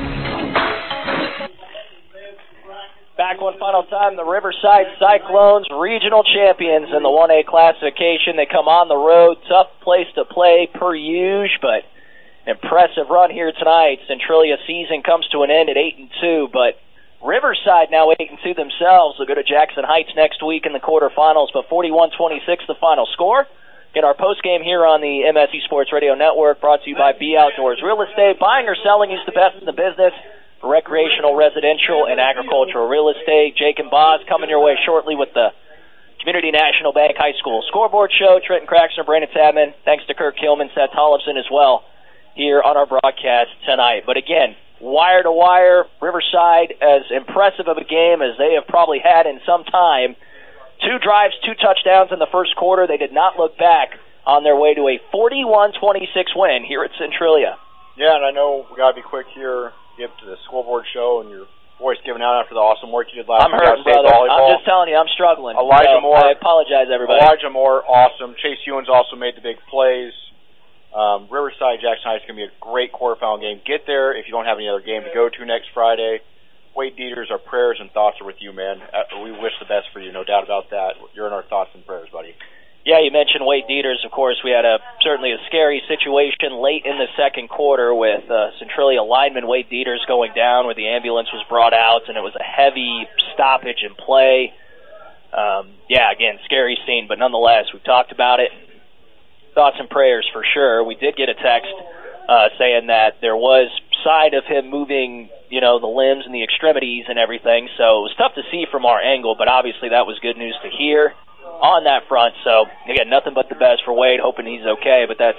Back one final time, the Riverside Cyclones, regional champions in the 1A classification. They come on the road, tough place to play per usual, but impressive run here tonight. Centralia season comes to an end at 8-2, but Riverside now 8-2 themselves. They'll go to Jackson Heights next week in the quarterfinals, but 41-26 the final score. Get our post-game here on the MSC Sports Radio Network, brought to you by Be Outdoors Real Estate. Buying or selling is the best in the business for recreational, residential, and agricultural real estate. Jake and Boz coming your way shortly with the Community National Bank High School Scoreboard Show. Trenton Craxner, Brandon Tadman, thanks to Kirk Hillman, Seth Tollefson as well here on our broadcast tonight. But again, wire to wire, Riverside as impressive of a game as they have probably had in some time. 2 drives, 2 touchdowns in the first quarter. They did not look back on their way to a 41-26 win here at Centralia. Yeah, and I know we got to be quick here, give to the scoreboard show and your voice giving out after the awesome work you did last week. I'm hurting, brother. Volleyball. I'm just telling you, I'm struggling. Elijah Moore. I apologize, everybody. Elijah Moore, awesome. Chase Hewins also made the big plays. Riverside Jackson Heights is going to be a great quarterfinal game. Get there if you don't have any other game to go to next Friday. Wade Dieters, our prayers and thoughts are with you, man. We wish the best for you, no doubt about that. You're in our thoughts and prayers, buddy. Yeah, you mentioned Wade Dieters. Of course, we had certainly a scary situation late in the second quarter with Centralia lineman Wade Dieters going down where the ambulance was brought out, and it was a heavy stoppage in play. Again, scary scene, but nonetheless, we've talked about it. Thoughts and prayers for sure. We did get a text saying that there was sign of him moving, the limbs and the extremities and everything. So it was tough to see from our angle, but obviously that was good news to hear on that front. So, again, nothing but the best for Wade, hoping he's okay. But that's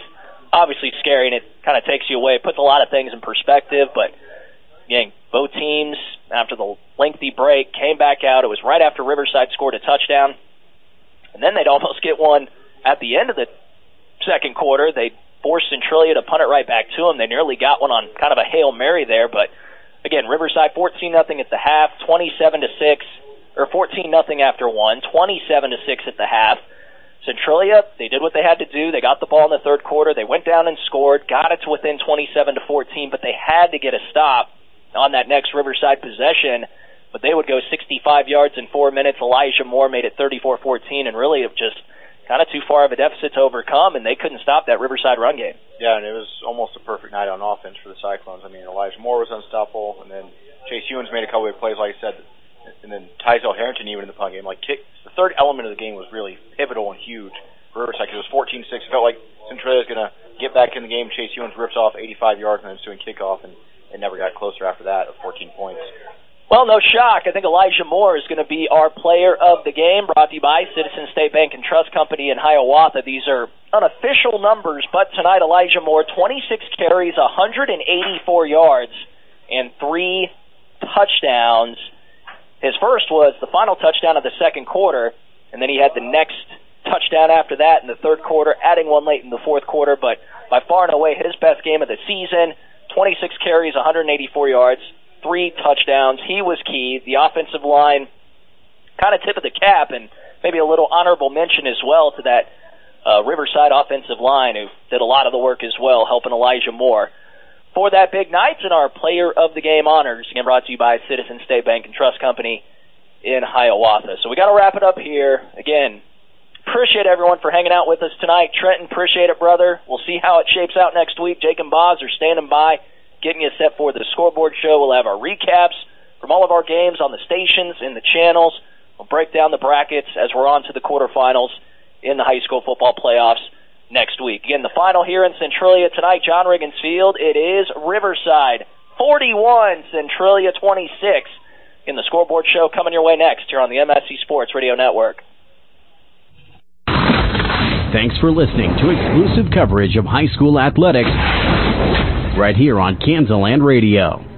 obviously scary, and it kind of takes you away. It puts a lot of things in perspective, but again, both teams, after the lengthy break, came back out. It was right after Riverside scored a touchdown, and then they'd almost get one at the end of the second quarter. They forced Centralia to punt it right back to them. They nearly got one on kind of a Hail Mary there, but again, Riverside 14-0 at the half, 27-6, or 14-0 after one, 27-6 at the half. Centralia, they did what they had to do. They got the ball in the third quarter. They went down and scored, got it to within 27-14, but they had to get a stop on that next Riverside possession. But they would go 65 yards in 4 minutes. Elijah Moore made it 34-14, and really just kind of too far of a deficit to overcome, and they couldn't stop that Riverside run game. Yeah, and it was almost a perfect night on offense for the Cyclones. I mean, Elijah Moore was unstoppable, and then Chase Ewens made a couple of plays, like I said, and then Tyzel Harrington even in the punt game. The third element of the game was really pivotal and huge for Riverside because it was 14-6. It felt like Centralia was going to get back in the game. Chase Ewens rips off 85 yards and then doing kickoff, and it never got closer after that of 14 points. Well, no shock. I think Elijah Moore is going to be our player of the game, brought to you by Citizens State Bank and Trust Company in Hiawatha. These are unofficial numbers, but tonight Elijah Moore, 26 carries, 184 yards, and 3 touchdowns. His first was the final touchdown of the second quarter, and then he had the next touchdown after that in the third quarter, adding one late in the fourth quarter, but by far and away his best game of the season, 26 carries, 184 yards, 3 touchdowns. He was key. The offensive line, kind of tip of the cap, and maybe a little honorable mention as well to that Riverside offensive line who did a lot of the work as well, helping Elijah Moore for that big night in our player of the game honors. Again, brought to you by Citizens State Bank and Trust Company in Hiawatha. So we got to wrap it up here. Again, appreciate everyone for hanging out with us tonight. Trenton, appreciate it, brother. We'll see how it shapes out next week. Jake and Boz are standing by, getting you set for the scoreboard show. We'll have our recaps from all of our games on the stations and the channels. We'll break down the brackets as we're on to the quarterfinals in the high school football playoffs next week. Again, the final here in Centralia tonight, John Riggins Field. It is Riverside 41, Centralia 26. In the scoreboard show coming your way next here on the MSC Sports Radio Network. Thanks for listening to exclusive coverage of high school athletics right here on Kansaland Radio.